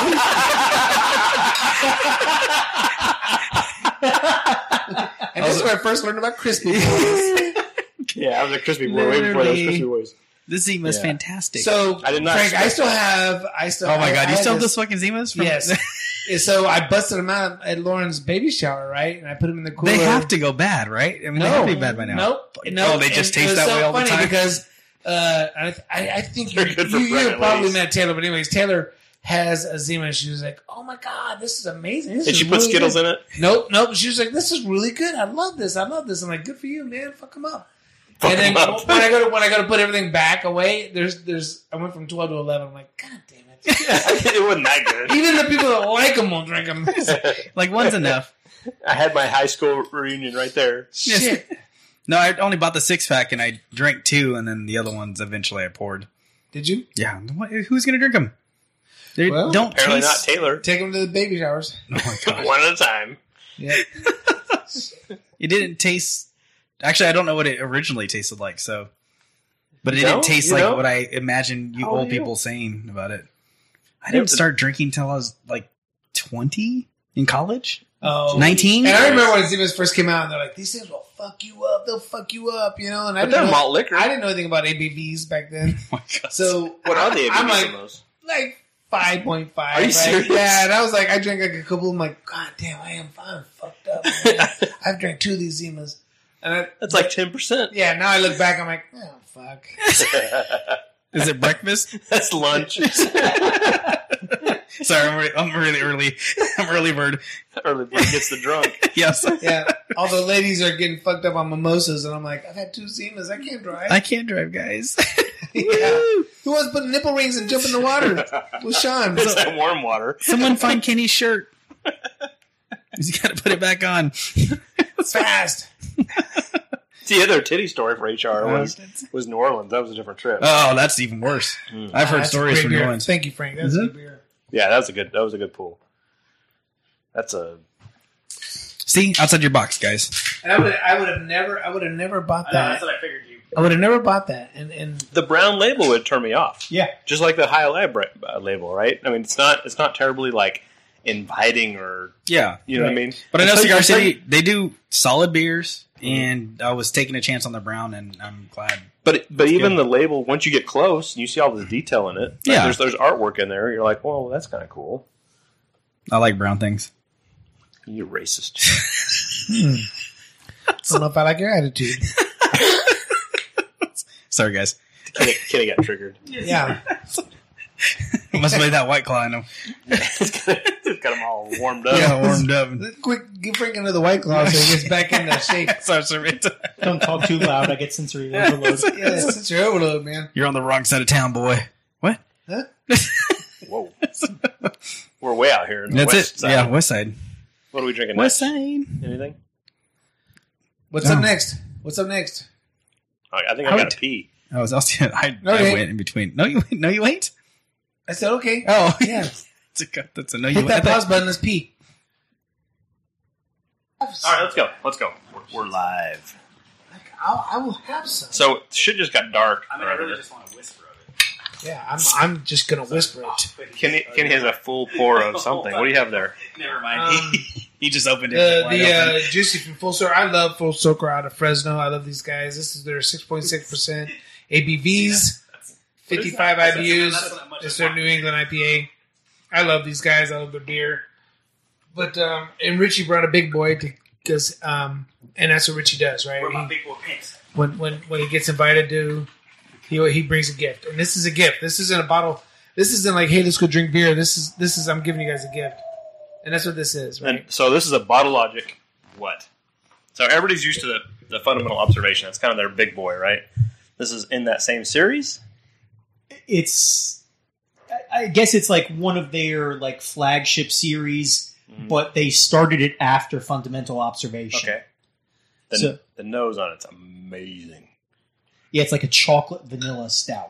And this is where I first learned about crispy boys. Yeah, I was a crispy boy way before those crispy boys. This Zima's Yeah. fantastic. So, I did not Frank, I expect still that. have. I still. oh my I- god, I you had still have this- those fucking Zimas? From- Yes. So I busted them out at Lauren's baby shower, right? And I put them in the cooler. they have to go bad, right? I mean, they have to be bad by now. Nope. Like, nope. Oh, they just And it taste was that so way all the funny time. because uh, I, I, I think you, They're good for you, you pregnant probably ladies. met Taylor, but anyways, Taylor has a Zima. And she was like, "Oh my god, this is amazing!" This Did is she put really Skittles good. in it? Nope, nope. She was like, "This is really good. I love this. I love this." I'm like, "Good for you, man. Fuck them up." Fuck and then 'em up. when I go to when I go to put everything back away, there's there's I went from twelve to eleven. I'm like, God damn it! It wasn't that good. Even the people that like them won't drink them. Like one's enough. I had my high school reunion right there. Shit. No, I only bought the six pack and I drank two, and then the other ones eventually I poured. Did you Yeah, what, who's gonna drink them? They Well, don't Apparently not taste. Taylor. take them to the baby showers? Oh my god, One at a time. Yeah. it didn't taste. Actually, I don't know what it originally tasted like. So, but it You didn't don't? taste You like don't? what I imagine you How old old are you? people saying about it. I Yeah, didn't but- start drinking until I was like twenty in college. Oh, nineteen? And I remember when Zimas first came out, and they're like, "These things will fuck you up. They'll fuck you up," you know. And I But they're didn't know, malt liquor. I didn't know anything about A B Vs back then. Oh my God. So What are the I'm A B Vs like, in those? like five point five. Are you right? serious? Yeah, and I was like, I drank like a couple. I'm like, God damn, I am fine, fucked up. Man. I've drank two of these Zimas, and I, That's like ten percent. yeah. Now I look back, I'm like, oh fuck. Is it breakfast? That's lunch. Sorry, I'm, re- I'm really early. I'm early bird. Early bird gets the drunk. Yes. Yeah, all the ladies are getting fucked up on mimosas, and I'm like, I've had two Zimas, I can't drive. I can't drive, guys. Yeah. Who wants to put nipple rings and jump in the water with Sean? It's So- that warm water. Someone find Kenny's shirt. He's got to put it back on. fast. The other titty story for H R was was New Orleans. That was a different trip. Oh, that's even worse. I've Ah, heard that's a stories great from New beer. Orleans. Thank you, Frank. That's Is a it? good beer. Yeah, that was a good. That was a good pool. That's a. See, outside your box, guys. And I would, I would have never, I would have never bought that. what I figured you. I would have never bought that. And and The brown label would turn me off. Yeah. Just like the High Lab uh, label, right? I mean, it's not. It's not terribly like inviting or Yeah. you know what I mean. But I know It's like- Cigar it's like- City, they do solid beers, and I was taking a chance on the brown, and I'm glad. But but even good. the label, once you get close, and you see all the detail in it. Like Yeah. there's there's artwork in there. You're like, well, that's kind of cool. I like brown things. You racist. I don't know if I like your attitude. Sorry, guys. Kenny, Kenny got triggered. Yeah. Must have made that White Claw in them. It's got them all warmed up. Yeah, warmed up. Quick, give Frank another White Claw so he gets back in the shape. Sorry, sorry. Don't talk too loud. I get sensory overload. Yeah, it's such your overload, man. You're on the wrong side of town, boy. What? Huh? Whoa. We're way out here. In the That's west it. Side. Yeah, West Side. What are we drinking West next? Side. Anything? What's Oh. up next? What's up next? I I think I, I got would- to pee. I was also I, Okay. I went in between. No, you no, you ain't. I said, okay. Oh, Yeah. That's a, that's a no. You Hit that ain't. pause button. Let's pee. All right, let's go. Let's go. We're, we're live. I'll, I will have some. So shit just got dark. I mean, I really just want to whisper of it. Yeah, I'm, I'm just going to whisper it. Kenny, Kenny has a full pour of something. What do you have there? Never mind. Um, He just opened it. the wide the open. uh, Juicy from Full Circle. I love Full Circle out of Fresno. I love these guys. This is their six point six percent A B Vs, fifty-five I B Us. It's their New England I P A. I love these guys. I love their beer. But um, and Richie brought a big boy to because um, and that's what Richie does, right? He- big boy pants? when when when he gets invited to, he he brings a gift, and this is a gift. This isn't a bottle. This isn't like, hey, let's go drink beer. This is this is I'm giving you guys a gift, and that's what this is, right? And so this is a Bottle Logic what? So everybody's used to the, the fundamental observation. That's kind of their big boy, right? This is in that same series? It's, I I guess it's like one of their like flagship series, but they started it after Fundamental Observation. Okay. The, So- the nose on it's amazing. Yeah, it's like a chocolate vanilla stout.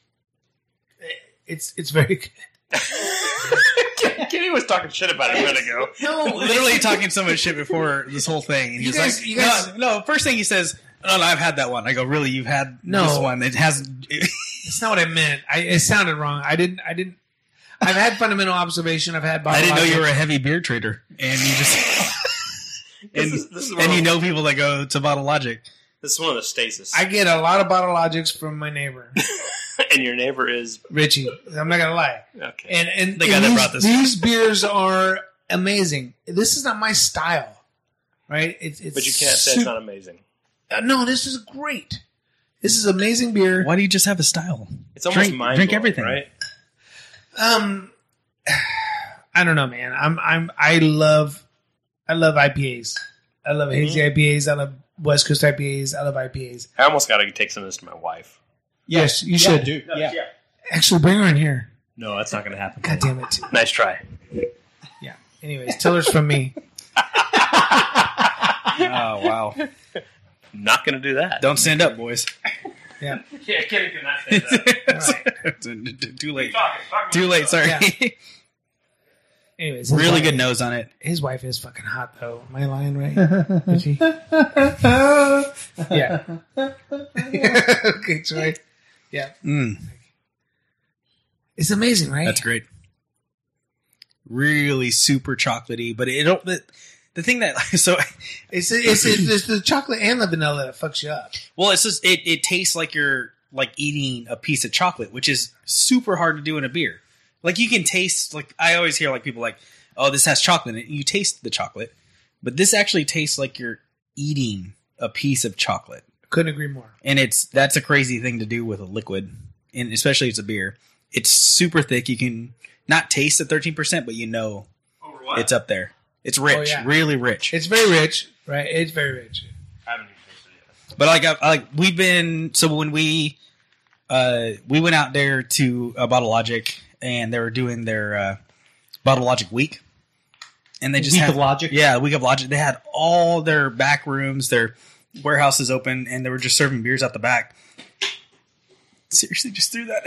It's it's very good. Kenny was talking shit about it a minute ago. No, Literally talking so much shit before this whole thing. And You he's guys- like, you guys- no, no, first thing he says, oh, no, I've had that one. I go, really? You've had No. this one? It hasn't. That's not what I meant. I it sounded wrong. I didn't. I didn't. I've had fundamental observation. I've had. I didn't know you were biologic- a heavy beer trader. And you just. and This is- this is one and of- you know people that go to Bottle Logic. This is one of the stasis. I get a lot of bottle logics from my neighbor and your neighbor is Richie. I'm not gonna lie. okay. And and, The guy and that these, brought this. these beers are amazing. This is not my style, right? It's, it's but you can't say su- it's not amazing. Uh, no, this is great. This is amazing beer. Why do you just have a style? It's almost Drink- mind drink everything. right? Um, I don't know, man. I'm I'm I love I love I P As. I love hazy Mm-hmm. I P As. I love West Coast I P As. I love I P As. I almost got to take some of this to my wife. Yes, you Yeah, should. dude. Yeah. Actually, bring her in here. No, that's not going to happen. God damn it. Nice try. Yeah. Anyways, tell her it's from me. Oh, wow. Not going to do that. Don't stand up, boys. Yeah. Yeah, Kenny did not say that. Too late. Too late, sorry. Yeah. Anyways, his Really wife- good nose on it. His wife is fucking hot, though. Am I lying, right? Is she? Yeah. Okay, Troy. Yeah. Mm, It's amazing, right? that's great. Really super chocolatey, but it don't. It, the thing that so It's it's, it's it's the chocolate and the vanilla that fucks you up. well, it's just it, it tastes like you're like eating a piece of chocolate, which is super hard to do in a beer. Like you can taste like I always hear like people like, oh, this has chocolate in it. You taste the chocolate, but this actually tastes like you're eating a piece of chocolate. Couldn't agree more. And it's that's a crazy thing to do with a liquid, and especially if it's a beer. It's super thick. You can not taste the thirteen percent, but you know Over what? it's up there. It's rich, Oh, yeah. really rich. It's very rich, right? It's very rich. I haven't even tasted it yet. But like, I, like we've been so when we uh, we went out there to uh, Bottle Logic, and they were doing their uh, Bottle Logic week, and they just Week had, of Logic? yeah, Week of Logic. They had all their back rooms, their warehouses open, and they were just serving beers out the back. Seriously, just threw that.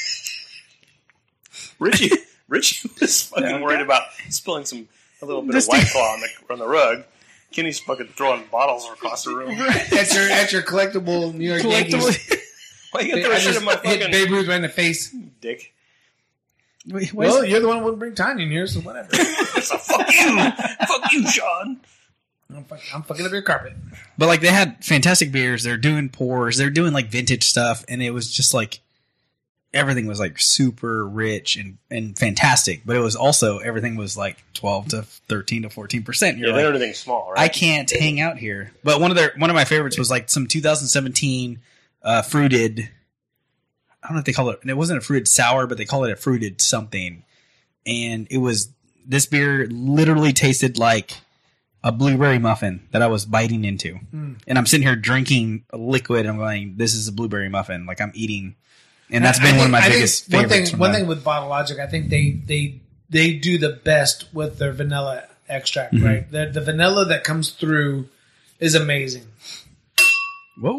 Richie, Richie was fucking Yeah. worried about spilling some a little bit Just- of White Claw on the on the rug. Kenny's fucking throwing bottles across the room. At your at your collectible New York Yankees. Why you got to I throw shit just in my hit fucking Babe Ruth right in the face. dick? Wait, why Well, is- you're the one who wouldn't bring Tanya in here, so whatever. So fuck you, fuck you, Sean. I'm, fuck, I'm fucking up your carpet. But like they had fantastic beers. They're doing pours. They're doing like vintage stuff, and it was just like everything was like super rich and, and fantastic. But it was also everything was like twelve to thirteen to fourteen percent. You're Yeah, like, then everything's small, right? I can't hang out here. But one of their one of my favorites was like some two thousand seventeen uh, fruited. I don't know if they call it. It wasn't a fruited sour, but they call it a fruited something. And it was this beer literally tasted like a blueberry muffin that I was biting into. Mm. And I'm sitting here drinking a liquid. And I'm going, this is a blueberry muffin. Like I'm eating. And that's I been think- one of my I think biggest one favorites. thing. from One them. thing with Bottle Logic, I think they they they do the best with their vanilla extract. Mm-hmm. Right, the the vanilla that comes through is amazing. Whoa.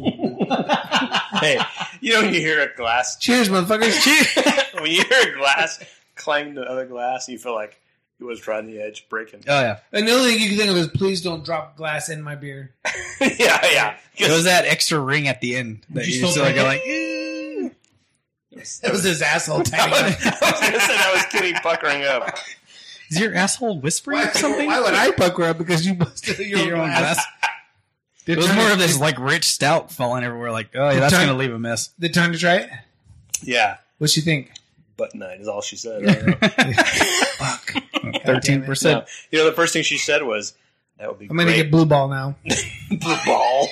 Hey, you know when you hear a glass, Cheers, motherfuckers! Cheers. when you hear a glass clang to other glass, you feel like it was right on the edge, breaking. Oh, yeah. And the only thing you can think of is, please don't drop glass in my beer. yeah, yeah. It was that extra ring at the end. That you you still still like, drink go it? like, eh. That was his asshole I was, tagging. I was going to say that was Kenny puckering up. Is your asshole whispering Why, or something? why would I pucker up because you busted your, Your own glass? glass? It was more of this like rich stout falling everywhere. Like, oh, yeah, that's Time- going to leave a mess. The time to try it. Yeah, What's she think? butt nine is all she said. I don't know. Fuck. Thirteen No. percent. You know, the first thing she said was, "That would be I'm gonna great." get blue ball now. Blue ball.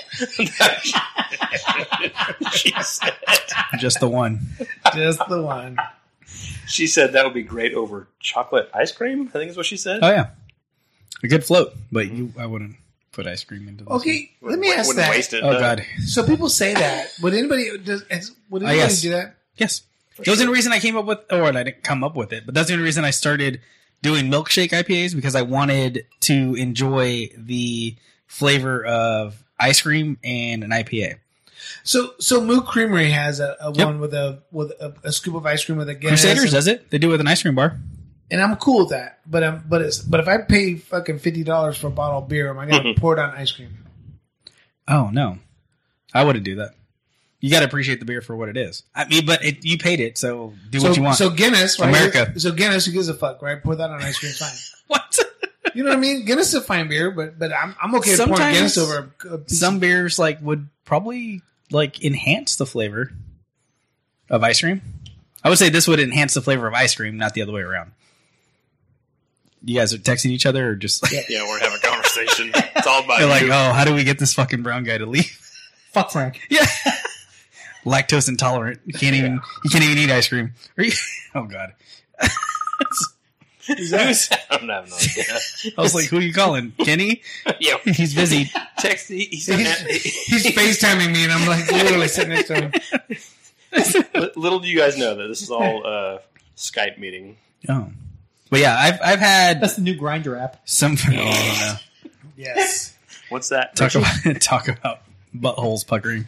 she said. Just the one. Just the one. She said that would be great over chocolate ice cream. I think is what she said. Oh yeah, a good float, but you, I wouldn't put ice cream into this. Okay, let me Wouldn't- ask wouldn't that. waste it. One. Oh no. god, So people say that. Would anybody does? is- Would Uh, anybody yes. do that? yes. For That was the sure. only reason I came up with, or I didn't come up with it, but that's the only reason I started doing milkshake I P As because I wanted to enjoy the flavor of ice cream and an I P A. So so Mook Creamery has a, a Yep. one with a with a, a scoop of ice cream with a Guinness, Crusaders and, does it. They do it with an ice cream bar. and I'm cool with that. But um, but it's but if I pay fucking fifty dollars for a bottle of beer, am I gonna pour it on ice cream? Oh no, I wouldn't do that. You got to appreciate the beer for what it is. I mean, but it, you paid it, so do So what you want. so Guinness, right? America. So Guinness, who gives a fuck, right? Pour that on ice cream, fine. what? You know what I mean? Guinness is a fine beer, but but I'm I'm okay with pouring Sometimes Guinness over a, a piece Some of- beers like would probably like enhance the flavor of ice cream. I would say this would enhance the flavor of ice cream, not the other way around. You guys are texting each other, or just like, Yeah, we're having a conversation. It's all about they're like, you. oh, how do we get this fucking brown guy to leave? Fuck Frank. Yeah, lactose intolerant. You can't even. You can't even eat ice cream. Are you? Oh god. Is that- I'm having no idea. I was like, who are you calling? Kenny? yeah, He's busy. text. He, he sent He's, that- he's FaceTiming me, and I'm like literally sitting next to him. Little do you guys know that this is all uh, Skype meeting. Oh, but yeah, I've I've had That's the new Grinder app. some. Oh no. Yes. What's that? Talk about talk about buttholes puckering.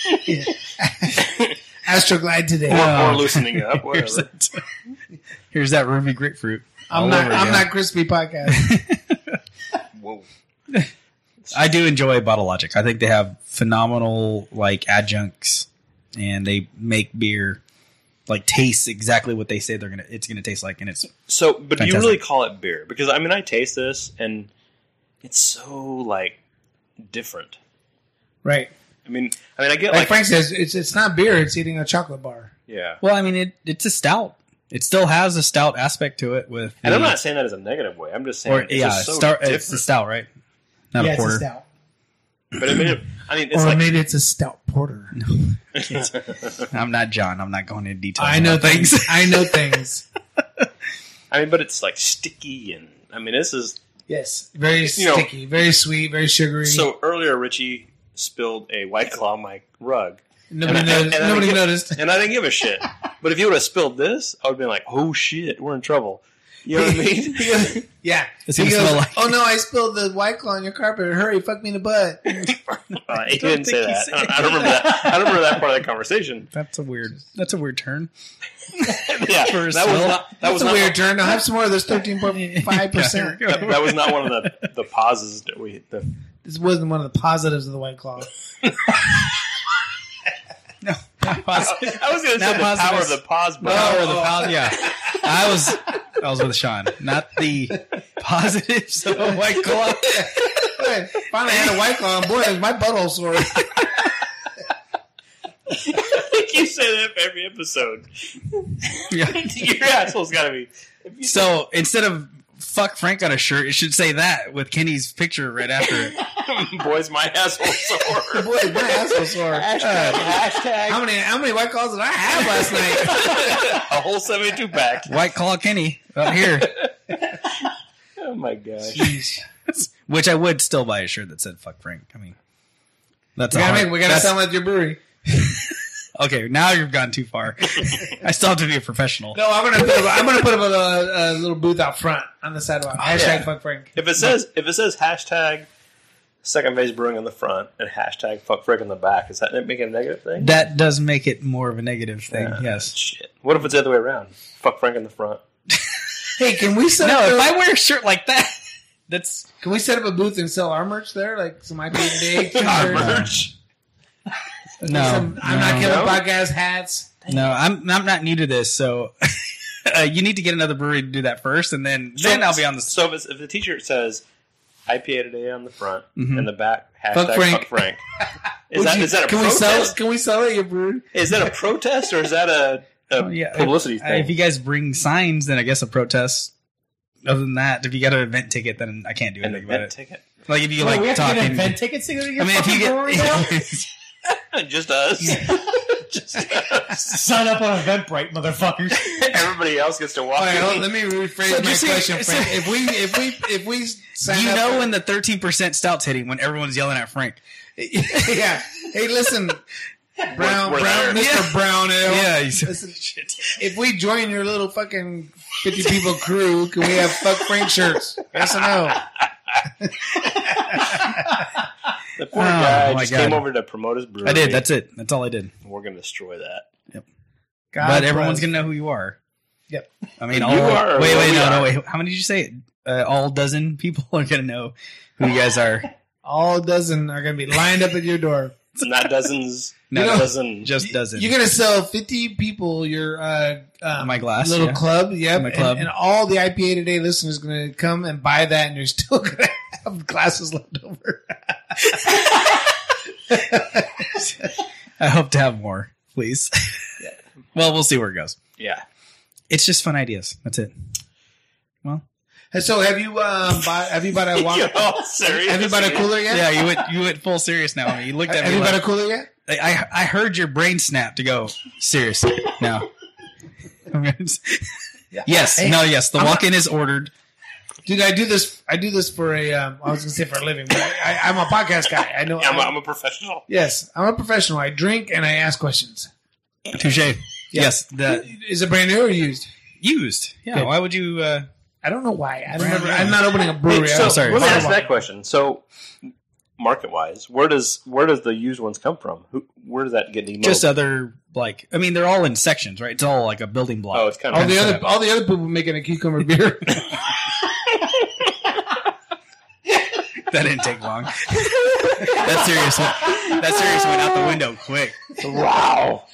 Astroglide today. Or, Oh. or loosening up, Here's whatever. that, here's that ruby grapefruit. I'm all not. over I'm again. not crispy podcast. Whoa. I do enjoy Bottle Logic. I think they have phenomenal like adjuncts, and they make beer like taste exactly what they say they're gonna. It's gonna taste like, and it's So, but do you Fantastic. really call it beer? Because I mean, I taste this, and it's so like different. Right. I mean, I mean, I get Like like, Frank says, it's it's not beer; it's eating a chocolate bar. yeah. Well, I mean, it it's a stout. It still has a stout aspect to it. With And the, I'm not saying that as a negative way. I'm just saying or it's yeah, just so star, different. it's a stout, right? Not yeah, a it's porter. a stout. But I mean, I mean, it's or like maybe it's a stout porter. I'm not John. I'm not going into details. I know about things. I know things. I mean, but it's like sticky, and I mean, this is Yes, very You know- sticky, very sweet, very sugary. so. Earlier, Richie spilled a White Claw on my rug, nobody and I- noticed. and I nobody didn't give- noticed. and I didn't give a shit. But if you would have spilled this, I would have been like, "Oh shit, we're in trouble." You know what I mean? He goes, yeah. It's He gonna goes, smell like- oh no, I spilled the White Claw on your carpet. Hurry, fuck me in the butt. Uh, he didn't say think he that. said I don't remember that. I don't remember that part of the conversation. That's a weird. That's a weird turn. Yeah, For a that was smell? not. That That's was a not. weird turn. I'll have some more of this thirteen point five percent. Yeah, That, that was not one of the the pauses that we. The, This wasn't one of the positives of the White Claw. No, not positive. I was going to say Not the power of positives. the pause button. Power of the pos- yeah, I was. I was with Sean, not the positives of a White Claw. Hey, finally had a White Claw on board. My butthole sore. You say that for every episode. Yeah. Your asshole's got to be. if you- So instead of "fuck Frank" on a shirt, it should say that with Kenny's picture right after it. Boys, my asshole sore. Boy, my asshole sore. Hashtag, hashtag. How many how many White Claws did I have last night? A whole seventy-two pack. White Claw Kenny up here, Oh my gosh. Jeez. which I would still buy a shirt that said "fuck Frank." I mean, that's We a gotta, hard- make, we gotta that's- sound like your brewery. Okay, now you've gone too far. I still have to be a professional. No, I'm gonna put up, I'm gonna put up a, a little booth out front on the sidewalk. Hashtag yeah. fuck Frank. If it says if it says hashtag Second Phase Brewing on the front and hashtag fuck Frick on the back, is that make it a negative thing? That does make it more of a negative thing. Uh, yes. Shit. What if it's the other way around? Fuck Frank in the front. Hey, can we set No, up if a, I wear a shirt like that, that's can we set up a booth and sell our merch there, like some I P A today? Our t-shirts, merch. no. some I'm not no. killing No? podcast hats. No, I'm I'm not new to this, so uh, you need to get another brewery to do that first, and then So- then I'll be on the. So if, it's, if the t-shirt says I P A today on the front Mhm. and the back hashtag Fuck fuck Frank. Frank, is Would that you- is that a can we protest? sell? Can we sell it at your brewery? Is that a protest or is that a, a Oh, yeah. publicity If, thing? if you guys bring signs, then I guess a protest. Other than that, if you got an event ticket, then I can't do An anything about event it. ticket? Like if you Wait, like we have to talking. get event tickets to go to your I mean, if you fucking brewery now? get Just us. Just us. Sign up on Eventbrite, motherfuckers. Everybody else gets to walk All right, in. hold on, let me rephrase So my just see- question, so- Frank. If we if we if we sign you up know for- when the thirteen percent stout's hitting when everyone's yelling at Frank. yeah. Hey, listen, Brown, We're- we're Brown, there. Mister Yeah. Brown Ale. Yeah, he's- Listen, if we join your little fucking fifty people crew, can we have fuck Frank shirts? Yes or no? The poor Oh, guy my just God. came over to promote his brewery. I did. That's it. That's all I did. We're going to destroy that. God but everyone's bless. gonna know who you are. Yep. I mean, You all, are, or wait, wait, we no, are. no, wait. How many did you say? Uh, all dozen people are gonna know who you guys are. All dozen are going to be lined up at your door. Not dozens. No, not know- dozen. Just dozen. You're going to sell fifty people your uh, um, My glass, little yeah. club. Yep. My and- club. And, all the I P A Today listeners are going to come and buy that, and you're still going to have glasses left over. I hope to have more, please. Well, we'll see where it goes. Yeah. It's just fun ideas. That's it. Well, And so, have you um, bought? Have you bought a walk? You're all serious. Have you bought a cooler yet? yeah, you went you went full serious now. I mean, you looked at Have me you bought a like, cooler yet? I I heard your brain snap to go seriously. No. Yes. Hey, no. Yes. The I'm walk-in is ordered. Dude, I do this. I do this for a. Um, I was going to say for a living, but I, I, I'm a podcast guy. I know. Yeah, I'm, a, I'm a professional. yes, I'm a professional. I drink and I ask questions. Touche. Yes. The Is it brand new or used? used. Yeah. Good. Why would you? Uh, I don't know why. I don't Brand remember. new. I'm not opening a brewery. So, I sorry. let me bottle ask wine. that question. So, market-wise, where does where does the used ones come from? Who, where does that get demoted? just other like. I mean, they're all in sections, right? It's all like a building block. oh, it's kind All of the set other, up. all the other people making a cucumber beer. That didn't take long. that serious. Went, that serious went out the window quick. wow.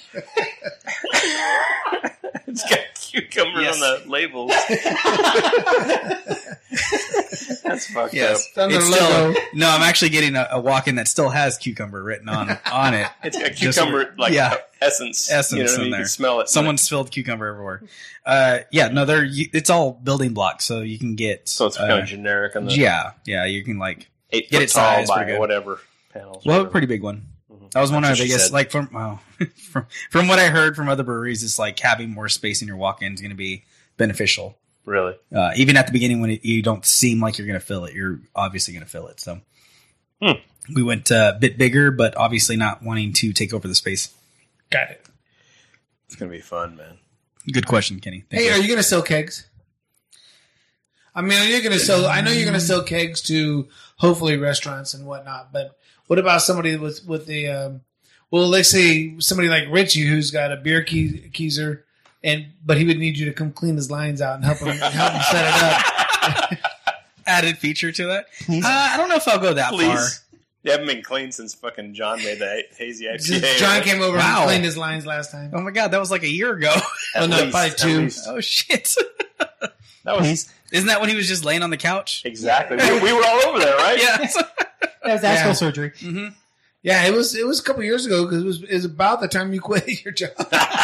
It's got cucumbers Yes. on the labels. That's fucked Yes. It's under It's the still, logo. no, I'm actually getting a, a walk-in that still has cucumber written on on it. up. It's a Just- cucumber, like yeah. essence. Essence you know what I in mean? You there. can smell it. Someone spilled cucumber everywhere. Uh, yeah, no, they're you- it's all building blocks, so you can get. So it's uh, kind of generic on the yeah, yeah, you can like. eight get foot it tall sized by pretty good. whatever panels. Well, a whatever. pretty big one. Mhm. That was one That's of the what she biggest. said. Like from wow, from from what I heard from other breweries, it's like having more space in your walk-in is going to be beneficial. Really? Uh, even at the beginning when it, you don't seem like you're going to fill it, you're obviously going to fill it. So Hmm. we went uh, a bit bigger, but obviously not wanting to take over the space. Got it. It's gonna be fun, man. Good question, Kenny. Thank Hey, you. are you going to sell kegs? I mean, are you going to sell? I know you're going to sell kegs to hopefully restaurants and whatnot. But what about somebody with with the? Um, well, let's say somebody like Richie who's got a beer key, keezer, and but he would need you to come clean his lines out and help him help him set it up. Added feature to that? Uh, I don't know if I'll go that far. Please. You haven't been clean since fucking John made that hazy I P A. Just- John right? came over Wow. and cleaned his lines last time. Oh my god, that was like a year ago. At Oh, no, least, probably at two. least. Oh shit! That was Isn't that when he was just laying on the couch? exactly. We, we were all over there, right? Yeah. That was asshole Yeah. surgery. hmm Yeah, it was it was a couple years ago because it was it was about the time you quit your job.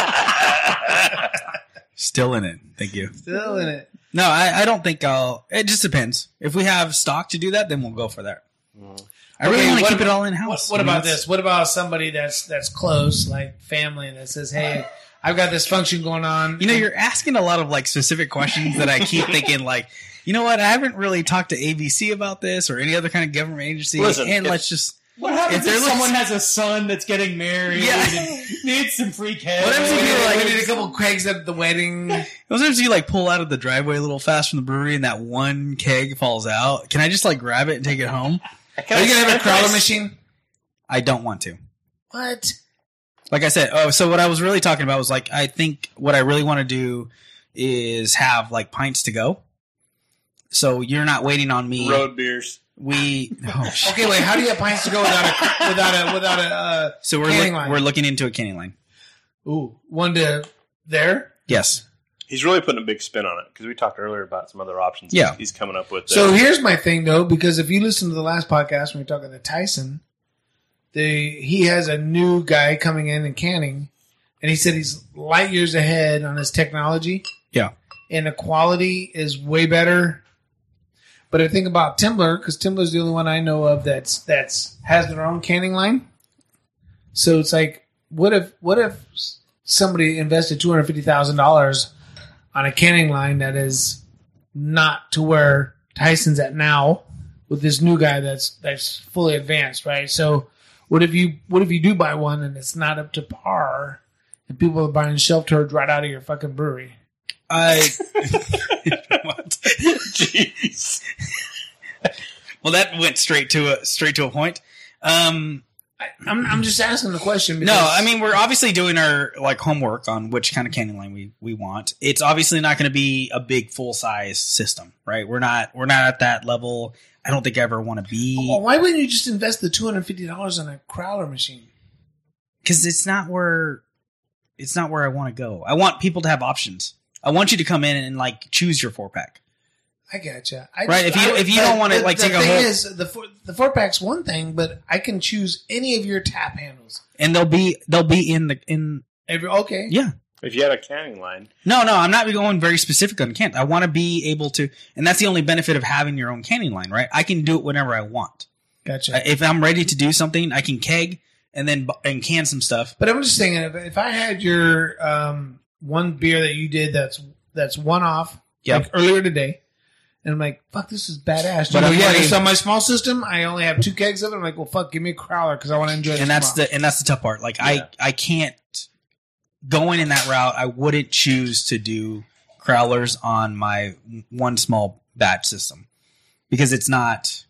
Still in it. Thank you. Still in it. No, I, I don't think I'll. It just depends. If we have stock to do that, then we'll go for that. I really Okay, want to what keep it about- all in What, house. what about this? What about somebody that's that's close, like family, that says, "Hey, I've got this function going on." You know, you're asking a lot of like specific questions that I keep thinking like, you know what? I haven't really talked to A B C about this or any other kind of government agency. Listen, and if- let's just. What happens If they're if someone lis- has a son that's getting married Yeah. and needs some free cash? What if we you need, like- we need a couple Craigs at the wedding. Sometimes you like pull out of the driveway a little fast from the brewery and that one keg falls out. Can I just like grab it and take it home? Are you gonna have a crowler machine? I don't want to. What? Like I said, oh, so what I was really talking about was like, I think what I really want to do is have like pints to go. So you're not waiting on me. Road beers. We, oh, shit. Okay, wait. How do you have pints to go without a without a without a? Uh, So we're Canning look, line. we're looking into a canning line. ooh, one to there. Yes. He's really putting a big spin on it because we talked earlier about some other options. Yeah. he's, he's coming up with. So uh, here's my thing, though, because if you listen to the last podcast when we were talking to Tyson, they he has a new guy coming in and canning, and he said he's light years ahead on his technology, Yeah. and the quality is way better. But I think about Timber because Timber's the only one I know of that's that's has their own canning line. So it's like, what if what if somebody invested two hundred fifty thousand dollars on a canning line that is not to where Tyson's at now with this new guy that's that's fully advanced, right? So what if you what if you do buy one and it's not up to par, and people are buying shelf turds right out of your fucking brewery? I. What? jeez. Well, that went straight to a straight to a point. Um, I, I'm I'm just asking the question. no, Because I mean we're obviously doing our like homework on which kind of canning line we, we want. It's obviously not going to be a big full size system, right? We're not we're not at that level. I don't think I ever want to be well, why wouldn't you just invest the two hundred fifty dollars on a crowler machine? because it's not where it's not where I want to go. I want people to have options. I want you to come in and like choose your four pack. I gotcha. I Right, if you- I- if you but don't wanna, the- like, the take a thing whole- is, the four, the four pack's one thing, but I can choose any of your tap handles. And they'll be they'll be in the in Every okay, yeah. If you had a canning line, No, no, I'm not going very specific on canned. I want to be able to, and that's the only benefit of having your own canning line, right? I can do it whenever I want. gotcha. Uh, If I'm ready to do something, I can keg and then bu- and can some stuff. But I'm just saying, if, if I had your um, one beer that you did that's that's one off, Yep. like earlier today, and I'm like, fuck, this is badass. But But I'm yeah, ready- it's on my small system. I only have two kegs of it. I'm like, well, fuck, give me a crowler because I want to enjoy. This And that's tomorrow. the and that's the tough part. Like Yeah. I I can't going in that route. I wouldn't choose to do crowlers on my one small batch system because it's not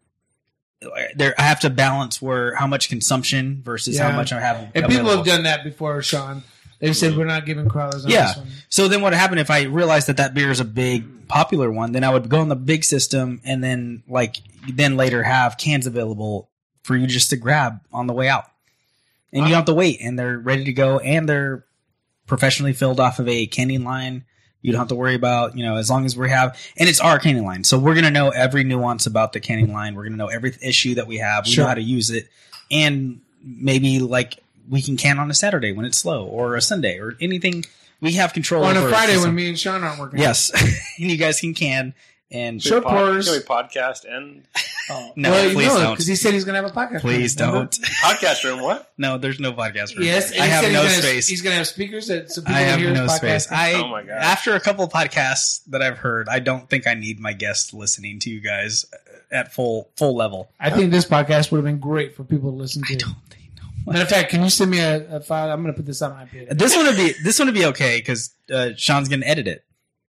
there. I have to balance where how much consumption versus how Yeah. much I have. and people available. have done that before, Sean. They've said we're not giving crowlers on Yeah. this one. So then what happened if I realized that that beer is a big popular one, then I would go on the big system and then like then later have cans available for you just to grab on the way out. And you don't have to wait and they're ready to go and they're professionally filled off of a canning line You don't have to worry about, you know, as long as we have, and it's our canning line. So we're going to know every nuance about the canning line. We're going to know every issue that we have. We Sure. know how to use it. And maybe like we can can on a Saturday when it's slow, or a Sunday, or anything. We have control Or on a over Friday system. when me and Sean aren't working. Yes. And you guys can can. And Sure. Pod- Pours. Can we podcast and no, well, please no, don't. because he said he's going to have a podcast. Please Remember? don't. podcast room? What? No, there's no podcast room. Yes, and I he have said no he's gonna, space. He's going to have speakers that so people I can have hear his no podcast. space. I, Oh my God. After a couple of podcasts that I've heard, I don't think I need my guests listening to you guys at full full level. I think this podcast would have been great for people to listen to. I don't think no. Matter of fact, can you send me a, a file? I'm going to put this on my iPad. This one would be this one would be okay because uh, Sean's gonna edit it.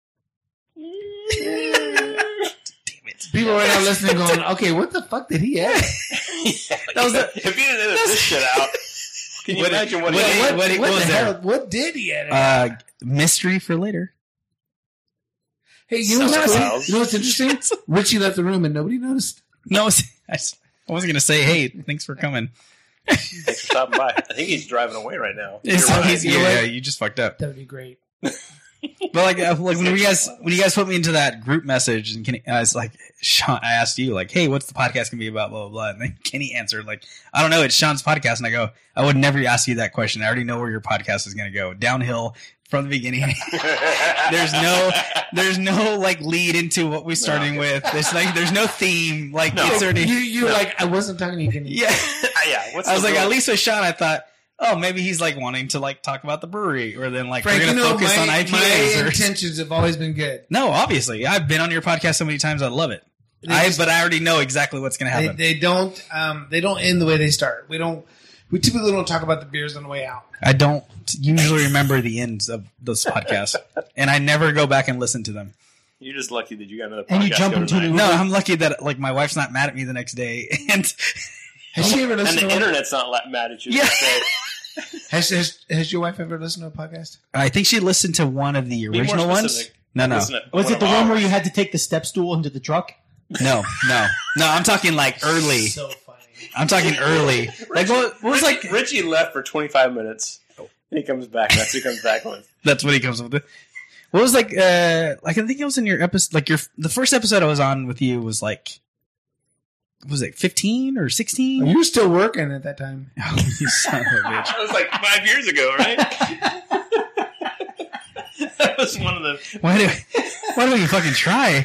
Damn it! People right now listening going, okay, what the fuck did he add? That was the- if you didn't edit this shit out, can you What- imagine what, what- he what what- what, what was the there? hell? What did he add? Uh, mystery for later. hey, you know, Sounds what's, cool. you know what's interesting? Richie left the room and nobody noticed. No, I s- I wasn't gonna say, hey, thanks for coming. Thanks for stopping by. I think he's driving away right now. You're It's- right. he's- You know yeah, what? you just fucked up. That would be great. But like, uh, like when you guys when you guys put me into that group message, and Kenny, I was like, Sean, I asked you like, hey, what's the podcast gonna be about? Blah blah blah. And then Kenny answered like, I don't know, it's Sean's podcast. And I go, I would never ask you that question. I already know where your podcast is gonna go, downhill from the beginning. There's no, there's no like lead into what we're starting with. There's like, there's no theme. Like No. it's already, You, you were like, I wasn't talking to you. Kenny. yeah. yeah. What's I was the like, goal? at least with Sean, I thought, oh, maybe he's like wanting to like talk about the brewery, or then like Frank, we're you gonna know, focus my, on I P my As. Or, intentions have always been good. no, obviously, I've been on your podcast so many times, I love it. They I just- but I already know exactly what's gonna They, happen. they don't. Um, they don't end the way they start. We don't. We typically don't talk about the beers on the way out. I don't usually remember the ends of those podcasts, and I never go back and listen to them. You're just lucky that you got another podcast. And you jump going into tonight. the- No, I'm lucky that like my wife's not mad at me the next day, and Has she ever And listened the to one? internet's not la- mad at you. Yeah. So Has, has has your wife ever listened to a podcast? I think she listened to one of the be more original ones. specific. No, no, Listen to Was it of the one where ours. you had to take the step stool into the truck? no, no, no. I'm talking like early. So funny. I'm talking early. Like what, what was Richie, like? Richie left for twenty-five minutes. And he comes back. And that's what he comes back with. That's what he comes up with. What was like? Uh, like I think it was in your episode. Like your the first episode I was on with you was like, was it fifteen or sixteen? You were still working at that time. Oh, you son of a bitch! That was like five years ago, right? That was one of the. Why do why don't you fucking try?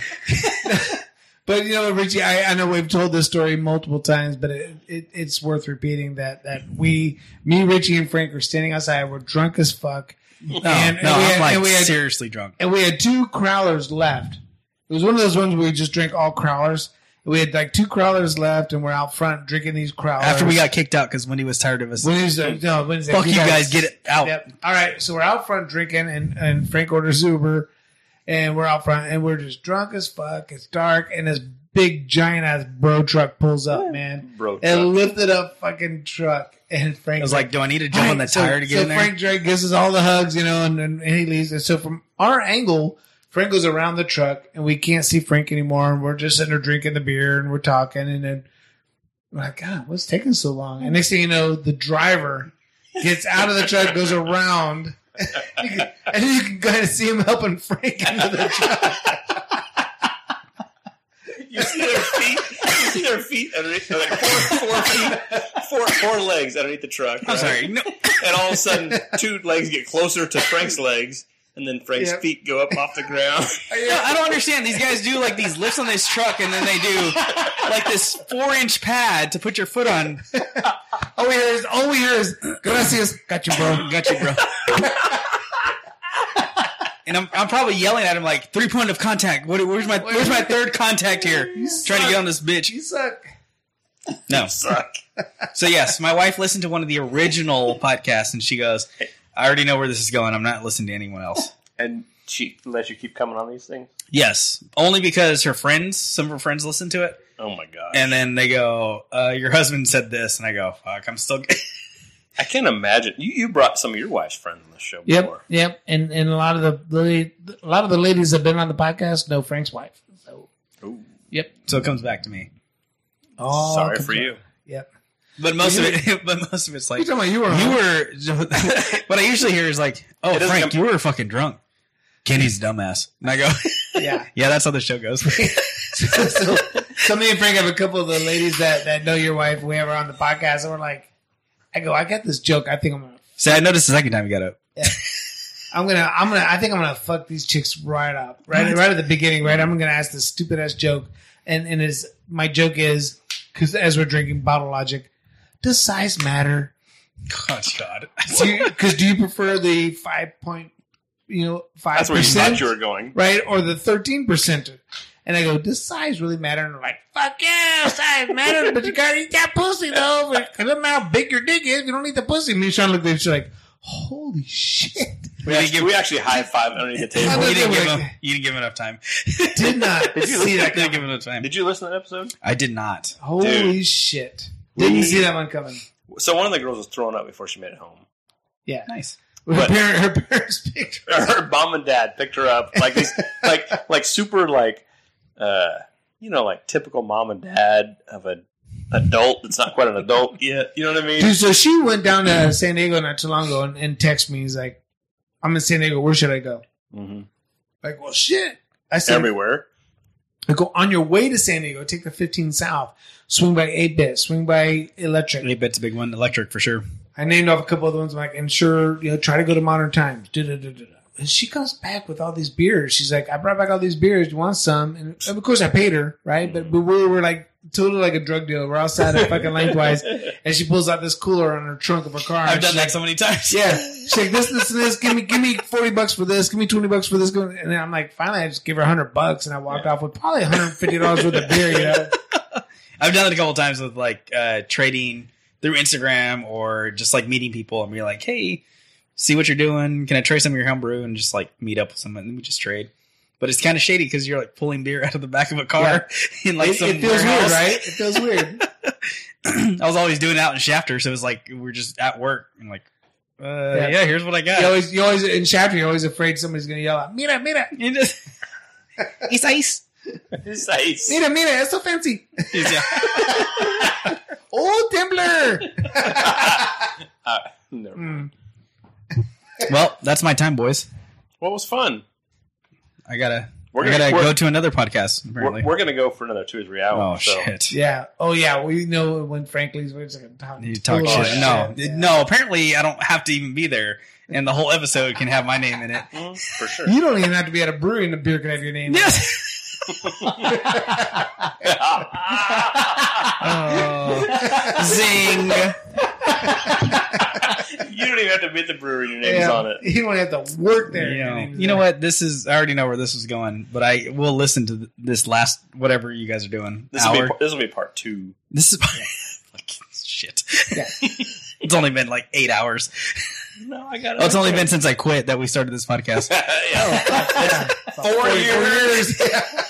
But you know, Richie, I, I know we've told this story multiple times, but it, it, it's worth repeating that that we, me, Richie, and Frank are standing outside. We're drunk as fuck, No, and, no, and we I'm had, like and we had seriously drunk. and we had two crowlers left. It was one of those ones where we just drank all crowlers. We had like two crowlers left, and we're out front drinking these crowlers. After we got kicked out because Wendy was tired of us. Wednesday, no, Wednesday. Fuck you guys, get it out. Yep. All right, so we're out front drinking, and, and Frank orders Uber, and we're out front, and we're just drunk as fuck. It's dark, and this big giant ass bro truck pulls up, man, Bro and truck. lifted up fucking truck, and Frank I was like, do I need to jump on the so, tire to get so in there? Frank Drake gives us all the hugs, you know, and, and, and he leaves. And so from our angle, Frank goes around the truck, and we can't see Frank anymore. And we're just sitting there drinking the beer, and we're talking, and then we're like, God, what's taking so long? And next thing you know, the driver gets out of the truck, goes around, and you can kind of see him helping Frank into the truck. You see their feet. You see their feet underneath, like four, four feet, four, four legs underneath the truck. I'm right? sorry. No. And all of a sudden, two legs get closer to Frank's legs, and then Frank's Yep. feet go up off the ground. No, I don't understand. These guys do like these lifts on this truck, and then they do like this four-inch pad to put your foot on. All we hear is, all we hear is, gracias, got you, bro. Got you, bro. And I'm, I'm probably yelling at him like three point of contact. What, where's my where's my third contact here? Trying to get on this bitch. You suck. No. Suck. So yes, my wife listened to one of the original podcasts, and she goes, "I already know where this is going. I'm not listening to anyone else." And she lets you keep coming on these things? Yes, only because her friends, some of her friends, listen to it, Oh, my God. and then they go, uh, "Your husband said this," and I go, "Fuck, I'm still." I can't imagine. You, you brought some of your wife's friends on the show Yep, before. yep, and and a lot of the, the a lot of the ladies that have been on the podcast know Frank's wife. So, Ooh, yep. So it comes back to me. Oh, sorry for you. Yep. But most of it, but most of it's like You're talking about you were you home. were. What I usually hear is like, "Oh, It doesn't Frank, come- you were fucking drunk." Kenny's a dumbass. And I go, Yeah. yeah, that's how the show goes. so, so me and Frank have a couple of the ladies that, that know your wife. We have her on the podcast, and we're like, I go, I got this joke. I think I'm gonna, See, I noticed the second time you got up. yeah. I'm gonna, I'm gonna, I think I'm gonna fuck these chicks right up, right, right at the beginning, right. I'm gonna ask this stupid ass joke, and and is my joke is because as we're drinking Bottle Logic, does size matter? Oh, God. Because do, do you prefer the five point, you know, five That's where you percent, thought you were going. right, or the thirteen percent? And I go, does size really matter? And they're like, fuck yeah, size matters, but you gotta eat that pussy though. It doesn't matter how big your dick is, you don't eat the pussy. And me and Sean looked at each other like, holy shit. We actually, we actually high five underneath the table. I You didn't, Like- give him, you didn't give him enough time. Did not Did you see that Didn't coming. give him enough time. Did you listen to that episode? I did not. Holy Dude. shit. Didn't We- see that one coming. So one of the girls was throwing up before she made it home. Yeah. Nice. Her, But- parent, her parents picked her up. Her mom and dad picked her up like these, like like super like, uh, you know, like typical mom and dad of an adult that's not quite an adult yet. You know what I mean? Dude, so she went down to San Diego not too long ago and, and texted me. He's like, I'm in San Diego. Where should I go? Mm-hmm. Like, well, shit. I said, Everywhere. I go, on your way to San Diego, take the fifteen South, swing by eight bit, swing by Electric. eight bit's a big one. Electric for sure. I named off a couple other ones. I'm like, and sure, you know, try to go to Modern Times. Da-da-da-da-da. And she comes back with all these beers. She's like, I brought back all these beers. You want some? And of course, I paid her, right? But but we were like totally like a drug dealer. We're outside at fucking Lengthwise, and she pulls out this cooler on her trunk of her car. I've and done she's that like, so many times. yeah, she's like, this, this, and this. Give me, give me forty bucks for this. Give me twenty bucks for this. And then I'm like, finally, I just give her a hundred bucks, and I walked off with probably one hundred fifty dollars worth of beer. You know, I've done it a couple times with like uh, trading through Instagram or just like meeting people and be like, hey, see what you're doing. Can I try some of your homebrew? And just like meet up with someone and we just trade. But it's kind of shady because you're like pulling beer out of the back of a car in like it, some it feels warehouse. weird, right? It feels weird. I was always doing it out in Shafter, so it was like we're just at work and like, uh, Yeah. yeah. here's what I got. You always, you always in Shafter, you're always afraid somebody's going to yell out, "Mira, mira, You just, it's ice. It's nice. mira, mira, it's so fancy." Yeah. Oh, Templar. Uh, never mind. Mm. Well, that's my time, boys. Well, it was fun. I gotta, We're I gonna- gotta we're- go to another podcast. Apparently. We're, we're going to go for another two or three hours. oh so. shit. Yeah. Oh, yeah. We know when Frank leaves, we're just going to talk. You talk Oh, shit. No, Yeah. no. Apparently, I don't have to even be there, and the whole episode can have my name in it. Mm, for sure. You don't even have to be at a brewery, and the beer can have your name. Yes. Oh, zing. You don't even have to be at the brewery. Your name's Yeah. on it. You don't have to work there. You Your know, name's you know there. what? This is. I already know where this is going, but I will listen to th- this last whatever you guys are doing. This will hour. be this will be part two. This is like shit. Yeah. It's only been like eight hours. No, I got it. Oh, it's only been since I quit that we started this podcast. yeah. Four years.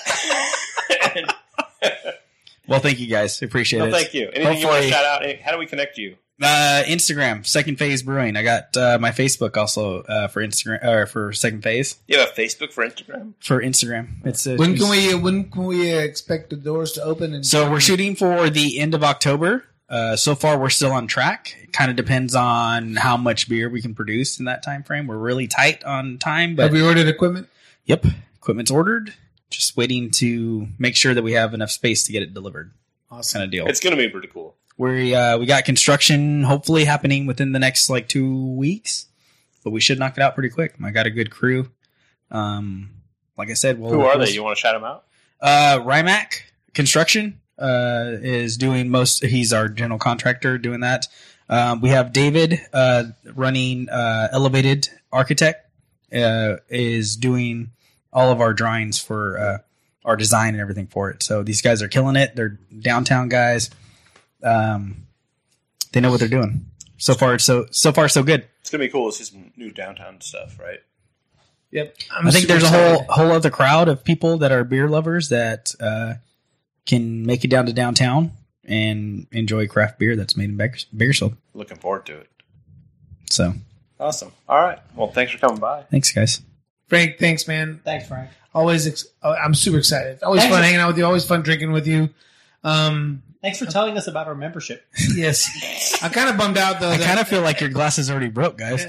Well, thank you guys. Appreciate Well, it. thank you. Anything you want Hopefully- to shout out? Any- How do we connect you? Uh, Instagram, Second Phase Brewing. I got uh, my Facebook also uh, for Instagram or for Second Phase You have a Facebook for Instagram? for Instagram. It's uh, When can we? When can we uh, expect the doors to open? And So we're shooting for the end of October. Uh, so far, we're still on track. It kind of depends on how much beer we can produce in that time frame. We're really tight on time, but Have we ordered equipment? yep, equipment's ordered. Just waiting to make sure that we have enough space to get it delivered. Awesome. Kind of deal. It's going to be pretty cool. We uh, we got construction hopefully happening within the next like two weeks, but we should knock it out pretty quick. I got a good crew. Um, like I said, we'll, Who are we'll- they? You want to shout them out? Uh, Rimac Construction uh, is doing most. He's our general contractor doing that. Um, we have David uh, running uh, Elevated Architect uh, is doing all of our drawings for uh, our design and everything for it. So these guys are killing it. They're downtown guys. Um, they know what they're doing. So far, so so far, so good. It's going to be cool to see some new downtown stuff, right? Yep. I think there's a whole whole other crowd of people that are beer lovers that uh, can make it down to downtown and enjoy craft beer that's made in Baker- Bakersfield. Looking forward to it. So, Awesome. All right. Well, thanks for coming by. thanks, guys. Frank, thanks, man. Thanks, Frank. Always, ex- oh, I'm super excited. Always Thanks. fun hanging out with you. Always fun drinking with you. Um, Thanks for telling us about our membership. yes, I'm kind of bummed out though. I that- kind of feel like your glass is already broke, guys.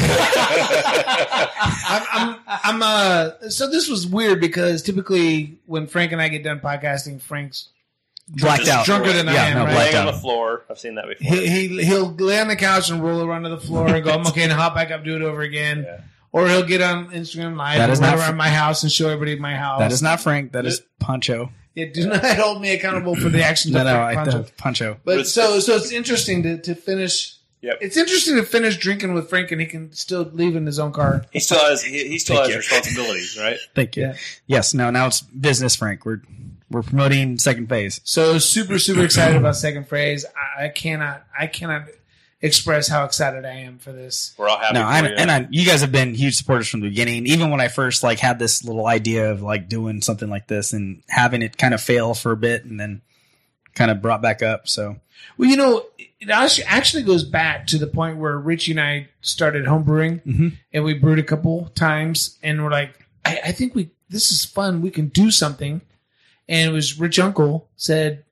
I'm, I'm, I'm, uh, so this was weird because typically when Frank and I get done podcasting, Frank's Blacked out. drunker than I Yeah, am, no, right? blacked Laying on out. the floor. I've seen that before. He, he, he'll lay on the couch and roll around to the floor and go, I'm okay, and hop back up, do it over again. Yeah. Or he'll get on Instagram Live That and is run not around fr- my house and show everybody my house. That is not Frank. That is Poncho. Yeah, do not hold me accountable for the actions No, of no, Frank I, Poncho. the Poncho. But so, so it's interesting to, to finish. Yep. It's interesting to finish drinking with Frank and he can still leave in his own car. He still has he, he still Thank has you. responsibilities, right? Thank you. Yeah. Yes. No. Now it's business, Frank. We're we're promoting second phase. So super, super excited about second phrase. I, I cannot, I cannot express how excited I am for this. We're all happy. No, for I, you. and I, you guys have been huge supporters from the beginning. Even when I first like had this little idea of like doing something like this and having it kind of fail for a bit and then kind of brought back up. So Well, you know, it actu- actually goes back to the point where Richie and I started homebrewing, Mhm. and we brewed a couple times, and we're like, I, I think we this is fun. We can do something. And it was Rich Uncle said,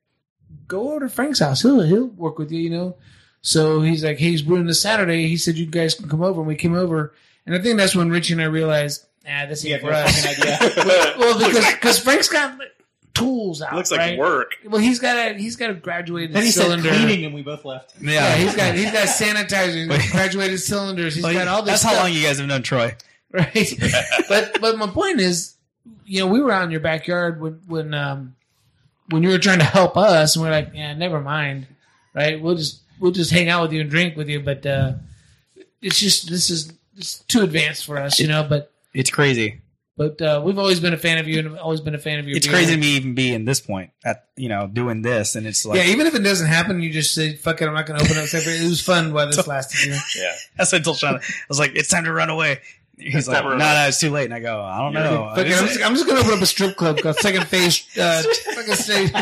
go over to Frank's house. He'll he'll work with you, you know. So he's like, hey, he's brewing this Saturday. He said you guys can come over, and we came over. And I think that's when Richie and I realized, ah, this You ain't have for no us. fucking idea. Well, because because Frank's got tools out. It looks like right? work. Well, he's got a he's got a graduated Then he cylinder. said cleaning, and we both left. Yeah, he's got he's got sanitizers, he's got Wait. graduated cylinders, he's Well, got all this that's stuff, how long you guys have known Troy. right? but but my point is, you know, we were out in your backyard when when um when you were trying to help us, and we're like, yeah, never mind, right? We'll just we'll just hang out with you and drink with you, but uh it's just this is it's too advanced for us, you know. But It's crazy. but uh, we've always been a fan of you, and I've always been a fan of your. It's beer. crazy to me even be in this point at you know doing this, and it's like Yeah, even if it doesn't happen, you just say, "Fuck it, I'm not going to open up." Separate. It was fun while this lasted. You know? Yeah. that's what I told Sean. I was like, it's time to run away. He's like, time no, to no, run away. it's too late. And I go, I don't know. Fuck it, I'm just, I'm just going to open up a strip club called Second Phase. Uh, fucking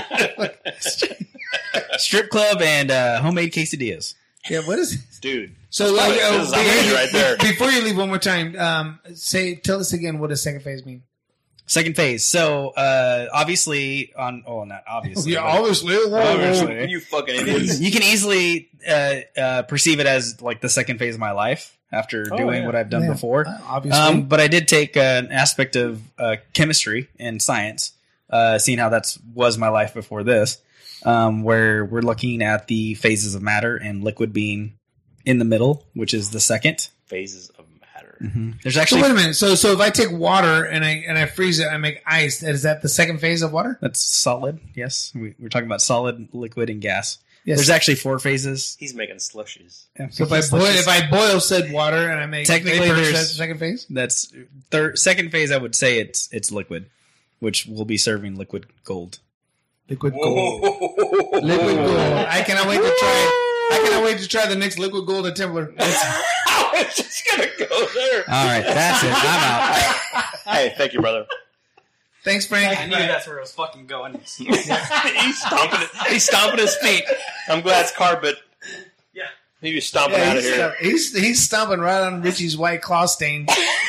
stage. Strip club and uh, homemade quesadillas. Yeah, what is it? Dude. So This uh, is uh, amazing right there. before you leave, one more time, um, say, tell us again what does second phase mean? Second phase. So uh, obviously on oh not obviously. but- obviously. Obviously. You fucking idiots. You can easily uh, uh, perceive it as like the second phase of my life after Oh, doing yeah. what I've done Yeah. before. Uh, obviously. Um, but I did take uh, an aspect of uh, chemistry and science, uh, seeing how that's was my life before this, um, where we're looking at the phases of matter and liquid being in the middle, which is the second. Phases of matter. There's so actually wait a minute. So so if I take water and I and I freeze it, I make ice. Is that the second phase of water? that's solid. Yes, we, we're talking about solid, liquid, and gas. Yes. There's actually four phases. He's making slushies. So if I boil if I boil said water and I make Technically, vapor, there's- that's the second phase. That's third, second phase. I would say it's it's liquid, which will be serving liquid gold. Liquid gold. Liquid gold. I cannot wait to try. I cannot wait to try the next liquid gold at Templar. I was just gonna go there. All right, that's it. I'm out. Hey, thank you, brother. Thanks, Frank. that's where I was fucking going. he's stomping. He's stomping his feet. I'm glad it's carpet. Yeah. He was stomping Yeah, out of he's, here. uh, he's he's stomping right on Richie's white claw stain.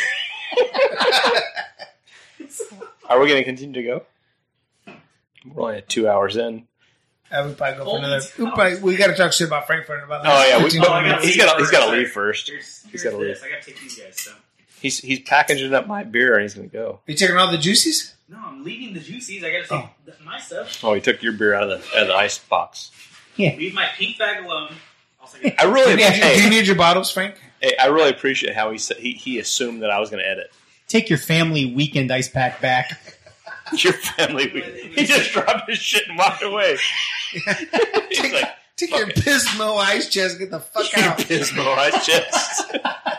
Are we going to continue to go? We're only at two hours in. I would probably go for another. We, probably, we got to talk shit about Frankfurt in about. Oh yeah, we, fifteen, but twenty minutes. he's got he's got to leave first. Here's, He's gotta leave. I gotta take these guys. So He's he's packaging up my beer and he's going to go. You taking all the juices? no, I'm leaving the juicies. I gotta take the, my stuff. Oh, he took your beer out of the out of the ice box. Leave my pink bag alone. Also, I really, Yeah, do, you- do you hey, need your bottles, Frank? hey, I really appreciate how he said he, he assumed that I was going to edit. Take your family weekend ice pack back. Your family, he just dropped his shit and walked away. He's Take, like, take fuck your it. Pismo ice chest. Get the fuck Your out. Pismo ice chest.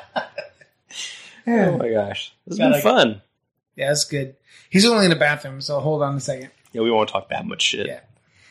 Oh my gosh, this has Gotta been fun. Yeah, that's good. He's only in the bathroom, so hold on a second. Yeah, we won't talk that much shit. Yeah.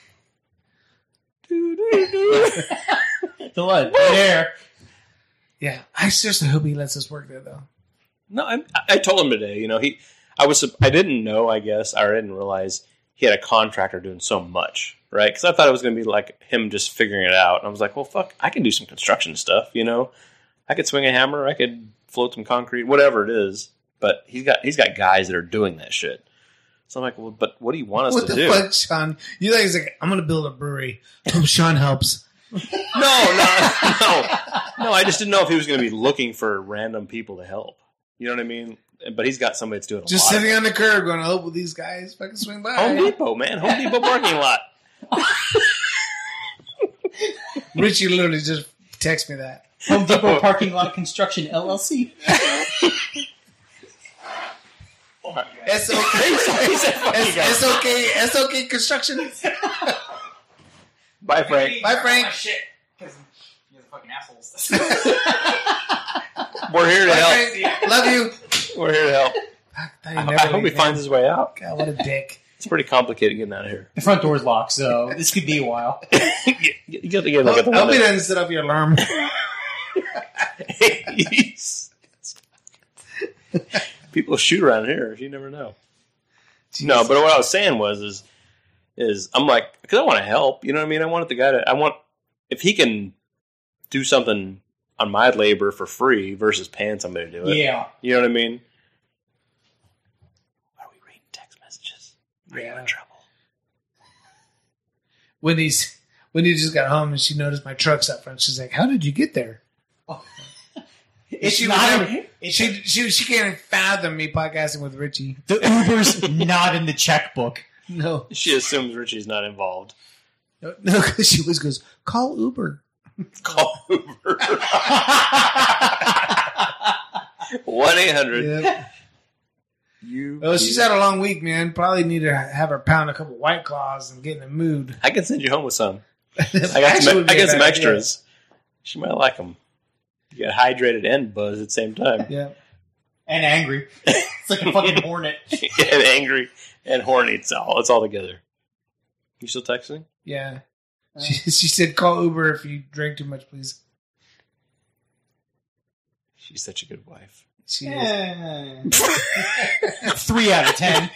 The what? There. Yeah, I seriously hope he lets us work there, though. No, I, I told him today. You know, he, I was, I didn't know. I guess or I didn't realize he had a contractor doing so much, right? Because I thought it was going to be like him just figuring it out. And I was like, well, fuck, I can do some construction stuff. You know, I could swing a hammer, I could float some concrete, whatever it is. But he's got he's got guys that are doing that shit. So I'm like, well, but what do you want us What to the do? fuck, Sean? You think he's like, I'm going to build a brewery. Hope Sean helps. No, no, no, no. I just didn't know if he was going to be looking for random people to help. You know what I mean? But he's got somebody that's doing a Just lot sitting of on the curb going, I hope will these guys fucking swing by. Home Depot, man. Home Depot parking lot. Richie literally just texted me that. Home Depot Parking Lot Construction L L C. S O K S O K S O K Construction. Bye, Frank. Bye, Frank. Shit. Because you guys are fucking assholes. We're here to Bye, help. Frank. Love you. We're here to help. I, I, I hope he finds his way out. God, what a dick. It's pretty complicated getting out of here. The front door's locked, so this could be a while. You got to get a look at the I hope he window. doesn't set off your alarm. People shoot around here. You never know. No, but what I was saying was, is, is I'm like, because I want to help. You know what I mean? I want the guy to. I want if he can do something on my labor for free versus paying somebody to do it. Yeah. You know what I mean? Why are we reading text messages? Are you Yeah. in trouble? Wendy's Wendy just got home and she noticed my truck's up front. She's like, "How did you get there?" It's she not. was never, it's she she she can't even fathom me podcasting with Richie. the Uber's not in the checkbook. No, She assumes Richie's not involved. no, because she always goes, "Call Uber." Call Uber. one eight hundred Yep. You. Oh, she's had a long week, man. Probably need to have her pound a couple White Claws and get in the mood. I can send you home with some. I got Actually, some, would be I a got some bad extras. She might like them. You get hydrated and buzz at the same time. idea. And angry. It's like a fucking hornet. And angry and horny. It's all, it's all together. You still texting? Yeah, yeah. She, she said, "Call Uber if you drink too much, please." She's such a good wife. She is. Eh. Three out of ten.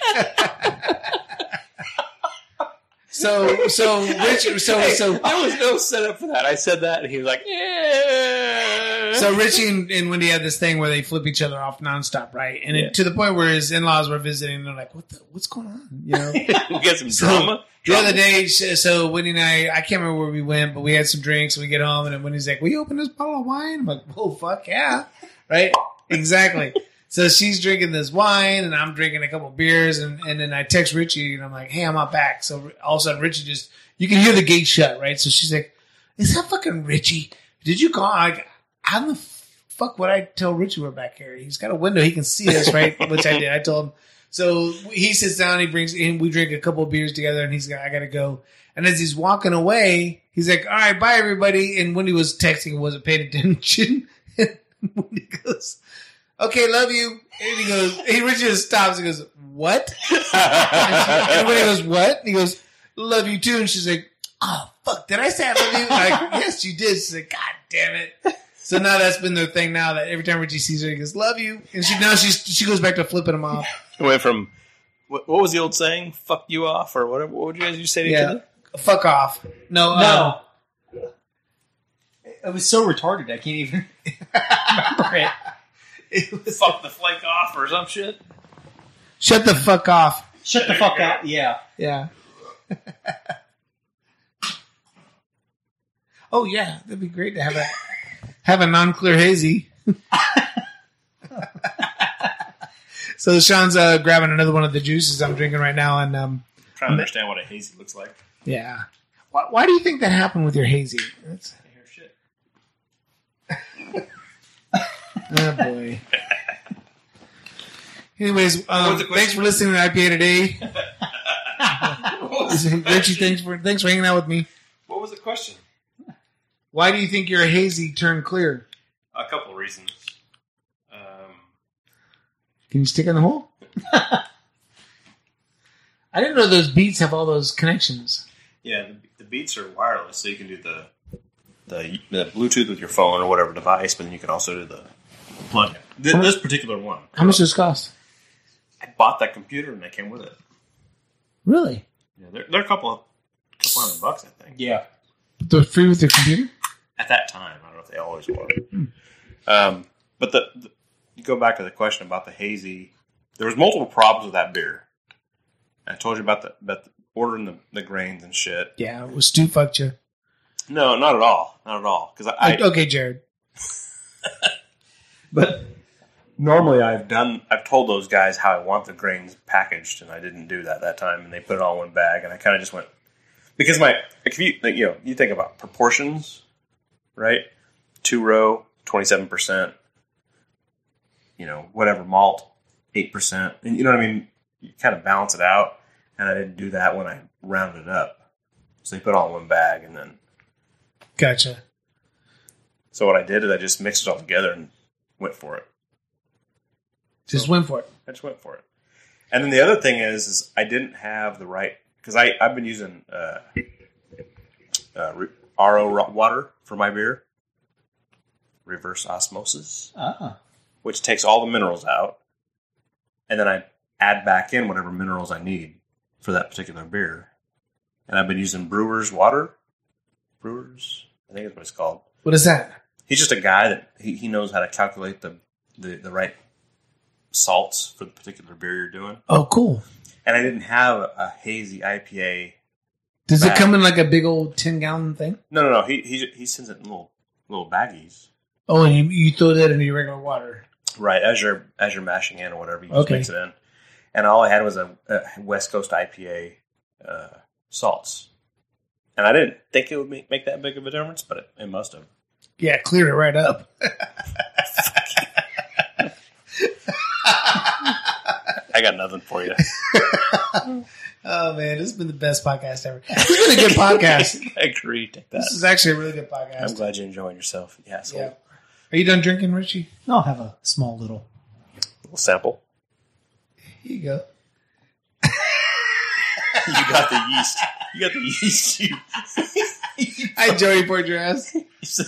So so Richie so Hey, so there was no setup for that. I said that, and he was like, "Yeah." so Richie and, and Wendy had this thing where they flip each other off nonstop, right? And Yeah. it, to the point where his in-laws were visiting, and they're like, "What the, what's going on?" You know. we get some So, drama. The other day, so Wendy and I, I can't remember where we went, but we had some drinks. And we get home, and then Wendy's like, "Will you open this bottle of wine?" I'm like, "Oh fuck yeah!" Right? Exactly. So she's drinking this wine, and I'm drinking a couple beers, and, and then I text Richie, and I'm like, "Hey, I'm out back." So all of a sudden, Richie just, you can hear the gate shut, right? So she's like, "Is that fucking Richie? Did you call?" I'm like, how the fuck would I tell Richie we're back here? He's got a window, he can see us, right? Which I did. I told him. So he sits down, he brings in, we drink a couple of beers together, and he's got, I gotta go. And as he's walking away, he's like, "All right, bye everybody." And when he was texting, wasn't paying attention. And Wendy goes, "Okay, love you." And he goes, he Richie just stops and goes, "What?" And when he goes, "What?" And he goes, "Love you too." And she's like, "Oh fuck, did I say I love you?" I'm like, "Yes, you did." She's like, "God damn it." So now that's been their thing now, that every time Richie sees her, he goes, "Love you." And she now she's she goes back to flipping him off. It went from, what, what was the old saying? Fuck you off, or whatever. What would you guys you say to each Yeah. other? Fuck off. No, No. It was so retarded, I can't even remember it. it was, Fuck the flake off, or some shit. shut the fuck off. Shut the fuck up. Yeah. Yeah. Oh yeah, that'd be great to have a have a non-clear hazy. So Sean's uh, grabbing another one of the juices I'm drinking right now, and um, trying to understand what a hazy looks like. yeah. Why, why do you think that happened with your hazy? That's, I hear shit. oh boy. Anyways, um, was the question? thanks for listening to I P A today. Richie, thanks for thanks for hanging out with me. What was the question? Why do you think your hazy turned clear? A couple of reasons. Um, Can you stick in the hole? I didn't know those Beats have all those connections. yeah, the, the Beats are wireless, so you can do the, the the Bluetooth with your phone or whatever device, but then you can also do the plug. This, this particular one. How much does it cost? I bought that computer and they came with it. Really? Yeah, they're, they're a couple of couple hundred bucks, I think. Yeah. They're free with your computer? At that time, I don't know if they always were. Um, but the, the you go back to the question about the hazy. There was multiple problems with that beer. I told you about the about the, ordering the, the grains and shit. Yeah, well, Stu fucked you. No, not at all. Not at all. Because I, I okay, Jared. But normally I've done, I've told those guys how I want the grains packaged, and I didn't do that that time, and they put it all in one bag, and I kind of just went, because my, if you, like, you know, you think about proportions, right? Two row, twenty-seven percent, you know, whatever, malt, eight percent, and you know what I mean? You kind of balance it out, and I didn't do that when I rounded it up. So they put it all in one bag, and then. Gotcha. So what I did is I just mixed it all together and went for it. Just so went for it. I just went for it. And then the other thing is, is I didn't have the right, because I've been using uh, uh, R O water for my beer, reverse osmosis, Ah. which takes all the minerals out, and then I add back in whatever minerals I need for that particular beer. And I've been using Brewer's water. Brewers, I think that's what it's called. What is that? He's just a guy that he, he knows how to calculate the, the, the right salts for the particular beer you're doing. Oh, cool. And I didn't have a, a hazy I P A. Does bag. it come in like a big old ten gallon thing? No, no, no. He he he sends it in little little baggies. Oh, and you, you throw that into your regular water. Right, as you're as you're mashing in or whatever, you just Okay. mix it in. And all I had was a, a West Coast I P A uh, salts. And I didn't think it would make, make that big of a difference, but it, it must have. Yeah, cleared it right up. I got nothing for you. Oh, man, this has been the best podcast ever. This has been a good podcast. I agree. Take that. This is actually a really good podcast. I'm glad you're enjoying yourself. Yeah. So Yeah. Are you done drinking, Richie? I'll have a small little. little sample. Here you go. You got the yeast. You got the yeast. You, I Joey poured your ass. so,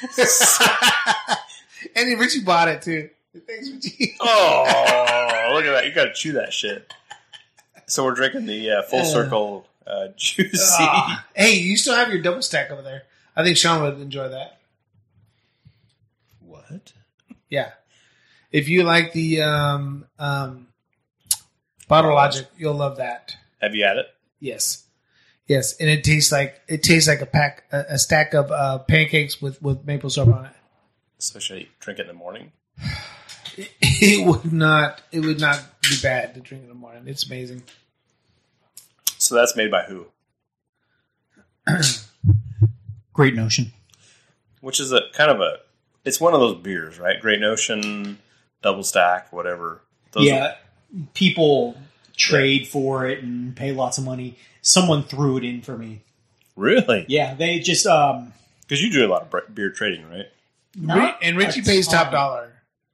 And then Richie bought it, too. Thanks, Richie. oh, look at that. You got to chew that shit. So we're drinking the uh, Full Uh, Circle uh, Juicy. Ah. Hey, you still have your double stack over there. I think Sean would enjoy that. What? Yeah. If you like the um, um, Bottle Logic, you'll love that. Have you had it? Yes. Yes, and it tastes like it tastes like a pack, a, a stack of uh, pancakes with, with maple syrup on it. So should I drink it in the morning? it. It would not. It would not be bad to drink in the morning. It's amazing. So that's made by who? Great Notion. Which is a kind of a. It's one of those beers, right? Great Notion, Double Stack, whatever. Those yeah, are, people trade for it and pay lots of money. Someone threw it in for me. really? Yeah, they just um. Because you do a lot of bre- beer trading, right? not and Richie a pays top ton. dollar.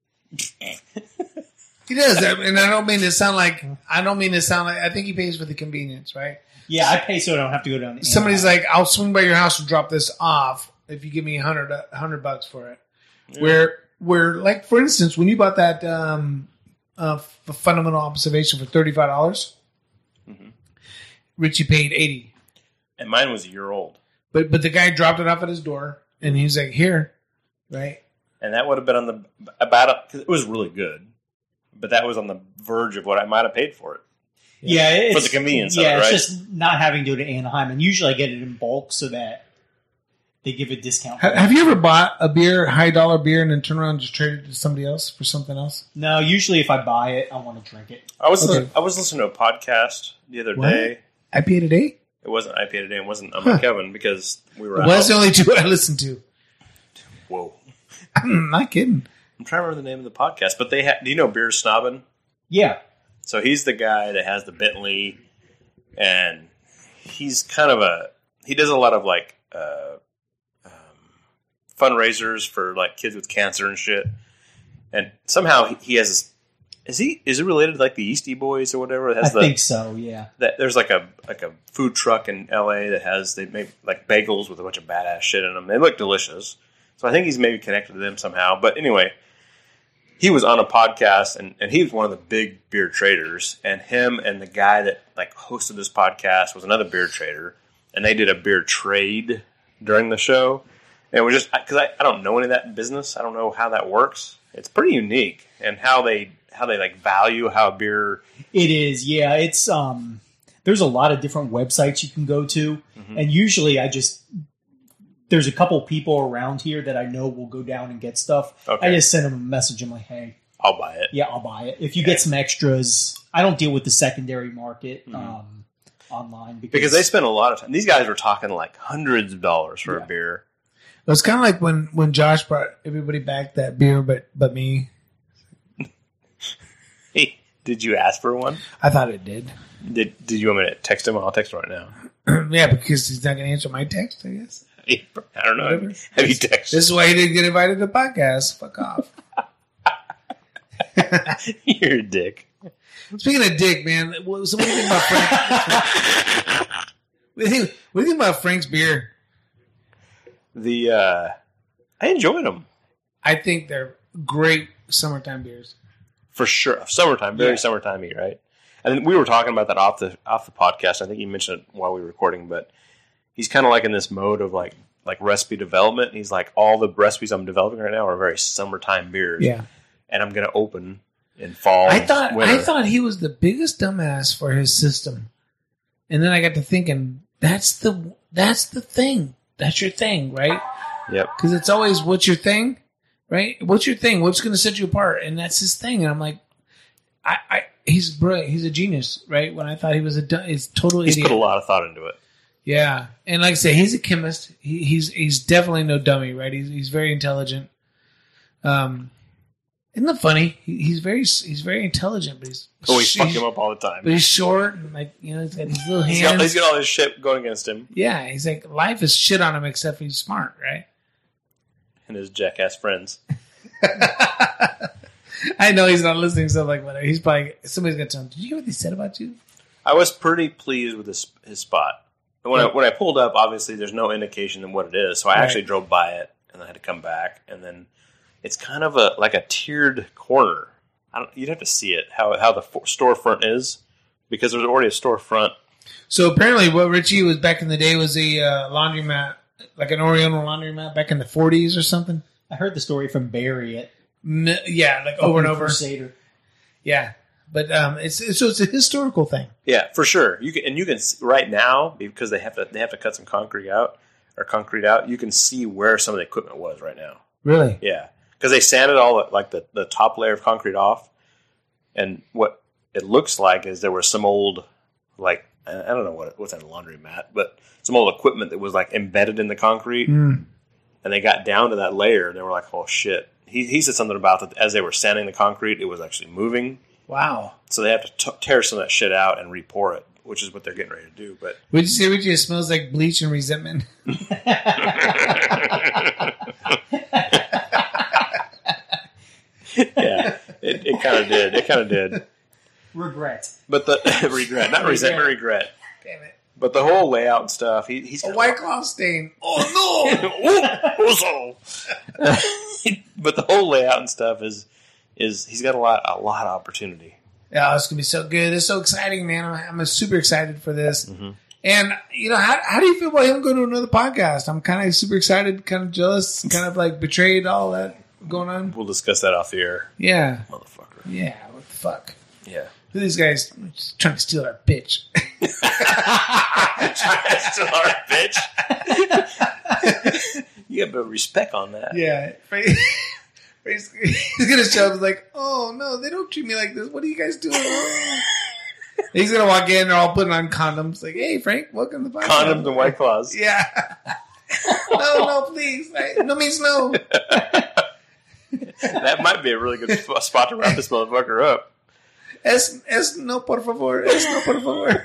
He does, and I don't mean to sound like I don't mean to sound like I think he pays for the convenience, right? Yeah, I pay so I don't have to go down. To Somebody's Anaheim. like, "I'll swing by your house and drop this off if you give me a hundred a hundred bucks for it." Yeah. Where, where, like for instance, when you bought that um, uh, f- fundamental observation for thirty five dollars, Mhm. Richie paid eighty. And mine was a year old. But but the guy dropped it off at his door, and he's like, "Here, right?" And that would have been on the about because it was really good, but that was on the verge of what I might have paid for it. yeah, it's, For the convenience of Yeah, it, right? it's just not having to go to Anaheim, and usually I get it in bulk so that they give a discount. Ha- Have you ever bought a beer, high dollar beer, and then turn around and just trade it to somebody else for something else? No, usually if I buy it, I want to drink it. I was Okay. I was listening to a podcast the other What? day. I P A today. It wasn't I P A today. It wasn't I'm Huh. like Kevin because we were. Well, out. that's the only two I listened to. Whoa! I'm not kidding. I'm trying to remember the name of the podcast, but they ha- do you know Beer Snobbin? Yeah, So he's the guy that has the Bentley, and he's kind of a he does a lot of like uh, um, fundraisers for like kids with cancer and shit. And somehow he, he has this. Is he is it related to like the Yeasty Boys or whatever? It I has the, think so. Yeah, that there's like a like a food truck in L A that has they make like bagels with a bunch of badass shit in them. They look delicious. So I think he's maybe connected to them somehow. But anyway, he was on a podcast and, and he was one of the big beer traders. And him and the guy that like hosted this podcast was another beer trader. And they did a beer trade during the show. And it was just because I, I don't know any of that business. I don't know how that works. It's pretty unique and how they how they like value how beer. it is. Yeah, it's um, there's a lot of different websites you can go to, Mm-hmm. and usually I just there's a couple people around here that I know will go down and get stuff. Okay. I just send them a message. I'm like, hey, I'll buy it. yeah, I'll buy it. If you get some extras, I don't deal with the secondary market um, online because, Because they spend a lot of time. These guys were talking like hundreds of dollars for Yeah. a beer. It was kind of like when, when Josh brought everybody back that beer, but but me. Hey, did you ask for one? I thought it did. Did Did you want me to text him? I'll text him right now. Yeah, because he's not going to answer my text, I guess. I don't know. Whatever. Have you texted? This is why he didn't get invited to the podcast. Fuck off. You're a dick. Speaking of dick, man, what, so what do you think about Frank? what, do you think, what do you think about Frank's beer? The uh, I enjoyed them I think they're great summertime beers. for sure. Summertime, very Yeah. summertimey, right? And we were talking about that off the off the podcast. I think you mentioned it while we were recording, but he's kind of like in this mode of like like recipe development. He's like, all the recipes I'm developing right now are very summertime beers. Yeah. And I'm going to open in fall. I and thought winter. I thought he was the biggest dumbass for his system. And then I got to thinking, that's the that's the thing. That's your thing, right? Yep. Because it's always, what's your thing, right? What's your thing? What's going to set you apart? And that's his thing. And I'm like, I, I he's brilliant. He's a genius, right? When I thought he was a du- he's total He's idiot. put a lot of thought into it. Yeah, and like I say, he's a chemist. He, he's he's definitely no dummy, right? He's he's very intelligent. Um, isn't that funny? He, he's very he's very intelligent, but he's Oh, we fuck he's- him up all the time. But he's short and like you know he's got his little He's got, hands. he's got all this shit going against him Yeah, he's like life is shit on him except he's smart, right? and his jackass friends. I know he's not listening, so like whatever. He's probably somebody's gonna tell him. Did you hear what they said about you? I was pretty pleased with his his spot. And when Yeah. I when I pulled up, obviously there's no indication of what it is, so I Right. actually drove by it and I had to come back. And then it's kind of a like a tiered corner. I don't, you'd have to see it how how the for, storefront is because there's already a storefront. So apparently, what Richie was back in the day was a uh, laundromat, like an Oriental laundromat back in the forties or something. I heard the story from Barry at N- yeah, like over and over. Crusader. Yeah, but um, it's, it's so it's a historical thing. Yeah, for sure. You can and you can s- right now because they have to they have to cut some concrete out or concrete out. You can see where some of the equipment was right now. Really? Yeah, because they sanded all the, like the, the top layer of concrete off, and what it looks like is there was some old like I I don't know what what's that, a laundromat, but some old equipment that was like embedded in the concrete, Mm. and they got down to that layer and they were like, oh shit. He he said something about that as they were sanding the concrete, it was actually moving, Wow. so they have to t- tear some of that shit out and re-pour it, which is what they're getting ready to do. But Would you say Richie, it smells like bleach and resentment? yeah, it, it kind of did. It kind of did. Regret. But the regret, not resentment, regret. Damn it! But the whole layout and stuff, he, he's A got White Claw stain. Oh no! oh, oh, but the whole layout and stuff is is he's got a lot a lot of opportunity. Yeah, it's gonna be so good. It's so exciting, man. I'm, I'm super excited for this. Mhm. And you know, how how do you feel about him going to another podcast? I'm kind of super excited, kind of jealous, kind of like betrayed. All that going on. We'll discuss that off the air, Yeah, motherfucker. yeah. What the fuck? Yeah, Who are these guys just trying to steal our bitch? still our bitch. You got a bit of respect on that. Yeah. Basically, he's gonna show up like, oh no, they don't treat me like this. What are you guys doing? He's gonna walk in, they're all putting on condoms. Like, hey Frank, welcome to the podcast. Condoms and White Claws. Yeah. no, no, please. I, no means no. That might be a really good sp- spot to wrap this motherfucker up. Es, es no por favor. Es no por favor.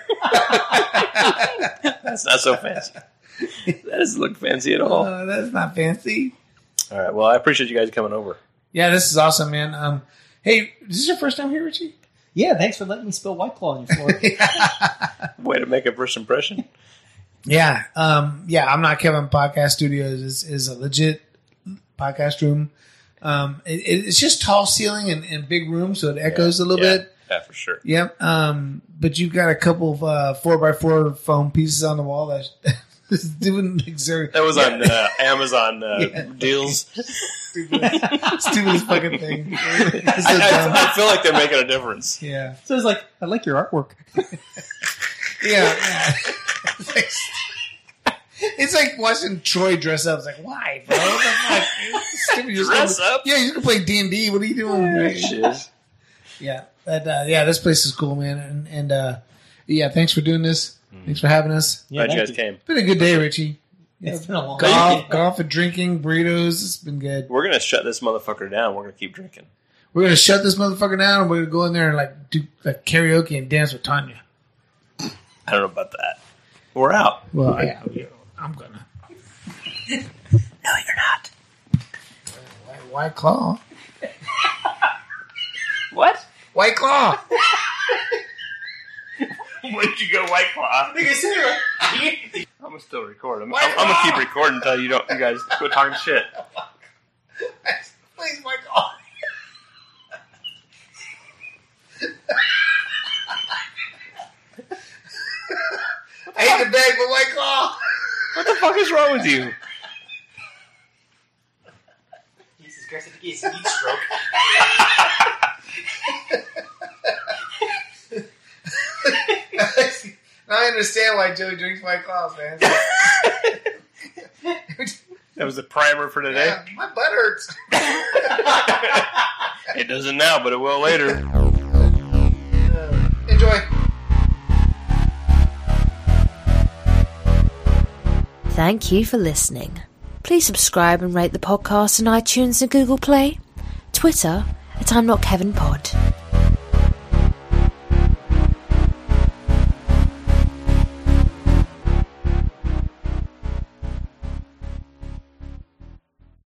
That's not so fancy. That doesn't look fancy at all. Uh, that's not fancy. All right. Well, I appreciate you guys coming over. Yeah, this is awesome, man. Um, hey, is this your first time here, Richie? Yeah, thanks for letting me spill White Claw on your floor. Way to make a first impression. Yeah, um, yeah. I'm Not Kevin Podcast Studios is is a legit podcast room. Um, it, it's just tall ceiling and, and big room, so it echoes a little yeah, bit. Yeah, for sure. Yep. Um, but you've got a couple of uh, four by four foam pieces on the wall that is doing exert. That was on uh, Amazon uh, Yeah. deals. stupidest, stupidest fucking thing. It's so I, dumb. I, I feel like they're making a difference. Yeah. So it's like, I like your artwork. Yeah. yeah. It's, like, it's like watching Troy dress up. It's like, why, bro? What the fuck? It's stupid. You're Dress gonna, up? Yeah, you're gonna play D and D. What are you doing? Right? Shiz. Yeah, that, uh, yeah. This place is cool, man. And, and uh, yeah, thanks for doing this. Thanks for having us. Yeah, Glad you thank guys you. came. It's been a good day, Richie. It's been a long Golf, golf and drinking, burritos. It's been good. We're gonna shut this motherfucker down. We're gonna keep drinking. We're gonna shut this motherfucker down, and we're gonna go in there and like do like karaoke and dance with Tanya. I don't know about that. We're out. Well, yeah, yeah, I'm gonna. No, you're not. White, White Claw. What? White Claw. When did you go White Claw? I'm gonna still record. I'm, White I'm, I'm gonna Claw! keep recording until you don't. You guys quit talking shit. Please, White Claw. I hate the bag, but White Claw. What the fuck is wrong with you? Jesus Christ, I think he's heat stroke. Now I understand why Joey drinks White Claws, man. That was the primer for today. Yeah, my butt hurts. It doesn't now, but it will later. Enjoy. Thank you for listening. Please subscribe and rate the podcast on iTunes and Google Play. Twitter at I'm Not Kevin Pod.